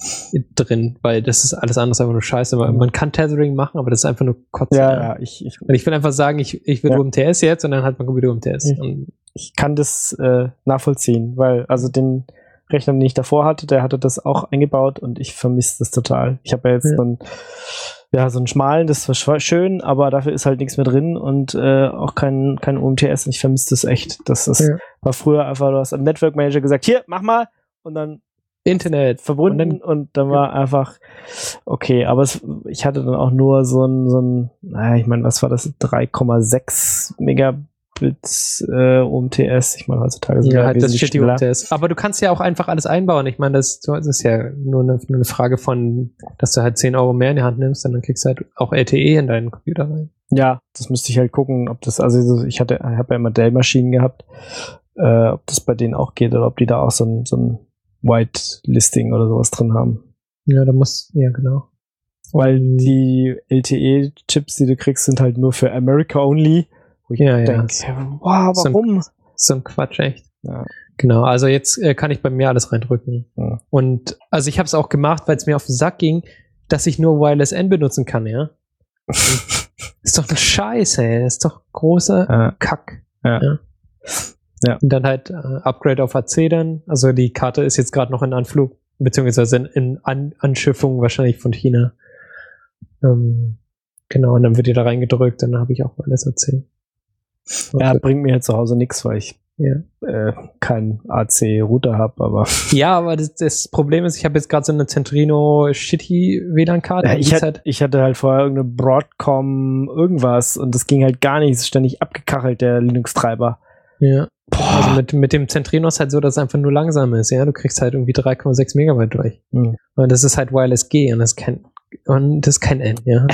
drin, weil das ist alles andere einfach nur scheiße. Man, man kann Tethering machen, aber das ist einfach nur Kotze. Ja, ja, ich, ich, und ich will einfach sagen, ich, ich will ja. U M T S jetzt und dann hat man Computer U M T S. Ich, ich kann das äh, nachvollziehen, weil also den Rechner, den ich davor hatte, der hatte das auch eingebaut und ich vermisse das total. Ich habe ja jetzt ja. so einen ja, so einen schmalen, das war schön, aber dafür ist halt nichts mehr drin und äh, auch kein, kein U M T S und ich vermisse das echt. Das ist, ja. war früher einfach, du hast am Network Manager gesagt, hier, mach mal und dann Internet verbunden und dann, und dann war einfach okay, aber es, ich hatte dann auch nur so ein, so ein, naja, ich meine, was war das, drei Komma sechs Megabit äh, U M T S, ich meine, heutzutage ja, halt das steht die U M T S. Aber du kannst ja auch einfach alles einbauen, ich meine, das, das ist ja nur eine, nur eine Frage von, dass du halt zehn Euro mehr in die Hand nimmst und dann kriegst du halt auch L T E in deinen Computer rein. Ja, das müsste ich halt gucken, ob das, also ich hatte, ich habe ja immer Dell-Maschinen gehabt, äh, ob das bei denen auch geht oder ob die da auch so ein, so ein Whitelisting oder sowas drin haben. Ja, da muss, ja, genau. Weil die L T E-Chips, die du kriegst, sind halt nur für America only. Wo ich ja, denke, ja. wow, warum? So ein, so ein Quatsch, echt. Ja. Genau, also jetzt äh, kann ich bei mir alles reindrücken. Ja. Und also ich habe es auch gemacht, weil es mir auf den Sack ging, dass ich nur Wireless N benutzen kann, ja. Ist doch ein Scheiß, ey. Das ist doch großer ja. Kack. Ja. ja. Ja. Und dann halt äh, Upgrade auf A C dann. Also die Karte ist jetzt gerade noch in Anflug, beziehungsweise in, in An Anschiffung wahrscheinlich von China. Ähm, genau, und dann wird die da reingedrückt, dann habe ich auch alles A C. Und ja, bringt mir jetzt zu Hause nichts, weil ich ja. äh, keinen A C-Router habe, aber. Ja, aber das, das Problem ist, ich habe jetzt gerade so eine Centrino Shitty W L A N-Karte. Ja, ich, hat, halt ich hatte halt vorher irgendeine Broadcom irgendwas und das ging halt gar nicht, es ist ständig abgekachelt, der Linux-Treiber. Ja. Boah. Also mit, mit dem Centrino ist halt so, dass es einfach nur langsam ist, ja. Du kriegst halt irgendwie drei Komma sechs Megabyte durch. Mhm. Und das ist halt Wireless G und das ist kein, und das ist kein N, ja.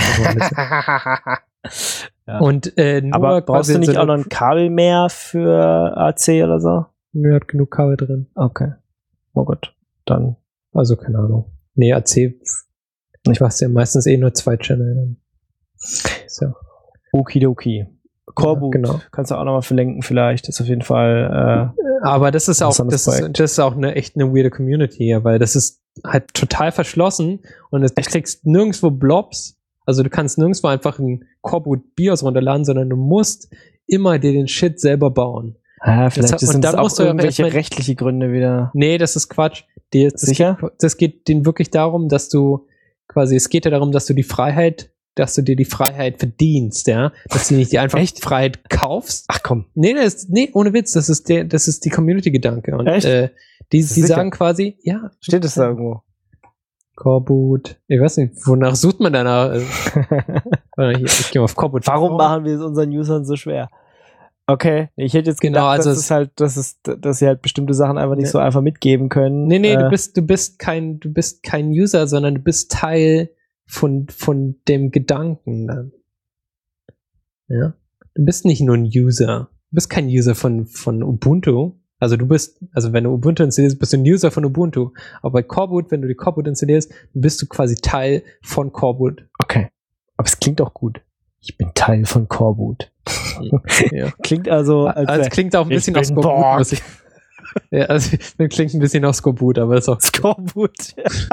ja. Und, äh, nur aber brauchst du nicht so auch noch ein Kabel mehr für A C oder so? Nö, hat genug Kabel drin. Okay. Oh Gott. Dann. Also, keine Ahnung. Nee, A C, ich mach's ja meistens eh nur zwei Channel. Dann. So. Okidoki. Coreboot, ja, genau. Kannst du auch nochmal verlinken vielleicht, ist auf jeden Fall äh, aber das ist auch das ist, das ist auch eine echt eine weirde Community, ja, weil das ist halt total verschlossen und du kriegst nirgendwo Blobs, also du kannst nirgendwo einfach ein Coreboot BIOS runterladen, sondern du musst immer dir den Shit selber bauen. Ah, vielleicht das, sind und dann das musst auch du irgendwelche erstmal, rechtliche Gründe wieder. Nee, das ist Quatsch. Die, das Sicher? Geht, das geht denen wirklich darum, dass du quasi, es geht ja darum, dass du die Freiheit dass du dir die Freiheit verdienst, ja, dass du nicht die einfach Echt? Freiheit kaufst. Ach komm. Nee, das ist, nee, ohne Witz, das ist der, das ist die Community-Gedanke. Und Echt? Äh, die, die sicher? sagen quasi, ja. Steht es da irgendwo? Coreboot. Ich weiß nicht, wonach sucht man danach? Hier, ich gehe mal auf Coreboot. Warum machen wir es unseren Usern so schwer? Okay, ich hätte jetzt gedacht, genau, also dass es halt, dass es, dass sie halt bestimmte Sachen einfach nicht ne. so einfach mitgeben können. Nee, nee, äh, du bist, du bist kein, du bist kein User, sondern du bist Teil von, von dem Gedanken dann. Ja. Du bist nicht nur ein User. Du bist kein User von, von Ubuntu. Also du bist, also wenn du Ubuntu installierst, bist du ein User von Ubuntu. Aber bei Coreboot, wenn du die Coreboot installierst, bist du quasi Teil von Coreboot. Okay. Aber es klingt auch gut. Ich bin Teil von Coreboot. Ja. Klingt also, als also es klingt auch ein bisschen nach Scoreboot. Ich, ja, also es klingt ein bisschen nach Scoreboot, aber es ist auch Scoreboot.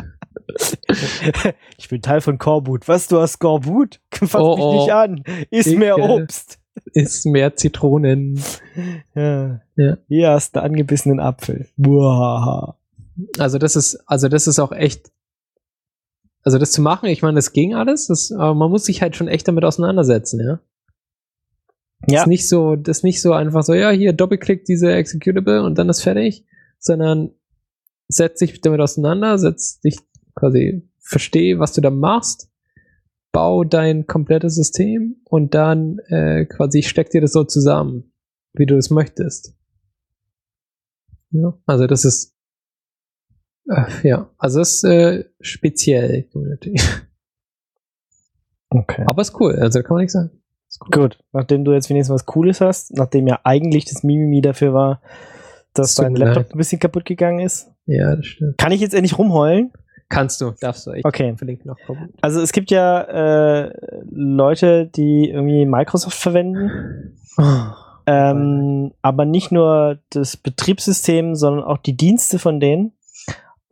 Ich bin Teil von Coreboot. Was, du hast Scoreboot? Fass oh, mich oh. nicht an. Iss ich, mehr äh, Obst. Iss mehr Zitronen. Ja. Ja. Hier hast du angebissenen Apfel. Buah. Also das ist, also das ist auch echt, also das zu machen, ich meine, das ging alles, das, aber man muss sich halt schon echt damit auseinandersetzen, ja. Ja. Das ist nicht so, das ist nicht so einfach so, ja, hier Doppelklick diese Executable und dann ist fertig, sondern setz dich damit auseinander, setz dich quasi, versteh, was du da machst, bau dein komplettes System und dann äh, quasi steck dir das so zusammen, wie du es möchtest. Ja, also das ist äh, ja, also das ist äh, speziell Community. Okay. Aber ist cool, also kann man nichts sagen. Cool. Gut, nachdem du jetzt wenigstens was Cooles hast, nachdem ja eigentlich das Mimimi dafür war, dass dein Laptop leid. ein bisschen kaputt gegangen ist. Ja, das stimmt. Kann ich jetzt endlich rumheulen? Kannst du, darfst du. Ich okay. verlinke noch. Also es gibt ja äh, Leute, die irgendwie Microsoft verwenden, oh, ähm, aber nicht nur das Betriebssystem, sondern auch die Dienste von denen.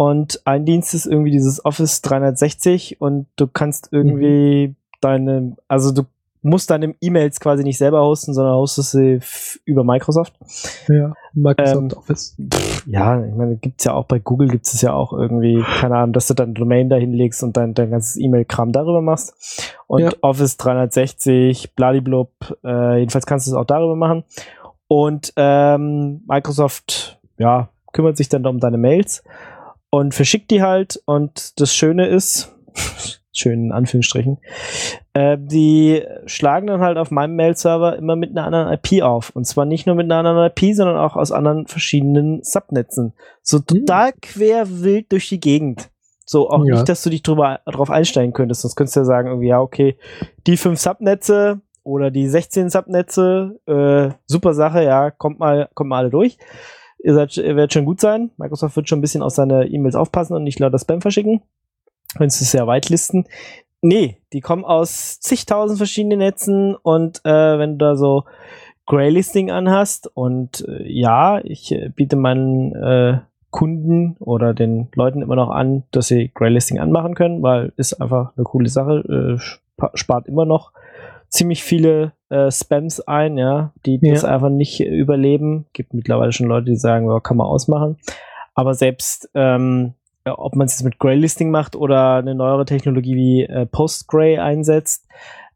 und ein Dienst ist irgendwie dieses Office dreihundertsechzig und du kannst irgendwie mhm. deine, also du musst deine E-Mails quasi nicht selber hosten, sondern hostest sie f- über Microsoft. Ja, Microsoft ähm, Office. Pff, ja, ich meine, gibt's ja auch bei Google, gibt's es ja auch irgendwie, keine Ahnung, dass du dein Domain da hinlegst und dein, dein ganzes E-Mail-Kram darüber machst. Und ja. Office dreihundertsechzig, bladiblub, äh, jedenfalls kannst du es auch darüber machen. Und ähm, Microsoft, ja, kümmert sich dann um deine Mails und verschickt die halt. Und das Schöne ist, schön in Anführungsstrichen, äh, die schlagen dann halt auf meinem Mail-Server immer mit einer anderen I P auf. Und zwar nicht nur mit einer anderen I P, sondern auch aus anderen verschiedenen Subnetzen. So total hm. quer wild durch die Gegend. So auch ja. nicht, dass du dich drüber, drauf einstellen könntest. Sonst könntest du ja sagen, irgendwie, ja, okay, die fünf Subnetze oder die sechzehn Subnetze, äh, super Sache, ja, kommt mal, kommt mal alle durch. Ihr, seid, ihr werdet schon gut sein. Microsoft wird schon ein bisschen auf seine E-Mails aufpassen und nicht lauter Spam verschicken. Könntest du es ja whitelisten. Nee, die kommen aus zigtausend verschiedenen Netzen und äh, wenn du da so Graylisting anhast und äh, ja, ich äh, biete meinen äh, Kunden oder den Leuten immer noch an, dass sie Graylisting anmachen können, weil ist einfach eine coole Sache, äh, spart immer noch ziemlich viele äh, Spams ein, ja, die ja. das einfach nicht überleben. Gibt mittlerweile schon Leute, die sagen, ja, kann man ausmachen. Aber selbst ähm, ja, ob man es jetzt mit Graylisting macht oder eine neuere Technologie wie äh, Postgray einsetzt,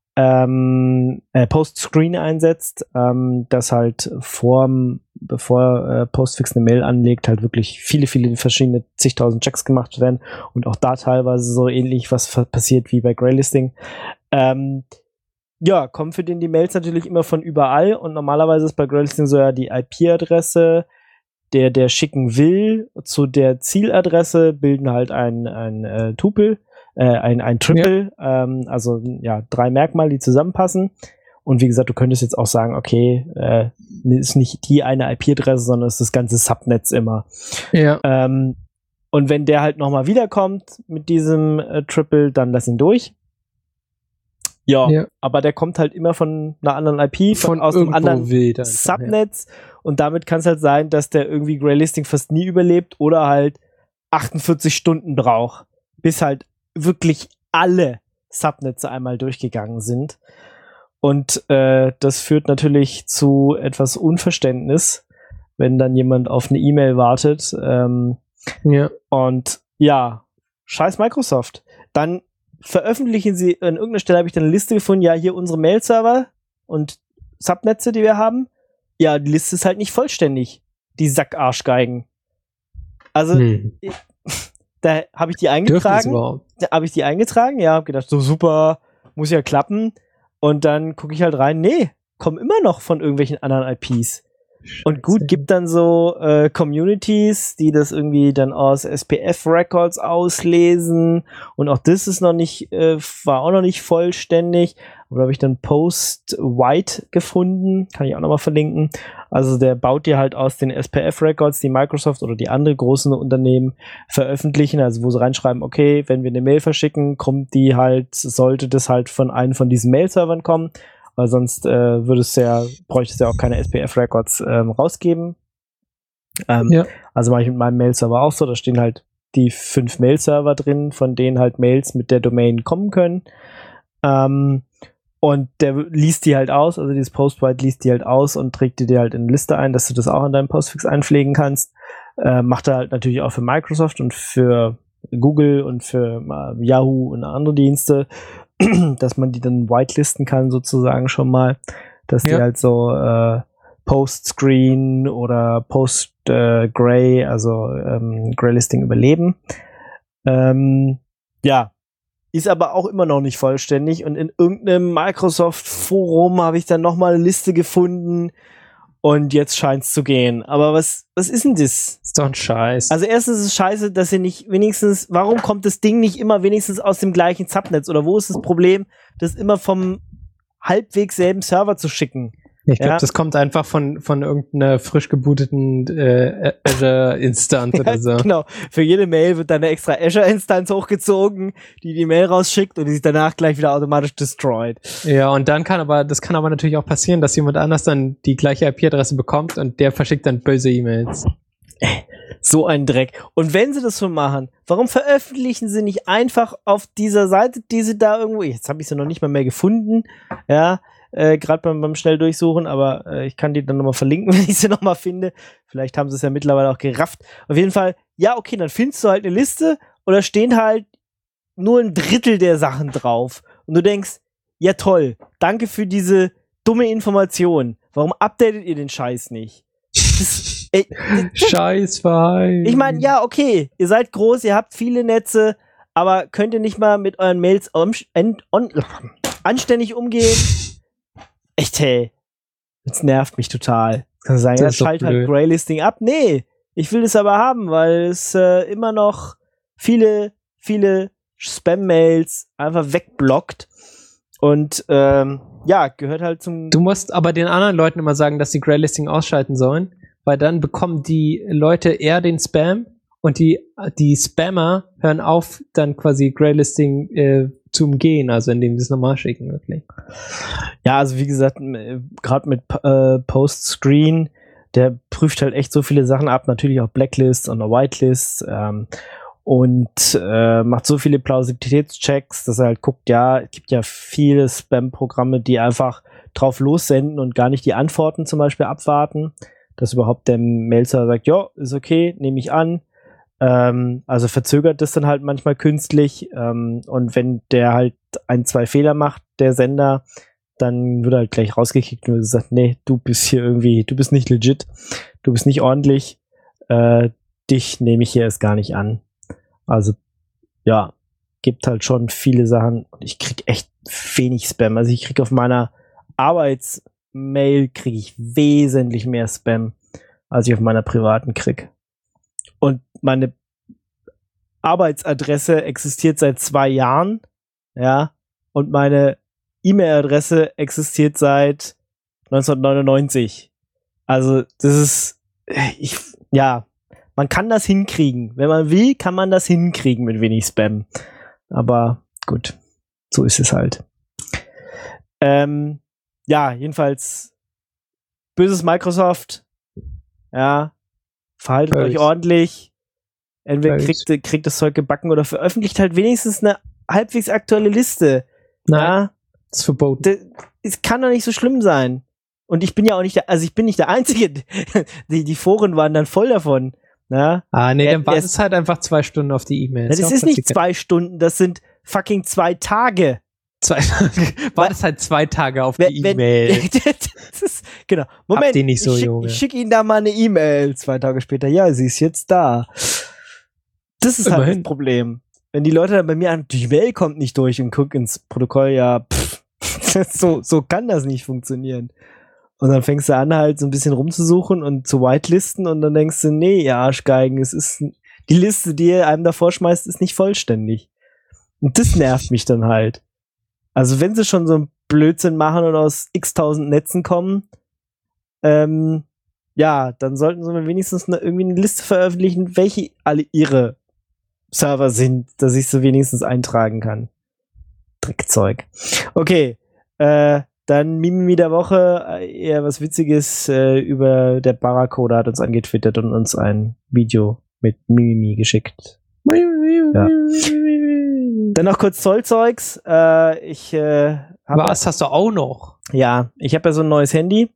ähm, äh, Postscreen einsetzt, ähm, das halt vor, bevor äh, Postfix eine Mail anlegt, halt wirklich viele, viele verschiedene zigtausend Checks gemacht werden und auch da teilweise so ähnlich was f- passiert wie bei Graylisting. Ähm, ja, kommen für den die Mails natürlich immer von überall und normalerweise ist bei Graylisting so ja die I P-Adresse, der, der schicken will, zu der Zieladresse bilden halt ein, ein äh, Tupel, äh, ein, ein Triple, ja. ähm, also ja, drei Merkmale, die zusammenpassen. Und wie gesagt, du könntest jetzt auch sagen, okay, äh, ist nicht die eine I P-Adresse, sondern ist das ganze Subnetz immer. Ja. Ähm, und wenn der halt nochmal wiederkommt mit diesem äh, Triple, dann lass ihn durch. Ja, ja, aber der kommt halt immer von einer anderen I P, von, von aus einem anderen Subnetz. Ja. Und damit kann es halt sein, dass der irgendwie Graylisting fast nie überlebt oder halt achtundvierzig Stunden braucht, bis halt wirklich alle Subnetze einmal durchgegangen sind. Und äh, das führt natürlich zu etwas Unverständnis, wenn dann jemand auf eine E-Mail wartet. Ähm, ja. Und ja, scheiß Microsoft. Dann veröffentlichen sie, an irgendeiner Stelle habe ich dann eine Liste gefunden, ja, hier unsere Mail-Server und Subnetze, die wir haben. Ja, die Liste ist halt nicht vollständig. Die Sackarschgeigen. Also, hm. da habe ich die eingetragen. Da habe ich die eingetragen, ja, hab gedacht, so super, muss ja klappen. Und dann gucke ich halt rein, nee, kommen immer noch von irgendwelchen anderen I Ps. Scheiße. Und gut, gibt dann so äh, Communities, die das irgendwie dann aus S P F-Records auslesen und auch das ist noch nicht, äh, war auch noch nicht vollständig. Aber da habe ich dann Post-White gefunden, kann ich auch nochmal verlinken. Also der baut dir halt aus den S P F-Records, die Microsoft oder die anderen großen Unternehmen veröffentlichen, also wo sie reinschreiben, okay, wenn wir eine Mail verschicken, kommt die halt, sollte das halt von einem von diesen Mail-Servern kommen. Weil sonst äh, würde es ja, bräuchte es ja auch keine S P F-Records ähm, rausgeben. Ähm, ja. Also mache ich mit meinem Mail-Server auch so, da stehen halt die fünf Mail-Server drin, von denen halt Mails mit der Domain kommen können. Ähm, und der liest die halt aus, also dieses Postwrite liest die halt aus und trägt die dir halt in eine Liste ein, dass du das auch in deinem Postfix einpflegen kannst. Äh, macht er halt natürlich auch für Microsoft und für Google und für äh, Yahoo und andere Dienste, dass man die dann whitelisten kann sozusagen schon mal, dass ja. die halt so äh, Post-Screen oder Post-Gray, äh, also ähm, Graylisting überleben. Ähm, ja, ist aber auch immer noch nicht vollständig und in irgendeinem Microsoft-Forum habe ich dann nochmal eine Liste gefunden und jetzt scheint es zu gehen. Aber was, was ist denn das? Ist doch ein Scheiß. Also erstens ist es scheiße, dass sie nicht wenigstens, warum kommt das Ding nicht immer wenigstens aus dem gleichen Subnetz? Oder wo ist das Problem, das immer vom halbwegs selben Server zu schicken? Ich glaube, ja. das kommt einfach von, von irgendeiner frisch gebooteten äh, Azure-Instanz ja, oder so. Genau. Für jede Mail wird dann eine extra Azure-Instanz hochgezogen, die die Mail rausschickt und die sich danach gleich wieder automatisch destroyed. Ja, und dann kann aber, das kann aber natürlich auch passieren, dass jemand anders dann die gleiche I P-Adresse bekommt und der verschickt dann böse E-Mails. So ein Dreck. Und wenn sie das so machen, warum veröffentlichen sie nicht einfach auf dieser Seite, die sie da irgendwo, jetzt habe ich sie noch nicht mal mehr gefunden, ja, äh, gerade beim, beim Schnelldurchsuchen, aber äh, ich kann die dann nochmal verlinken, wenn ich sie nochmal finde. Vielleicht haben sie es ja mittlerweile auch gerafft. Auf jeden Fall, ja, okay, dann findest du halt eine Liste und da stehen halt nur ein Drittel der Sachen drauf. Und du denkst, ja toll, danke für diese dumme Information. Warum updatet ihr den Scheiß nicht? Das, ey, das, Scheißverein. ich meine, ja, okay, ihr seid groß, ihr habt viele Netze, aber könnt ihr nicht mal mit euren Mails on, on, anständig umgehen? Echt, hey. Das nervt mich total. Kann ich sagen, ja, schalt halt Graylisting ab. Nee, ich will es aber haben, weil es äh, immer noch viele, viele Spam-Mails einfach wegblockt. Und ähm, ja, gehört halt zum... Du musst aber den anderen Leuten immer sagen, dass sie Graylisting ausschalten sollen, weil dann bekommen die Leute eher den Spam und die, die Spammer hören auf, dann quasi Graylisting äh, zu umgehen, also indem sie es normal schicken, wirklich. Ja, also wie gesagt, gerade mit äh, Post-Screen, der prüft halt echt so viele Sachen ab, natürlich auch Blacklists und Whitelists, ähm, und äh, macht so viele Plausibilitätschecks, dass er halt guckt, ja, es gibt ja viele Spam-Programme, die einfach drauf lossenden und gar nicht die Antworten zum Beispiel abwarten, dass überhaupt der Mail-Server sagt, ja, ist okay, nehme ich an. Ähm, also verzögert das dann halt manchmal künstlich, ähm, und wenn der halt ein, zwei Fehler macht, der Sender, dann wird er halt gleich rausgekickt und wird gesagt, nee, du bist hier irgendwie, du bist nicht legit, du bist nicht ordentlich, äh, dich nehme ich hier erst gar nicht an. Also, ja, gibt halt schon viele Sachen und ich krieg echt wenig Spam. Also ich krieg auf meiner Arbeitsmail kriege ich wesentlich mehr Spam, als ich auf meiner privaten krieg. Und meine Arbeitsadresse existiert seit zwei Jahren, ja, und meine E-Mail-Adresse existiert seit neunzehnhundertneunundneunzig. Also, das ist, ich, ja, man kann das hinkriegen. Wenn man will, kann man das hinkriegen mit wenig Spam. Aber gut, so ist es halt. Ähm, ja, jedenfalls böses Microsoft. Ja, verhaltet Böse. euch ordentlich. Entweder kriegt, kriegt das Zeug gebacken oder veröffentlicht halt wenigstens eine halbwegs aktuelle Liste. Nein, ja, das ist verboten. Es kann doch nicht so schlimm sein. Und ich bin ja auch nicht der, also ich bin nicht der Einzige. Die, die Foren waren dann voll davon. Na? Ah, nee, er, dann wartest es halt einfach zwei Stunden auf die E-Mail. Das ist, ist nicht zwei Stunden, das sind fucking zwei Tage. Zwei Tage. Wartest halt zwei Tage auf die wenn, E-Mail. Das ist, genau. Moment, Habt ihr nicht so, ich, schick, Junge. ich schicke Ihnen da mal eine E-Mail. Zwei Tage später, ja, sie ist jetzt da. Das ist Immerhin. halt das Problem. Wenn die Leute dann bei mir an, die Mail kommt nicht durch und gucken ins Protokoll, ja, pff, so, so kann das nicht funktionieren. Und dann fängst du an, halt so ein bisschen rumzusuchen und zu whitelisten und dann denkst du, nee, ihr Arschgeigen, es ist, die Liste, die ihr einem davor schmeißt, ist nicht vollständig. Und das nervt mich dann halt. Also wenn sie schon so einen Blödsinn machen und aus x-tausend Netzen kommen, ähm, ja, dann sollten sie mir wenigstens eine, irgendwie eine Liste veröffentlichen, welche alle ihre Server sind, dass ich sie wenigstens eintragen kann. Dreckzeug. Okay, äh, dann Mimimi der Woche, eher was Witziges, äh, über der Barracoda hat uns angetwittert und uns ein Video mit Mimimi geschickt. Ja. Dann noch kurz Zollzeugs. Äh, ich äh, hab Was hast du auch noch? Ja, ich habe ja so ein neues Handy.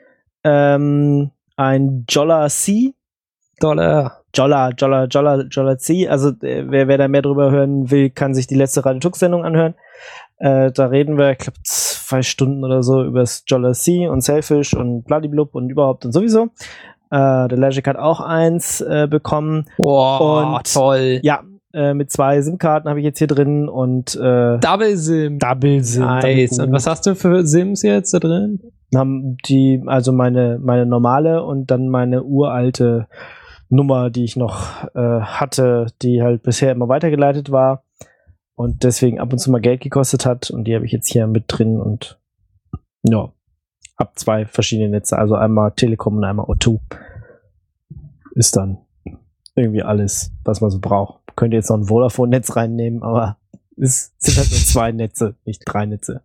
Ähm, ein Jolla C. Dollar. Jolla, Jolla, Jolla, Jolla C. Also äh, wer, wer da mehr drüber hören will, kann sich die letzte Radio Tux Sendung anhören. Äh, da reden wir, ich glaube, zwei Stunden oder so über das Jolla C und Selfish und Bladiblub und überhaupt und sowieso. Äh, der Logic hat auch eins äh, bekommen. Boah, und, toll. Ja, äh, mit zwei SIM-Karten habe ich jetzt hier drin und äh, Double SIM. Double SIM. Nice. Und was hast du für SIMs jetzt da drin? Haben die, also meine, meine normale und dann meine uralte Nummer, die ich noch äh, hatte, die halt bisher immer weitergeleitet war und deswegen ab und zu mal Geld gekostet hat und die habe ich jetzt hier mit drin und ja, hab zwei verschiedene Netze, also einmal Telekom und einmal O zwei. Ist dann irgendwie alles, was man so braucht. Könnt ihr jetzt noch ein Vodafone-Netz reinnehmen, aber es sind halt nur zwei Netze, nicht drei Netze.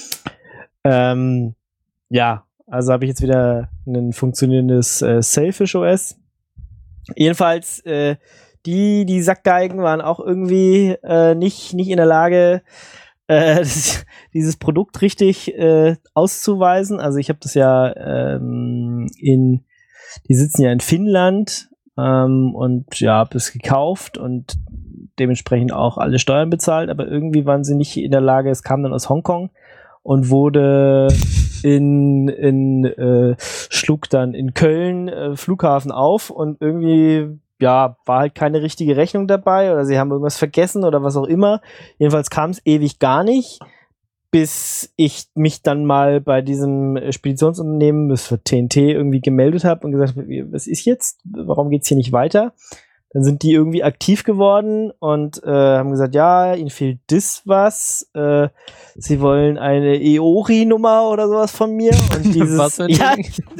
Ähm, ja, also habe ich jetzt wieder ein funktionierendes äh, Selfish O S. Jedenfalls, äh, die, die Sackgeigen waren auch irgendwie äh, nicht, nicht in der Lage, äh, das, dieses Produkt richtig äh, auszuweisen. Also ich habe das ja ähm, in, die sitzen ja in Finnland ähm, und ja, habe es gekauft und dementsprechend auch alle Steuern bezahlt, aber irgendwie waren sie nicht in der Lage, es kam dann aus Hongkong und wurde in, in äh, schlug dann in Köln äh, Flughafen auf und irgendwie ja, war halt keine richtige Rechnung dabei oder sie haben irgendwas vergessen oder was auch immer. Jedenfalls kam es ewig gar nicht, bis ich mich dann mal bei diesem Speditionsunternehmen, das für T N T, irgendwie gemeldet habe und gesagt habe, was ist jetzt? Warum geht's hier nicht weiter? Dann sind die irgendwie aktiv geworden und äh, haben gesagt, ja, ihnen fehlt das was. Äh, sie wollen eine E O R I-Nummer oder sowas von mir. Und dieses, was denn? Ja,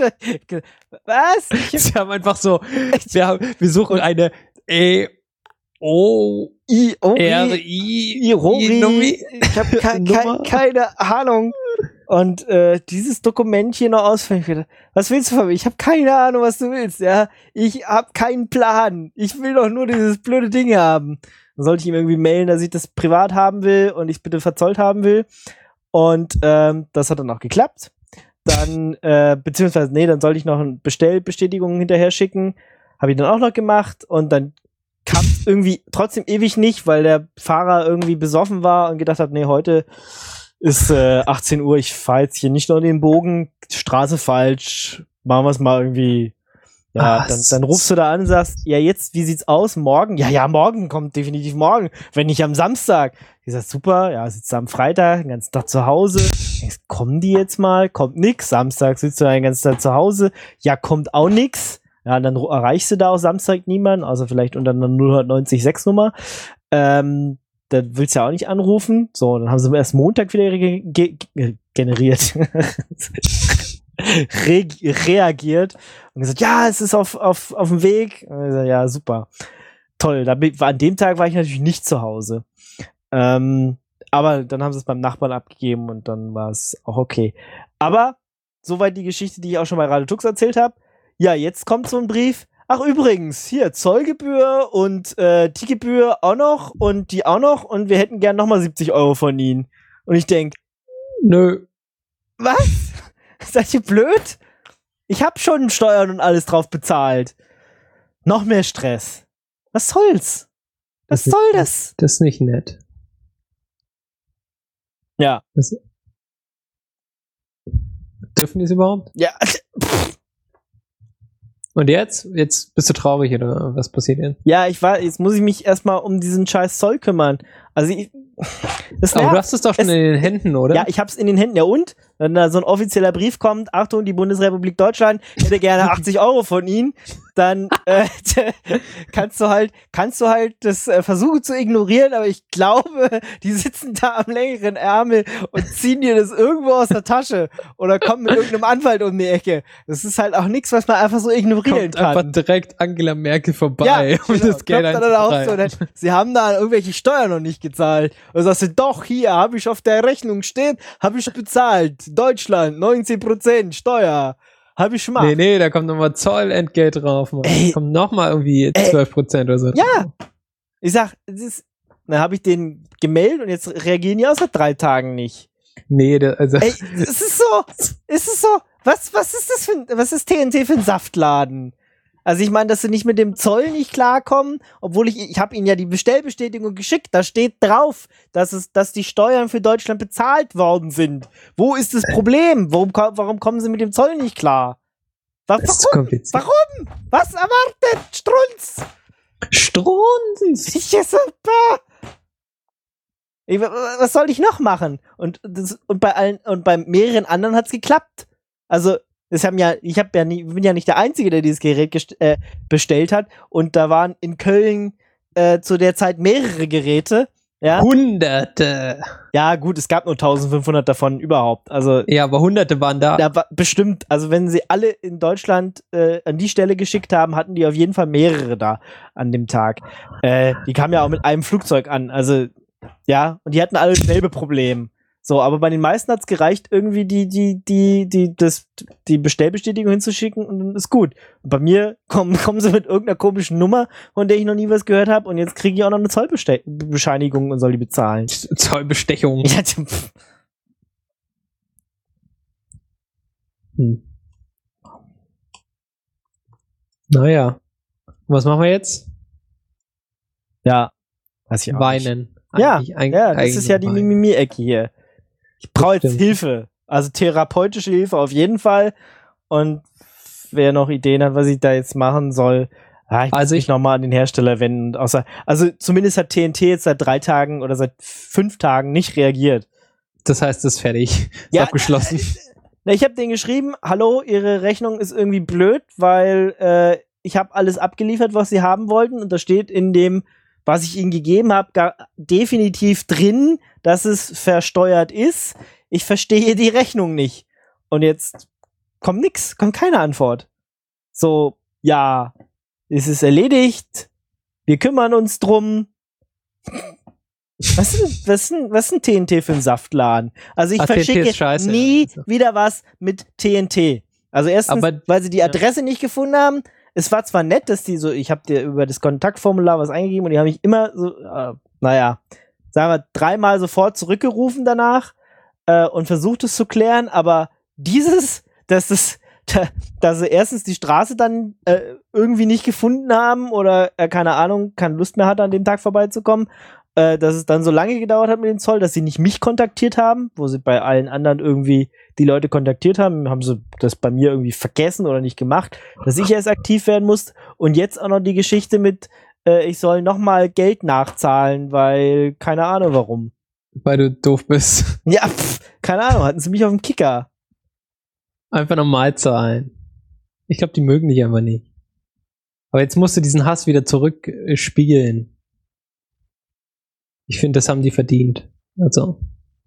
was? Sie haben einfach so, wir, haben, wir suchen eine E O R I-Nummer. Ich habe ke ke keine Ahnung. Und äh, dieses Dokument hier noch ausfüllen. Was willst du von mir? Ich habe keine Ahnung, was du willst. Ja, ich habe keinen Plan. Ich will doch nur dieses blöde Ding haben. Dann sollte ich ihm irgendwie mailen, dass ich das privat haben will und ich bitte verzollt haben will. Und ähm, das hat dann auch geklappt. Dann äh, beziehungsweise nee, dann sollte ich noch eine Bestellbestätigung hinterher schicken. Habe ich dann auch noch gemacht und dann kam es irgendwie trotzdem ewig nicht, weil der Fahrer irgendwie besoffen war und gedacht hat, nee, heute ist äh, achtzehn Uhr, ich fahre jetzt hier nicht noch den Bogen, Straße falsch, machen wir es mal irgendwie. Ja, Ach, dann, dann rufst du da an und sagst, ja jetzt, wie sieht's aus, morgen? Ja, ja, morgen, kommt definitiv morgen, wenn nicht am Samstag. Ich sag, super, ja, sitzt du am Freitag, den ganzen Tag zu Hause. Denkst, kommen die jetzt mal? Kommt nix. Samstag sitzt du den ganzen Tag zu Hause. Ja, kommt auch nix. Ja, dann erreichst du da auch Samstag niemanden, außer vielleicht unter einer null neun sechs Nummer. Ähm, da willst du ja auch nicht anrufen. So, dann haben sie erst Montag wieder ge ge ge generiert. Re reagiert und gesagt, ja, es ist auf, auf, auf dem Weg. Und ich gesagt, ja, super. Toll. Da war, an dem Tag war ich natürlich nicht zu Hause. Ähm, aber dann haben sie es beim Nachbarn abgegeben und dann war es auch okay. Aber soweit die Geschichte, die ich auch schon bei Radio Tux erzählt habe. Ja, jetzt kommt so ein Brief. Ach übrigens, hier Zollgebühr und äh, die Gebühr auch noch und die auch noch und wir hätten gern nochmal siebzig Euro von Ihnen. Und ich denk, nö. Was? Seid ihr blöd? Ich hab schon Steuern und alles drauf bezahlt. Noch mehr Stress. Was soll's? Was Das ist- soll das? Das ist nicht nett. Ja. Das Dürfen die es überhaupt? Ja. Und jetzt? Jetzt bist du traurig oder was passiert denn? Ja, ich war, jetzt muss ich mich erstmal um diesen scheiß Zoll kümmern. Also ich, das Aber du nervt. hast es doch schon Es- in den Händen, oder? Ja, ich hab's in den Händen. Ja und? Wenn da so ein offizieller Brief kommt, Achtung, die Bundesrepublik Deutschland hätte gerne achtzig Euro von Ihnen, dann äh, kannst du halt, kannst du halt das äh, versuchen zu ignorieren, aber ich glaube, die sitzen da am längeren Ärmel und ziehen dir das irgendwo aus der Tasche oder kommen mit irgendeinem Anwalt um die Ecke. Das ist halt auch nichts, was man einfach so ignorieren Kommt kann. einfach direkt Angela Merkel vorbei, Ja, um genau. das Geld Kommt dann auch so, einzutreiben. dann, sie haben da irgendwelche Steuern noch nicht gezahlt. Und sagst du, doch, hier, habe ich auf der Rechnung stehen, habe ich bezahlt. Deutschland, neunzehn Prozent Steuer. Habe ich gemacht. Nee, nee, da kommt nochmal Zollentgelt drauf. Mann. Ey. Kommt nochmal irgendwie Ey. zwölf Prozent oder so. Ja. Ich sag, das ist, dann habe ich den gemeldet und jetzt reagieren die auch seit drei Tagen nicht. Nee, der, also Ey, es ist so, es ist so, was, was ist das für ein, was ist T N T für ein Saftladen? Also ich meine, dass sie nicht mit dem Zoll nicht klarkommen, obwohl ich, ich habe ihnen ja die Bestellbestätigung geschickt, da steht drauf, dass es, dass die Steuern für Deutschland bezahlt worden sind. Wo ist das Problem? Warum, ko- warum kommen sie mit dem Zoll nicht klar? Wa- das ist zu Warum? kompliziert. Warum? Was erwartet? Strunz! Strunz! Ich esse, bah. Ich, wa- wa- was soll ich noch machen? Und, das, und bei allen, und bei mehreren anderen hat's geklappt. Also, das haben ja, ich hab ja nie, bin ja nicht der Einzige, der dieses Gerät gest- äh, bestellt hat. Und da waren in Köln äh, zu der Zeit mehrere Geräte. Ja, Hunderte! ja, gut, es gab nur eintausendfünfhundert davon überhaupt. Also, Ja, aber Hunderte waren da. da war bestimmt, also wenn sie alle in Deutschland äh, an die Stelle geschickt haben, hatten die auf jeden Fall mehrere da an dem Tag. Äh, die kamen ja auch mit einem Flugzeug an, also ja, und die hatten alle dasselbe Problem. So, aber bei den meisten hat's gereicht, irgendwie die, die, die, die, das, die Bestellbestätigung hinzuschicken und dann ist gut. Und bei mir kommen, kommen sie mit irgendeiner komischen Nummer, von der ich noch nie was gehört habe und jetzt kriege ich auch noch eine Zollbescheinigung und soll die bezahlen. Zollbestechung. Ja, hm. Naja. Was machen wir jetzt? Ja. Weiß ich auch Weinen. nicht. Ja, Eigentlich, eigentlich, ja, das eigentlich ist ja die weinen. Mimimi-Ecke hier. Ich brauche jetzt Stimmt. Hilfe. Also therapeutische Hilfe auf jeden Fall. Und wer noch Ideen hat, was ich da jetzt machen soll, ja, ich muss Also mich ich- nochmal an den Hersteller wenden. Außer, also zumindest hat T N T jetzt seit drei Tagen oder seit fünf Tagen nicht reagiert. Das heißt, es ist fertig. Ist Ja, abgeschlossen. Na, ich habe denen geschrieben, hallo, ihre Rechnung ist irgendwie blöd, weil äh, ich habe alles abgeliefert, was sie haben wollten und da steht in dem, was ich ihnen gegeben habe, definitiv drin, dass es versteuert ist. Ich verstehe die Rechnung nicht. Und jetzt kommt nix, kommt keine Antwort. So, ja, es ist erledigt, wir kümmern uns drum. Was ist, was, ist ein, was ist ein T N T für ein Saftladen? Also ich Ah, T N T verschicke ist scheiße. nie wieder was mit T N T. Also erstens, Aber- weil sie die Adresse nicht gefunden haben. Es war zwar nett, dass die so, ich habe dir über das Kontaktformular was eingegeben und die haben mich immer so, äh, naja, sagen wir, dreimal sofort zurückgerufen danach äh, und versucht es zu klären, aber dieses, dass es, da, dass sie erstens die Straße dann äh, irgendwie nicht gefunden haben oder, äh, keine Ahnung, keine Lust mehr hatte, an dem Tag vorbeizukommen, äh, dass es dann so lange gedauert hat mit dem Zoll, dass sie nicht mich kontaktiert haben, wo sie bei allen anderen irgendwie die Leute kontaktiert haben, haben sie das bei mir irgendwie vergessen oder nicht gemacht, dass ich erst aktiv werden muss. Und jetzt auch noch die Geschichte mit, äh, ich soll nochmal Geld nachzahlen, weil keine Ahnung warum. Weil du doof bist. Ja, pff, keine Ahnung, hatten sie mich auf dem Kicker. Einfach normal zahlen. Ich glaube, die mögen dich einfach nicht. Aber jetzt musst du diesen Hass wieder zurückspiegeln. Ich finde, das haben die verdient. Also.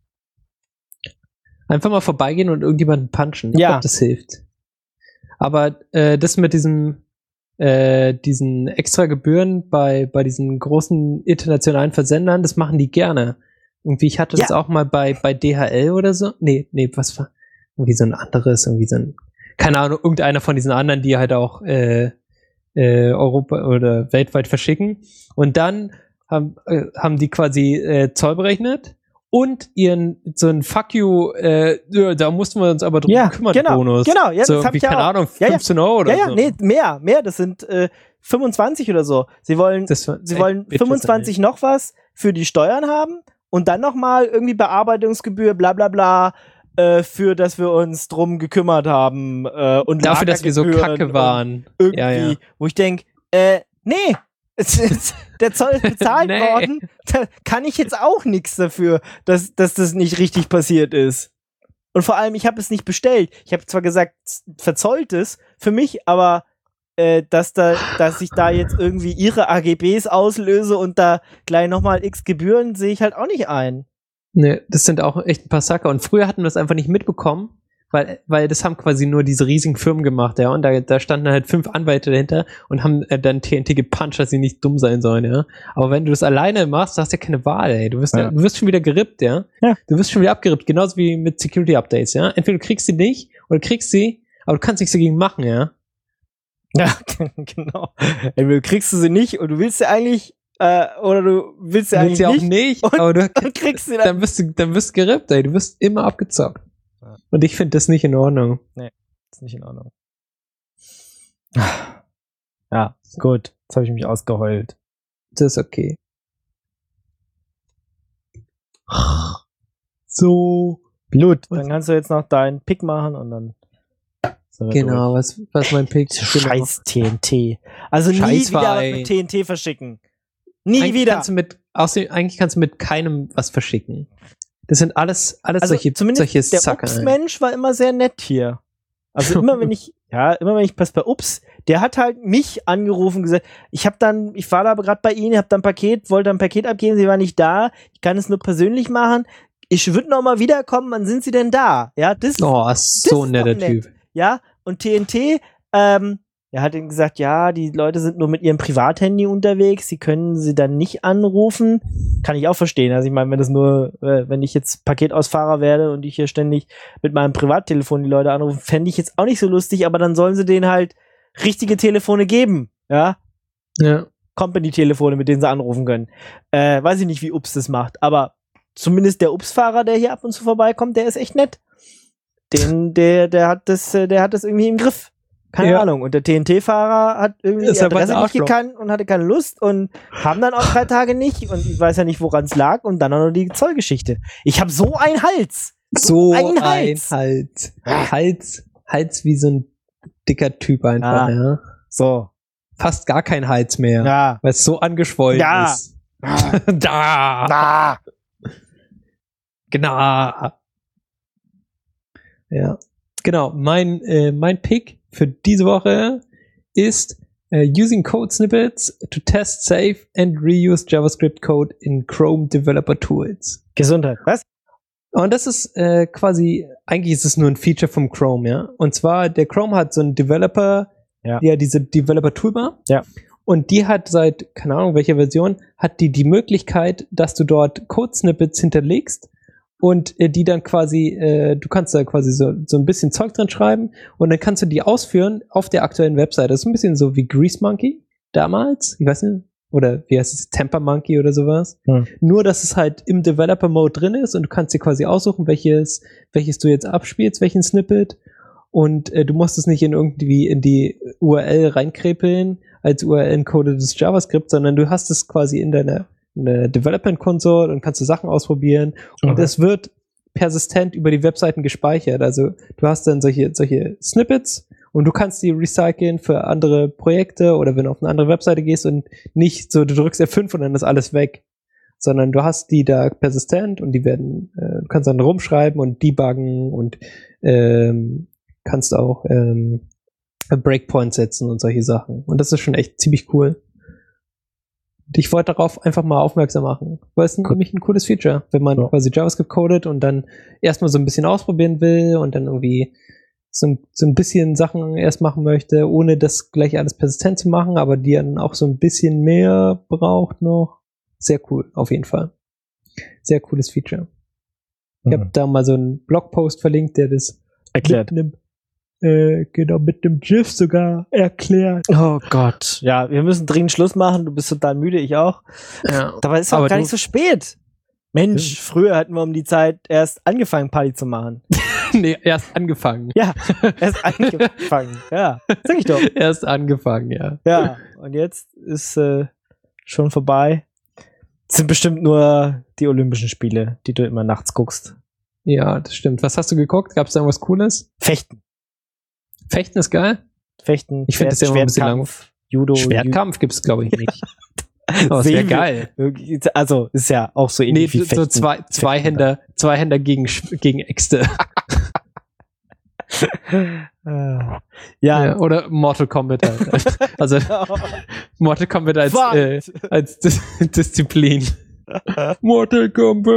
Einfach mal vorbeigehen und irgendjemanden punchen. Ich Ja. glaube, das hilft. Aber äh, das mit diesem äh, diesen extra Gebühren bei, bei diesen großen internationalen Versendern, das machen die gerne. Irgendwie, ich hatte das Ja. auch mal bei, bei D H L oder so. Nee, nee, was war? Irgendwie so ein anderes, irgendwie so ein, keine Ahnung, irgendeiner von diesen anderen, die halt auch äh, äh, Europa oder weltweit verschicken. Und dann haben, äh, haben die quasi äh, Zoll berechnet und ihren so ein Fuck you, äh, ja, da mussten wir uns aber drum Ja, kümmern, genau, Bonus. genau, ja, so das hab irgendwie, ich ja keine auch. Ahnung, Ja, ja. fünfzehn Euro oder Ja, ja, so. nee, mehr, mehr, das sind äh, fünfundzwanzig oder so. Sie wollen, Das war sie echt wollen bitter, fünfundzwanzig noch was für die Steuern haben und dann nochmal irgendwie Bearbeitungsgebühr, bla bla bla, äh, für, dass wir uns drum gekümmert haben äh, und dafür, dass wir so Lagergebühren kacke und waren. Irgendwie, Ja, ja. wo ich denke, äh, nee, es ist, der Zoll ist bezahlt Nee. worden, da kann ich jetzt auch nichts dafür, dass, dass das nicht richtig passiert ist. Und vor allem, ich habe es nicht bestellt. Ich habe zwar gesagt, verzollt es für mich, aber äh, dass da, dass ich da jetzt irgendwie ihre A G Bs auslöse und da gleich nochmal x Gebühren, sehe ich halt auch nicht ein. Ne, das sind auch echt ein paar Sacker. Und früher hatten wir das einfach nicht mitbekommen, weil, weil das haben quasi nur diese riesigen Firmen gemacht, ja. Und da, da standen halt fünf Anwälte dahinter und haben äh, dann T N T gepuncht, dass sie nicht dumm sein sollen, ja. Aber wenn du das alleine machst, hast du ja keine Wahl, ey. Du wirst, ja. Ja. du wirst schon wieder gerippt, ja? Ja. Du wirst schon wieder abgerippt, genauso wie mit Security Updates, ja. Entweder du kriegst sie nicht oder kriegst sie, aber du kannst nichts dagegen machen, ja. Ja, genau. Entweder kriegst du sie nicht und du willst sie eigentlich, äh, oder du willst sie Du eigentlich willst sie auch nicht, nicht, und- aber du und kriegst sie dann. dann wirst du, dann wirst du gerippt, ey. Du wirst immer abgezockt. Ja. Und ich finde das nicht in Ordnung. Ist nicht in Ordnung. Ja, gut. Jetzt habe ich mich ausgeheult. Das ist okay. So. Gut, Was? dann kannst du jetzt noch deinen Pick machen und dann. sind wir Genau, was, was mein Pick durch. Scheiß T N T. Also nie Scheiß wieder was Verein. mit T N T verschicken. Nie Eigentlich wieder. Kannst du mit, außerdem, eigentlich kannst du mit keinem was verschicken. Das sind alles, alles Also solche, zumindest solche der Sucker. ey. Ups-Mensch war immer sehr nett hier. Also immer wenn ich, ja, immer wenn ich pass bei Ups, der hat halt mich angerufen und gesagt, ich habe dann, ich war da gerade bei Ihnen, habe dann ein Paket, wollte ein Paket abgeben, Sie waren nicht da, ich kann es nur persönlich machen, ich würde noch mal wiederkommen, wann sind Sie denn da? Ja, das, Oh, ist so ist ein netter doch nett. Typ. ja, und T N T, ähm, Er hat ihm gesagt, ja, die Leute sind nur mit ihrem Privathandy unterwegs, sie können sie dann nicht anrufen. Kann ich auch verstehen. Also ich meine, wenn das nur, äh, wenn ich jetzt Paketausfahrer werde und ich hier ständig mit meinem Privattelefon die Leute anrufe, fände ich jetzt auch nicht so lustig, aber dann sollen sie denen halt richtige Telefone geben, ja? Ja. Company-Telefone, mit denen sie anrufen können. Äh, weiß ich nicht, wie Ups das macht, aber zumindest der Ups-Fahrer, der hier ab und zu vorbeikommt, der ist echt nett. Den, der, der hat das, der hat das irgendwie im Griff. Keine Ja. Ahnung. Und der T N T-Fahrer hat irgendwie Ist die aber ein Adresse nicht Arschloch. gekannt und hatte keine Lust und haben dann auch drei Tage nicht und ich weiß ja nicht, woran es lag und dann auch noch die Zollgeschichte. Ich habe so einen Hals. So ein ein Hals. Hals. Hals. Hals wie so ein dicker Typ einfach, Ah. ja. So. Fast gar kein Hals mehr. Ja. Weil es so angeschwollen Ja. ist. da. Ah. Genau. Ja. Genau. Mein, äh, mein Pick für diese Woche ist uh, using code snippets to test, save and reuse JavaScript code in Chrome Developer Tools. Gesundheit. Was? Und das ist äh, quasi, eigentlich ist es nur ein Feature vom Chrome, ja. Und zwar, der Chrome hat so einen Developer, Ja. ja, diese Developer Toolbar. Ja. Und die hat seit, keine Ahnung, welcher Version, hat die die Möglichkeit, dass du dort Code-Snippets hinterlegst und äh, die dann quasi, äh, du kannst da quasi so, so ein bisschen Zeug drin schreiben und dann kannst du die ausführen auf der aktuellen Webseite. Das ist ein bisschen so wie Grease Monkey damals, ich weiß nicht, oder wie heißt es, Temper Monkey oder sowas. Hm. Nur, dass es halt im Developer-Mode drin ist und du kannst dir quasi aussuchen, welches, welches du jetzt abspielst, welchen Snippet. Und äh, du musst es nicht in irgendwie in die U R L reinkrepeln als U R L-encodetes JavaScript, sondern du hast es quasi in deiner, in der Development-Console und kannst du Sachen ausprobieren. Und Okay. es wird persistent über die Webseiten gespeichert. Also du hast dann solche, solche Snippets und du kannst die recyceln für andere Projekte oder wenn du auf eine andere Webseite gehst und nicht so, du drückst F fünf und dann ist alles weg. Sondern du hast die da persistent und die werden, äh, du kannst dann rumschreiben und debuggen und ähm, kannst auch ähm, Breakpoint setzen und solche Sachen. Und das ist schon echt ziemlich cool. Und ich wollte darauf einfach mal aufmerksam machen, weil es Cool. nämlich ein cooles Feature, wenn man Ja. quasi JavaScript codet und dann erstmal so ein bisschen ausprobieren will und dann irgendwie so ein, so ein bisschen Sachen erst machen möchte, ohne das gleich alles persistent zu machen, aber die dann auch so ein bisschen mehr braucht noch. Sehr cool, auf jeden Fall. Sehr cooles Feature. Ich habe Mhm. da mal so einen Blogpost verlinkt, der das Erklärt. mit einem, äh, genau, mit einem GIF sogar erklärt. Oh Gott. Ja, wir müssen dringend Schluss machen. Du bist total müde, ich auch. Ja. Dabei ist es auch Aber gar du- nicht so spät. Mensch, früher hatten wir um die Zeit erst angefangen, Party zu machen. Nee, erst angefangen. Ja, erst angefangen. Ja, sag ich doch. Erst angefangen, ja. Ja, und jetzt ist äh, schon vorbei. Es sind bestimmt nur die Olympischen Spiele, die du immer nachts guckst. Ja, das stimmt. Was hast du geguckt? Gab es da irgendwas Cooles? Fechten. Fechten ist geil. Fechten, Ich find das ja immer ein bisschen Schwertkampf, Judo. Schwertkampf gibt's, glaube ich, nicht. Ju- Aber es wäre Sehen wir- geil. Also, ist ja auch so Nee, ähnlich wie so Fechten. zwei, zwei Händer, zwei Händer gegen, Sch- gegen Äxte. Ah. Ja. Ja. Oder Mortal Kombat halt. Also Mortal Kombat als, äh, Fight. als Dis Disziplin. Mortal Kombat!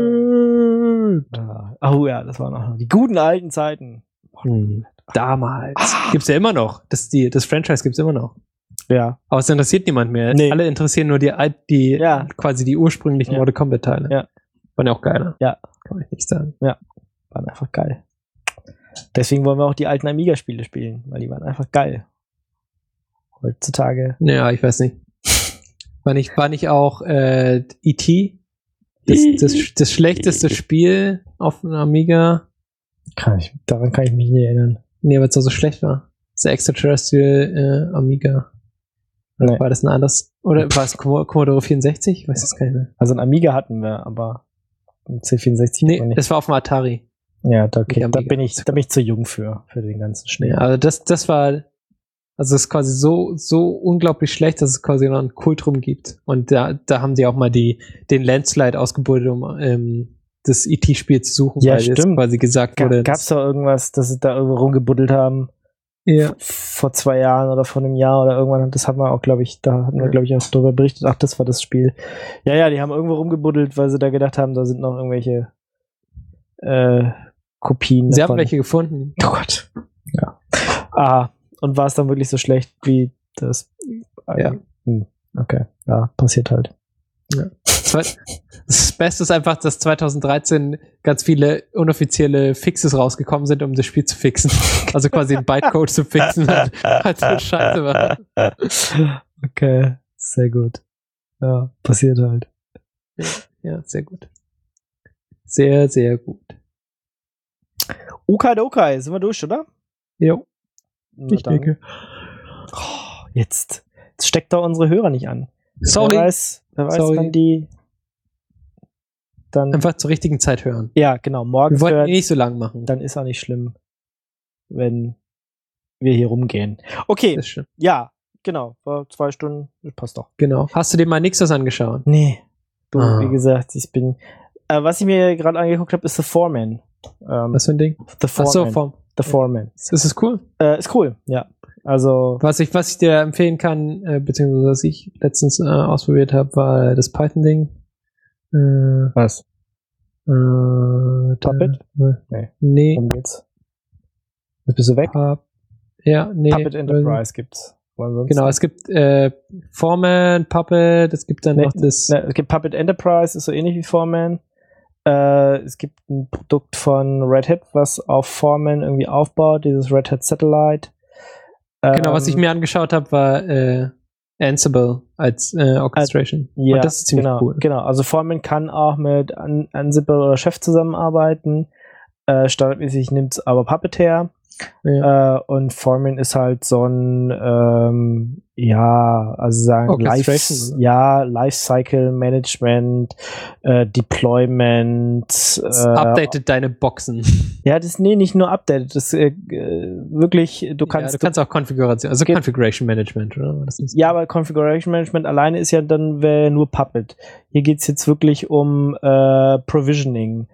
Ah. Oh ja, das waren auch noch die guten alten Zeiten. Hm. Damals. Gibt's ja immer noch. Das, die, das Franchise gibt's immer noch. Ja. Aber es interessiert niemand mehr. Nee. Alle interessieren nur die, alt- die Ja. quasi die ursprünglichen Ja. Mortal Kombat Teile. Ja. Waren ja auch geiler. Ja. Kann ich nicht sagen. Waren einfach geil. Deswegen wollen wir auch die alten Amiga-Spiele spielen, weil die waren einfach geil. Heutzutage. Ja, ich weiß nicht. War nicht, war nicht auch äh, E T das, das, das schlechteste Spiel auf einem Amiga? Kann ich, daran kann ich mich nicht erinnern. Nee, weil es auch so schlecht war. Das Extraterrestrial äh, Amiga. Nee. War das ein anderes? Oder war es Commo- Commodore vierundsechzig? Ich weiß es gar nicht mehr. Also ein Amiga hatten wir, aber ein C vierundsechzig Nee, nicht. das war auf dem Atari. Ja, da, okay, nicht da Amiga. bin ich, da bin ich zu jung für, für den ganzen Schnee. Nee, also das, das war, also es ist quasi so, so unglaublich schlecht, dass es quasi noch einen Kult drum gibt. Und da, da haben die auch mal die, den Landslide ausgebuddelt, um ähm, das E T-Spiel zu suchen, Ja, weil jetzt stimmt. quasi gesagt Ga, wurde. gab's da irgendwas, dass sie da irgendwo rumgebuddelt haben? Ja. Vor zwei Jahren oder vor einem Jahr oder irgendwann, das haben wir auch, glaube ich, da hatten wir, Ja. glaube ich, auch darüber berichtet. Ach, das war das Spiel. Ja, ja, die haben irgendwo rumgebuddelt, weil sie da gedacht haben, da sind noch irgendwelche äh, Kopien Sie davon. haben welche gefunden. Oh Gott. Ja. Ah, und war es dann wirklich so schlecht wie das? Ja. Hm, okay, ja, passiert halt. Ja. Das Beste ist einfach, dass zwanzig dreizehn ganz viele unoffizielle Fixes rausgekommen sind, um das Spiel zu fixen. Also quasi einen Bytecode zu fixen, halt so scheiße war. Okay, sehr gut. Ja, passiert halt. Ja, ja, sehr gut. Sehr, sehr gut. Okay, okay, sind wir durch, oder? Jo, Na ich dann. denke. Oh, jetzt, jetzt steckt da unsere Hörer nicht an. Sorry. Wer weiß, wer weiß Sorry. wann die dann. Einfach zur richtigen Zeit hören. Ja, genau, Wir morgens wollten hören, eh nicht so lang machen. dann ist auch nicht schlimm, wenn wir hier rumgehen. Okay, Das ist schön. ja, genau, war zwei Stunden, das passt doch. Genau. Hast du dir mal Nixos angeschaut? Nee, du, Ah. wie gesagt, ich bin, äh, was ich mir gerade angeguckt habe, ist The Foreman. Ähm, Was für ein Ding? The Ach so, Foreman. vom. The Foreman. Das ist cool. Äh, ist cool, ja. Also, Was ich, was ich dir empfehlen kann, äh, beziehungsweise was ich letztens äh, ausprobiert habe, war das Python-Ding. Äh, was? äh, Puppet? Da, Nee. nee. Worum geht's? Jetzt bist du weg? Pup- ja, nee. Puppet Enterprise gibt's. Wo ansonsten? Genau, es gibt äh, Foreman, Puppet, es gibt dann Nee, noch das. Ne, es gibt Puppet Enterprise, ist so ähnlich wie Foreman. Äh, es gibt ein Produkt von Red Hat, was auf Foreman irgendwie aufbaut, dieses Red Hat Satellite. Genau, was ich Ähm, mir angeschaut habe, war äh, Ansible als äh, Orchestration. Ja, Und das ist ziemlich genau, cool. Genau, also Foreman kann auch mit An Ansible oder Chef zusammenarbeiten. Äh, standardmäßig nimmt es aber Puppet her. Ja. Äh, und Foreman ist halt so ein, ähm, ja, also sagen, Life, Orchestration, oder? ja, Lifecycle Management, äh, Deployment, Es äh, updatet deine Boxen. ja, das, nee, nicht nur updated, das, äh, äh, wirklich, du kannst, ja, du kannst auch Konfiguration, also Ge- Configuration Management, oder? Das ist ja, aber Configuration Management alleine ist ja dann wär nur Puppet. Hier geht's jetzt wirklich um äh, Provisioning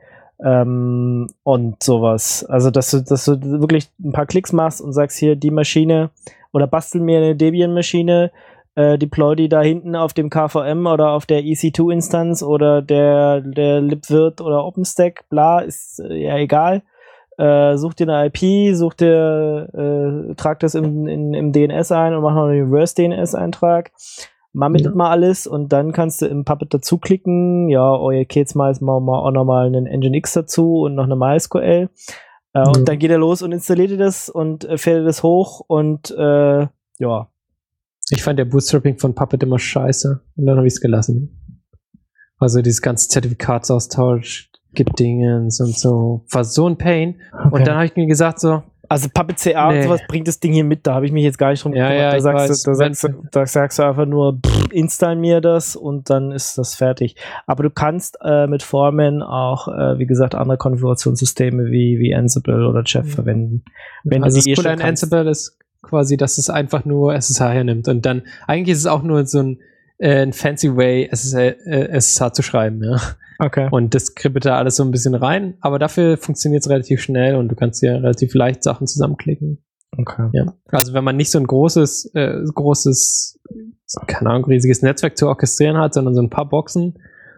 ähm, und sowas. Also, dass du, dass du wirklich ein paar Klicks machst und sagst, hier, die Maschine oder bastel mir eine Debian-Maschine, äh, deploy die da hinten auf dem K V M oder auf der E C zwei Instanz oder der, der libvirt oder OpenStack, bla, ist äh, ja egal. Äh, such dir eine I P, such dir, äh, trag das im, in, im D N S ein und mach noch einen Reverse-D N S-Eintrag. Mammelt Ja. mal alles und dann kannst du im Puppet dazu klicken. Ja, oh, jetzt geht's mal, mal, mal auch nochmal einen Nginx dazu und noch eine MySQL. Äh, Ja. Und dann geht er los und installiert dir das und äh, fährt das hoch und äh, ja. Ich fand der Bootstrapping von Puppet immer scheiße. Und dann habe ich es gelassen. Also dieses ganze Zertifikatsaustausch, Git-Dingens und so. War so ein Pain. Okay. Und dann habe ich mir gesagt so, Also Puppet C A Nee. und sowas bringt das Ding hier mit, da habe ich mich jetzt gar nicht drum Ja, gekümmert. ja, da, ich sagst weiß. du, da, sagst du, da sagst du einfach nur, pff, install mir das und dann ist das fertig. Aber du kannst äh, mit Foreman auch, äh, wie gesagt, andere Konfigurationssysteme wie, wie Ansible oder Chef Mhm. verwenden. Wenn also du das die eh Coole schon an kannst. Ansible ist quasi, dass es einfach nur S S H hernimmt. Und dann, eigentlich ist es auch nur so ein, äh, ein fancy way, S S H, äh, S S H zu schreiben, ja. Okay. Und das kribbelt da alles so ein bisschen rein, aber dafür funktioniert es relativ schnell und du kannst ja relativ leicht Sachen zusammenklicken. Okay. Ja. Also wenn man nicht so ein großes, äh, großes, keine Ahnung, riesiges Netzwerk zu orchestrieren hat, sondern so ein paar Boxen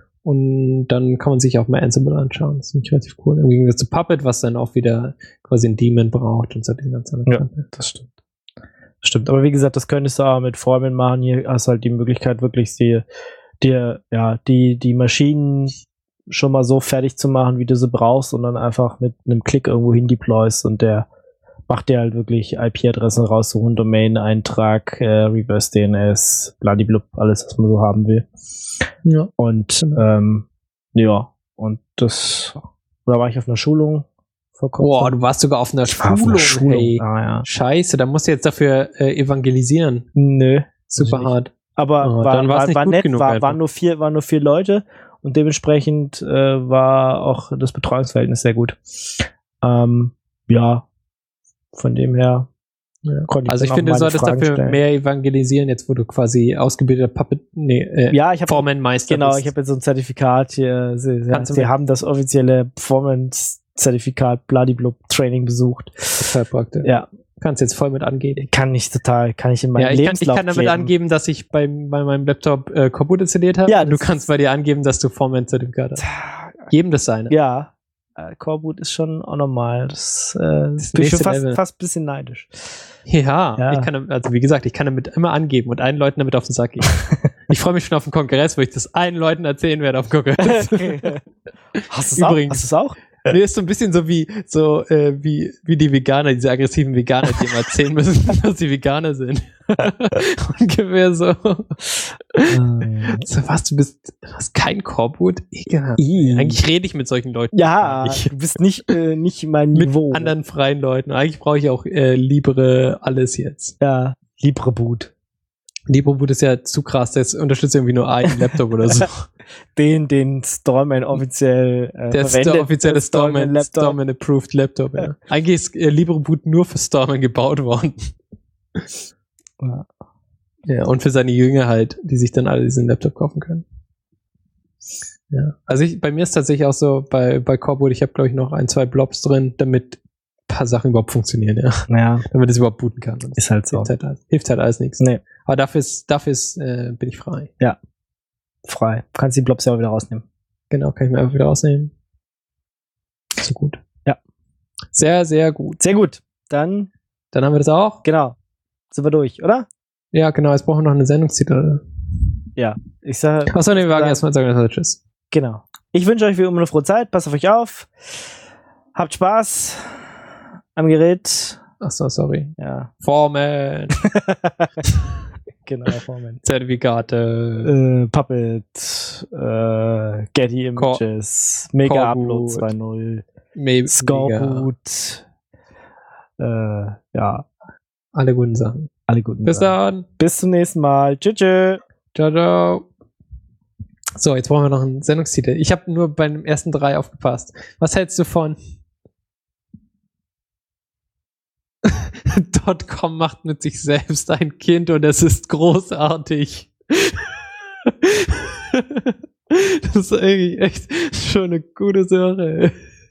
und dann kann man sich auch mal Ansible anschauen. Das finde ich relativ cool. Im Gegensatz zu Puppet, was dann auch wieder quasi ein Daemon braucht und so die ganze Ja, Kram. das stimmt. Stimmt, aber wie gesagt, das könntest du auch mit Foreman machen. Hier hast du halt die Möglichkeit, wirklich dir, dir ja, die, die Maschinen schon mal so fertig zu machen, wie du sie brauchst und dann einfach mit einem Klick irgendwo hin deployst und der macht dir halt wirklich I P-Adressen raussuchen, Domain-Eintrag, äh, Reverse-D N S, bladiblub, alles, was man so haben will. Ja. Und Genau. ähm, ja, und das, da war ich auf einer Schulung vor kurzem. Boah, du warst sogar auf einer Ich war auf Schulung, einer Schulung. hey. Ah, ja. Scheiße, da musst du jetzt dafür äh, evangelisieren. Nö. Super nicht. hart. Aber Oh, war, dann war's war, nicht war gut nett, genug war, einfach. waren nur vier, waren nur vier Leute und dementsprechend äh, war auch das Betreuungsverhältnis sehr gut. Ähm, ja, von dem her Ja. konnte ich Also dann ich auch finde, du meine solltest Fragen dafür stellen. mehr evangelisieren, jetzt wo du quasi ausgebildeter Puppet, nee, äh, Ja, ich habe Foreman-Meister genau, bist. ich habe jetzt so ein Zertifikat hier. Sie, sie, Kannst du sie mit- haben das offizielle Performance-Zertifikat Bladiblub Training besucht. Total praktisch. Ja, Kannst jetzt voll mit angeben. kann ich total, kann ich in meinen Ja, ich kann, ich Lebenslauf kann damit kleben. angeben, dass ich bei, bei meinem Laptop äh, Coreboot installiert habe. Ja, und du das- kannst bei dir angeben, dass du Foreman-Zertifikat hast. Jedem das seine. Ja, äh, Coreboot ist schon auch normal. Das, äh, Das bin ich schon nächste fast, Level. fast ein bisschen neidisch. Ja, Ja. ich kann, also wie gesagt, ich kann damit immer angeben und allen Leuten damit auf den Sack gehen. Ich freue mich schon auf den Kongress, wo ich das allen Leuten erzählen werde auf dem Kongress. Hast du es auch? Übrigens. Hast du's auch? Nee, ist so ein bisschen so wie, so, äh, wie, wie die Veganer, diese aggressiven Veganer, die immer erzählen müssen, dass sie Veganer sind. Ungefähr so. So, was, du bist, du hast kein Coreboot? Ekelhaft. I. Eigentlich rede ich mit solchen Leuten. Ja, nicht. du bist nicht, äh, nicht mein Mit Niveau. anderen freien Leuten. Eigentlich brauche ich auch äh, Libre alles jetzt. Ja, LibreBoot. LibreBoot ist ja zu krass, das unterstützt irgendwie nur einen Laptop oder so. Den, den Stallman offiziell äh, Der ist verwendet. der offizielle der Stallman Stallman, Laptop. Stallman Approved Laptop, ja. Eigentlich ist äh, LibreBoot nur für Stallman gebaut worden. Ja. Ja, und für seine Jünger halt, die sich dann alle diesen Laptop kaufen können. Ja. Also ich, bei mir ist tatsächlich auch so, bei, bei Coreboot, ich habe glaube ich noch ein, zwei Blobs drin, damit ein paar Sachen überhaupt funktionieren, ja. Ja, Damit es überhaupt booten kann. Und ist halt so. hilft halt, alles- hilft halt alles nichts. Nee, Aber dafür ist, dafür ist, äh, bin ich frei. frei. Du kannst die Blobs ja auch wieder rausnehmen. Genau, kann ich mir einfach wieder rausnehmen. So gut. Ja. Sehr, sehr gut. Sehr gut. Dann, Dann haben wir das auch. genau. Sind wir durch, oder? Ja, genau, jetzt brauchen wir noch eine Sendungstitel. Ja. Ich sage, Achso, nee, wir sagen Ja. erstmal sagen erstmal Tschüss. genau. Ich wünsche euch wie immer eine frohe Zeit. Passt auf euch auf. Habt Spaß am Gerät. Achso, sorry. Ja. Formen, Genau, Moment. Zertifikate, Äh, Puppet, äh, Getty Images, Mega Coreboot. Upload zwei Punkt null, Maybe, Scoreboot, äh, ja, alle guten Sachen. alle guten Bis Sachen. dann. Bis zum nächsten Mal. Tschüss. Tschüss. Ciao, ciao. So, jetzt brauchen wir noch einen Sendungstitel. Ich habe nur bei den ersten drei aufgepasst. Was hältst du von? .com macht mit sich selbst ein Kind und es ist großartig. Das ist eigentlich echt schon eine gute Sache.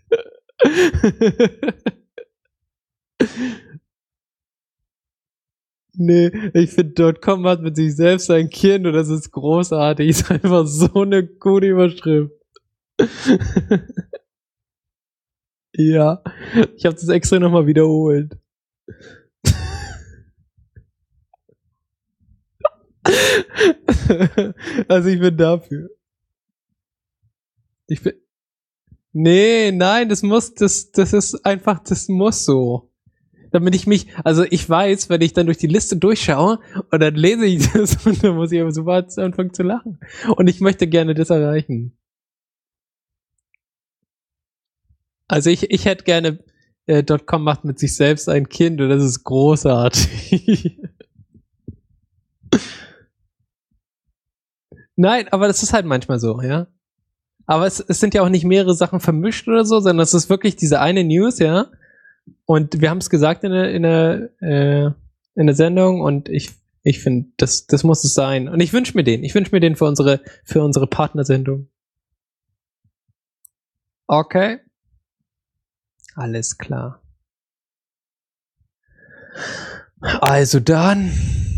Nee, ich finde .com hat mit sich selbst ein Kind und das ist großartig. Ist einfach so eine gute Überschrift. Ja, ich habe das extra nochmal wiederholt. Also ich bin dafür. Ich bin. Nee, nein, das muss, das, das ist einfach, das muss so. Damit ich mich, also ich weiß, wenn ich dann durch die Liste durchschaue und dann lese ich das und dann muss ich aber sofort anfangen zu lachen. Und ich möchte gerne das erreichen. Also ich, ich hätte gerne, äh, .com macht mit sich selbst ein Kind und das ist großartig. Nein, aber das ist halt manchmal so, ja. Aber es, es sind ja auch nicht mehrere Sachen vermischt oder so, sondern es ist wirklich diese eine News, ja. Und wir haben es gesagt in der, in der, äh, in der Sendung und ich, ich finde, das, das muss es sein. Und ich wünsche mir den. Ich wünsche mir den für unsere, für unsere Partnersendung. Okay. Alles klar. Also dann.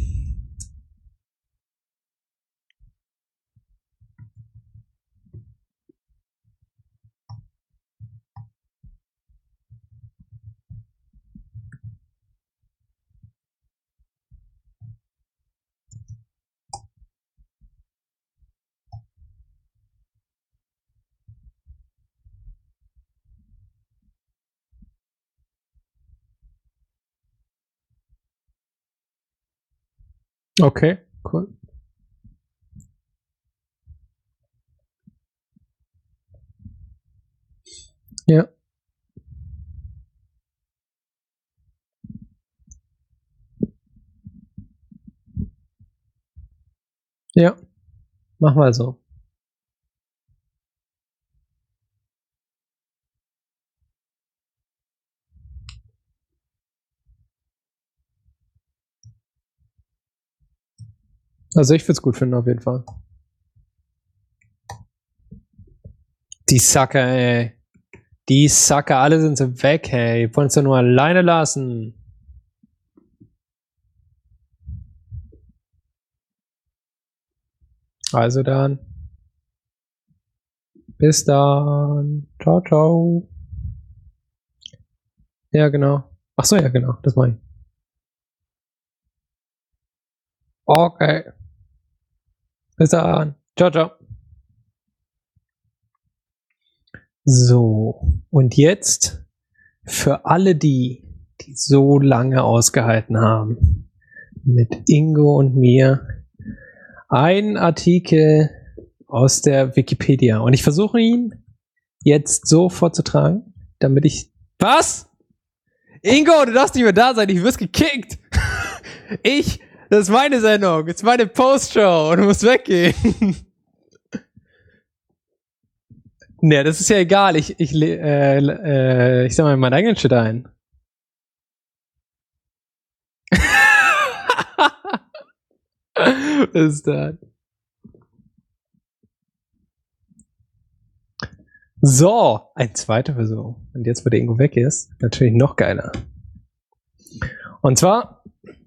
Okay, cool. Ja. Ja. Mach mal so. Also ich würde es gut finden auf jeden Fall. Die Sacker, ey. Die Sacker, alle sind so weg, hey. Wollen uns ja nur alleine lassen. Also dann. Bis dann. Ciao, ciao. Ja, genau. Ach so, ja, genau. Das meine ich. Okay. Bis dann. Ciao, ciao. So. Und jetzt für alle die, die so lange ausgehalten haben, mit Ingo und mir, ein Artikel aus der Wikipedia. Und ich versuche ihn jetzt so vorzutragen, damit ich... Was? Ingo, du darfst nicht mehr da sein, ich wirst gekickt. Ich, das ist meine Sendung, das ist meine Postshow und du musst weggehen. Ne, das ist ja egal, ich, ich, äh, äh, ich sag mal meinen eigenen Shit ein. Was ist das? So, ein zweiter Versuch. Und jetzt, wo der Ingo weg ist, natürlich noch geiler. Und zwar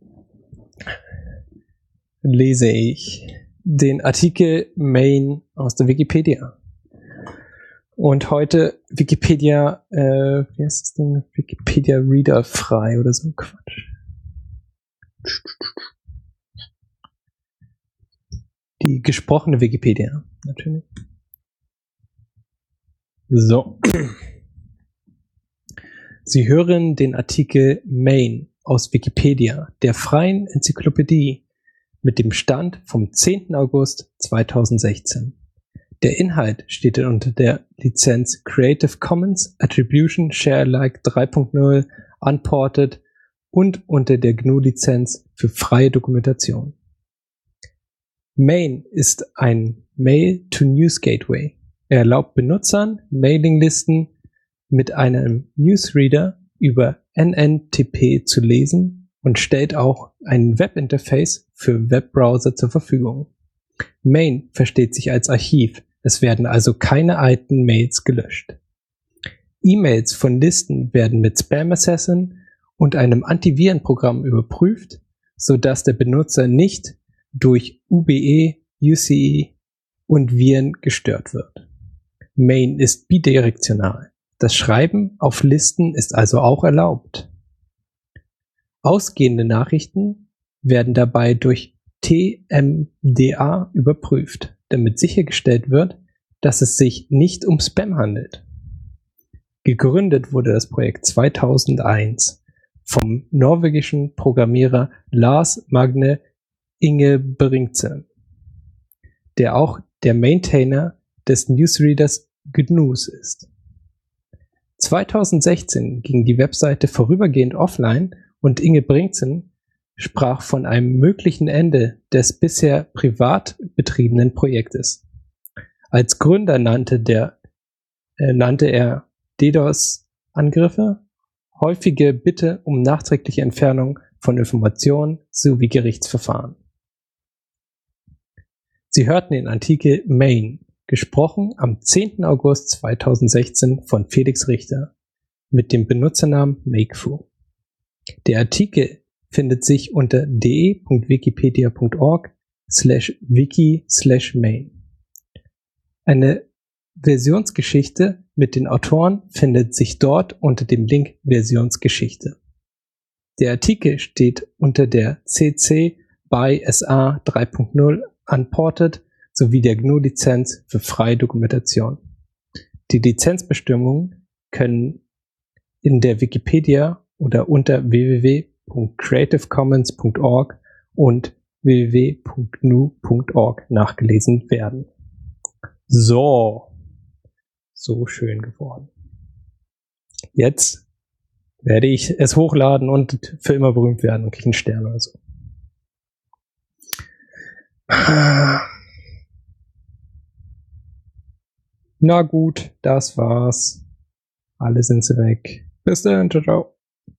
lese ich den Artikel Main aus der Wikipedia. Und heute Wikipedia, äh, wie heißt das denn? Wikipedia Reader frei oder so ein Quatsch. Die gesprochene Wikipedia, natürlich. So. Sie hören den Artikel Main aus Wikipedia, der freien Enzyklopädie, mit dem Stand vom zehnten August zweitausendsechzehn. Der Inhalt steht unter der Lizenz Creative Commons Attribution Share Alike drei Punkt null Unported und unter der G N U-Lizenz für freie Dokumentation. Main ist ein Mail-to-News-Gateway. Er erlaubt Benutzern, Mailinglisten mit einem Newsreader über N N T P zu lesen und stellt auch ein Webinterface für Webbrowser zur Verfügung. Main versteht sich als Archiv. Es werden also keine alten Mails gelöscht. E-Mails von Listen werden mit Spam Assassin und einem Antivirenprogramm überprüft, sodass der Benutzer nicht durch U B E, U C E und Viren gestört wird. Main ist bidirektional. Das Schreiben auf Listen ist also auch erlaubt. Ausgehende Nachrichten werden dabei durch T M D A überprüft, damit sichergestellt wird, dass es sich nicht um Spam handelt. Gegründet wurde das Projekt zweitausendeins vom norwegischen Programmierer Lars Magne Ingebrigtsen, der auch der Maintainer des Newsreaders G N U S ist. zweitausendsechzehn ging die Webseite vorübergehend offline und Ingebrigtsen sprach von einem möglichen Ende des bisher privat betriebenen Projektes. Als Gründer nannte, der, äh, nannte er DDoS-Angriffe, häufige Bitte um nachträgliche Entfernung von Informationen sowie Gerichtsverfahren. Sie hörten den Artikel Main, gesprochen am zehnten August zweitausendsechzehn von Felix Richter mit dem Benutzernamen Makefu. Der Artikel findet sich unter de.wikipedia.org slash wiki slash main. Eine Versionsgeschichte mit den Autoren findet sich dort unter dem Link Versionsgeschichte. Der Artikel steht unter der C C by S A drei Punkt null Unported sowie der G N U-Lizenz für freie Dokumentation. Die Lizenzbestimmungen können in der Wikipedia oder unter w w w punkt creative commons punkt org und w w w punkt g n u punkt org nachgelesen werden. So. So schön geworden. Jetzt werde ich es hochladen und für immer berühmt werden und kriege einen Stern oder so. Na gut, das war's. Alle sind sie weg. Bis dann, ciao, ciao.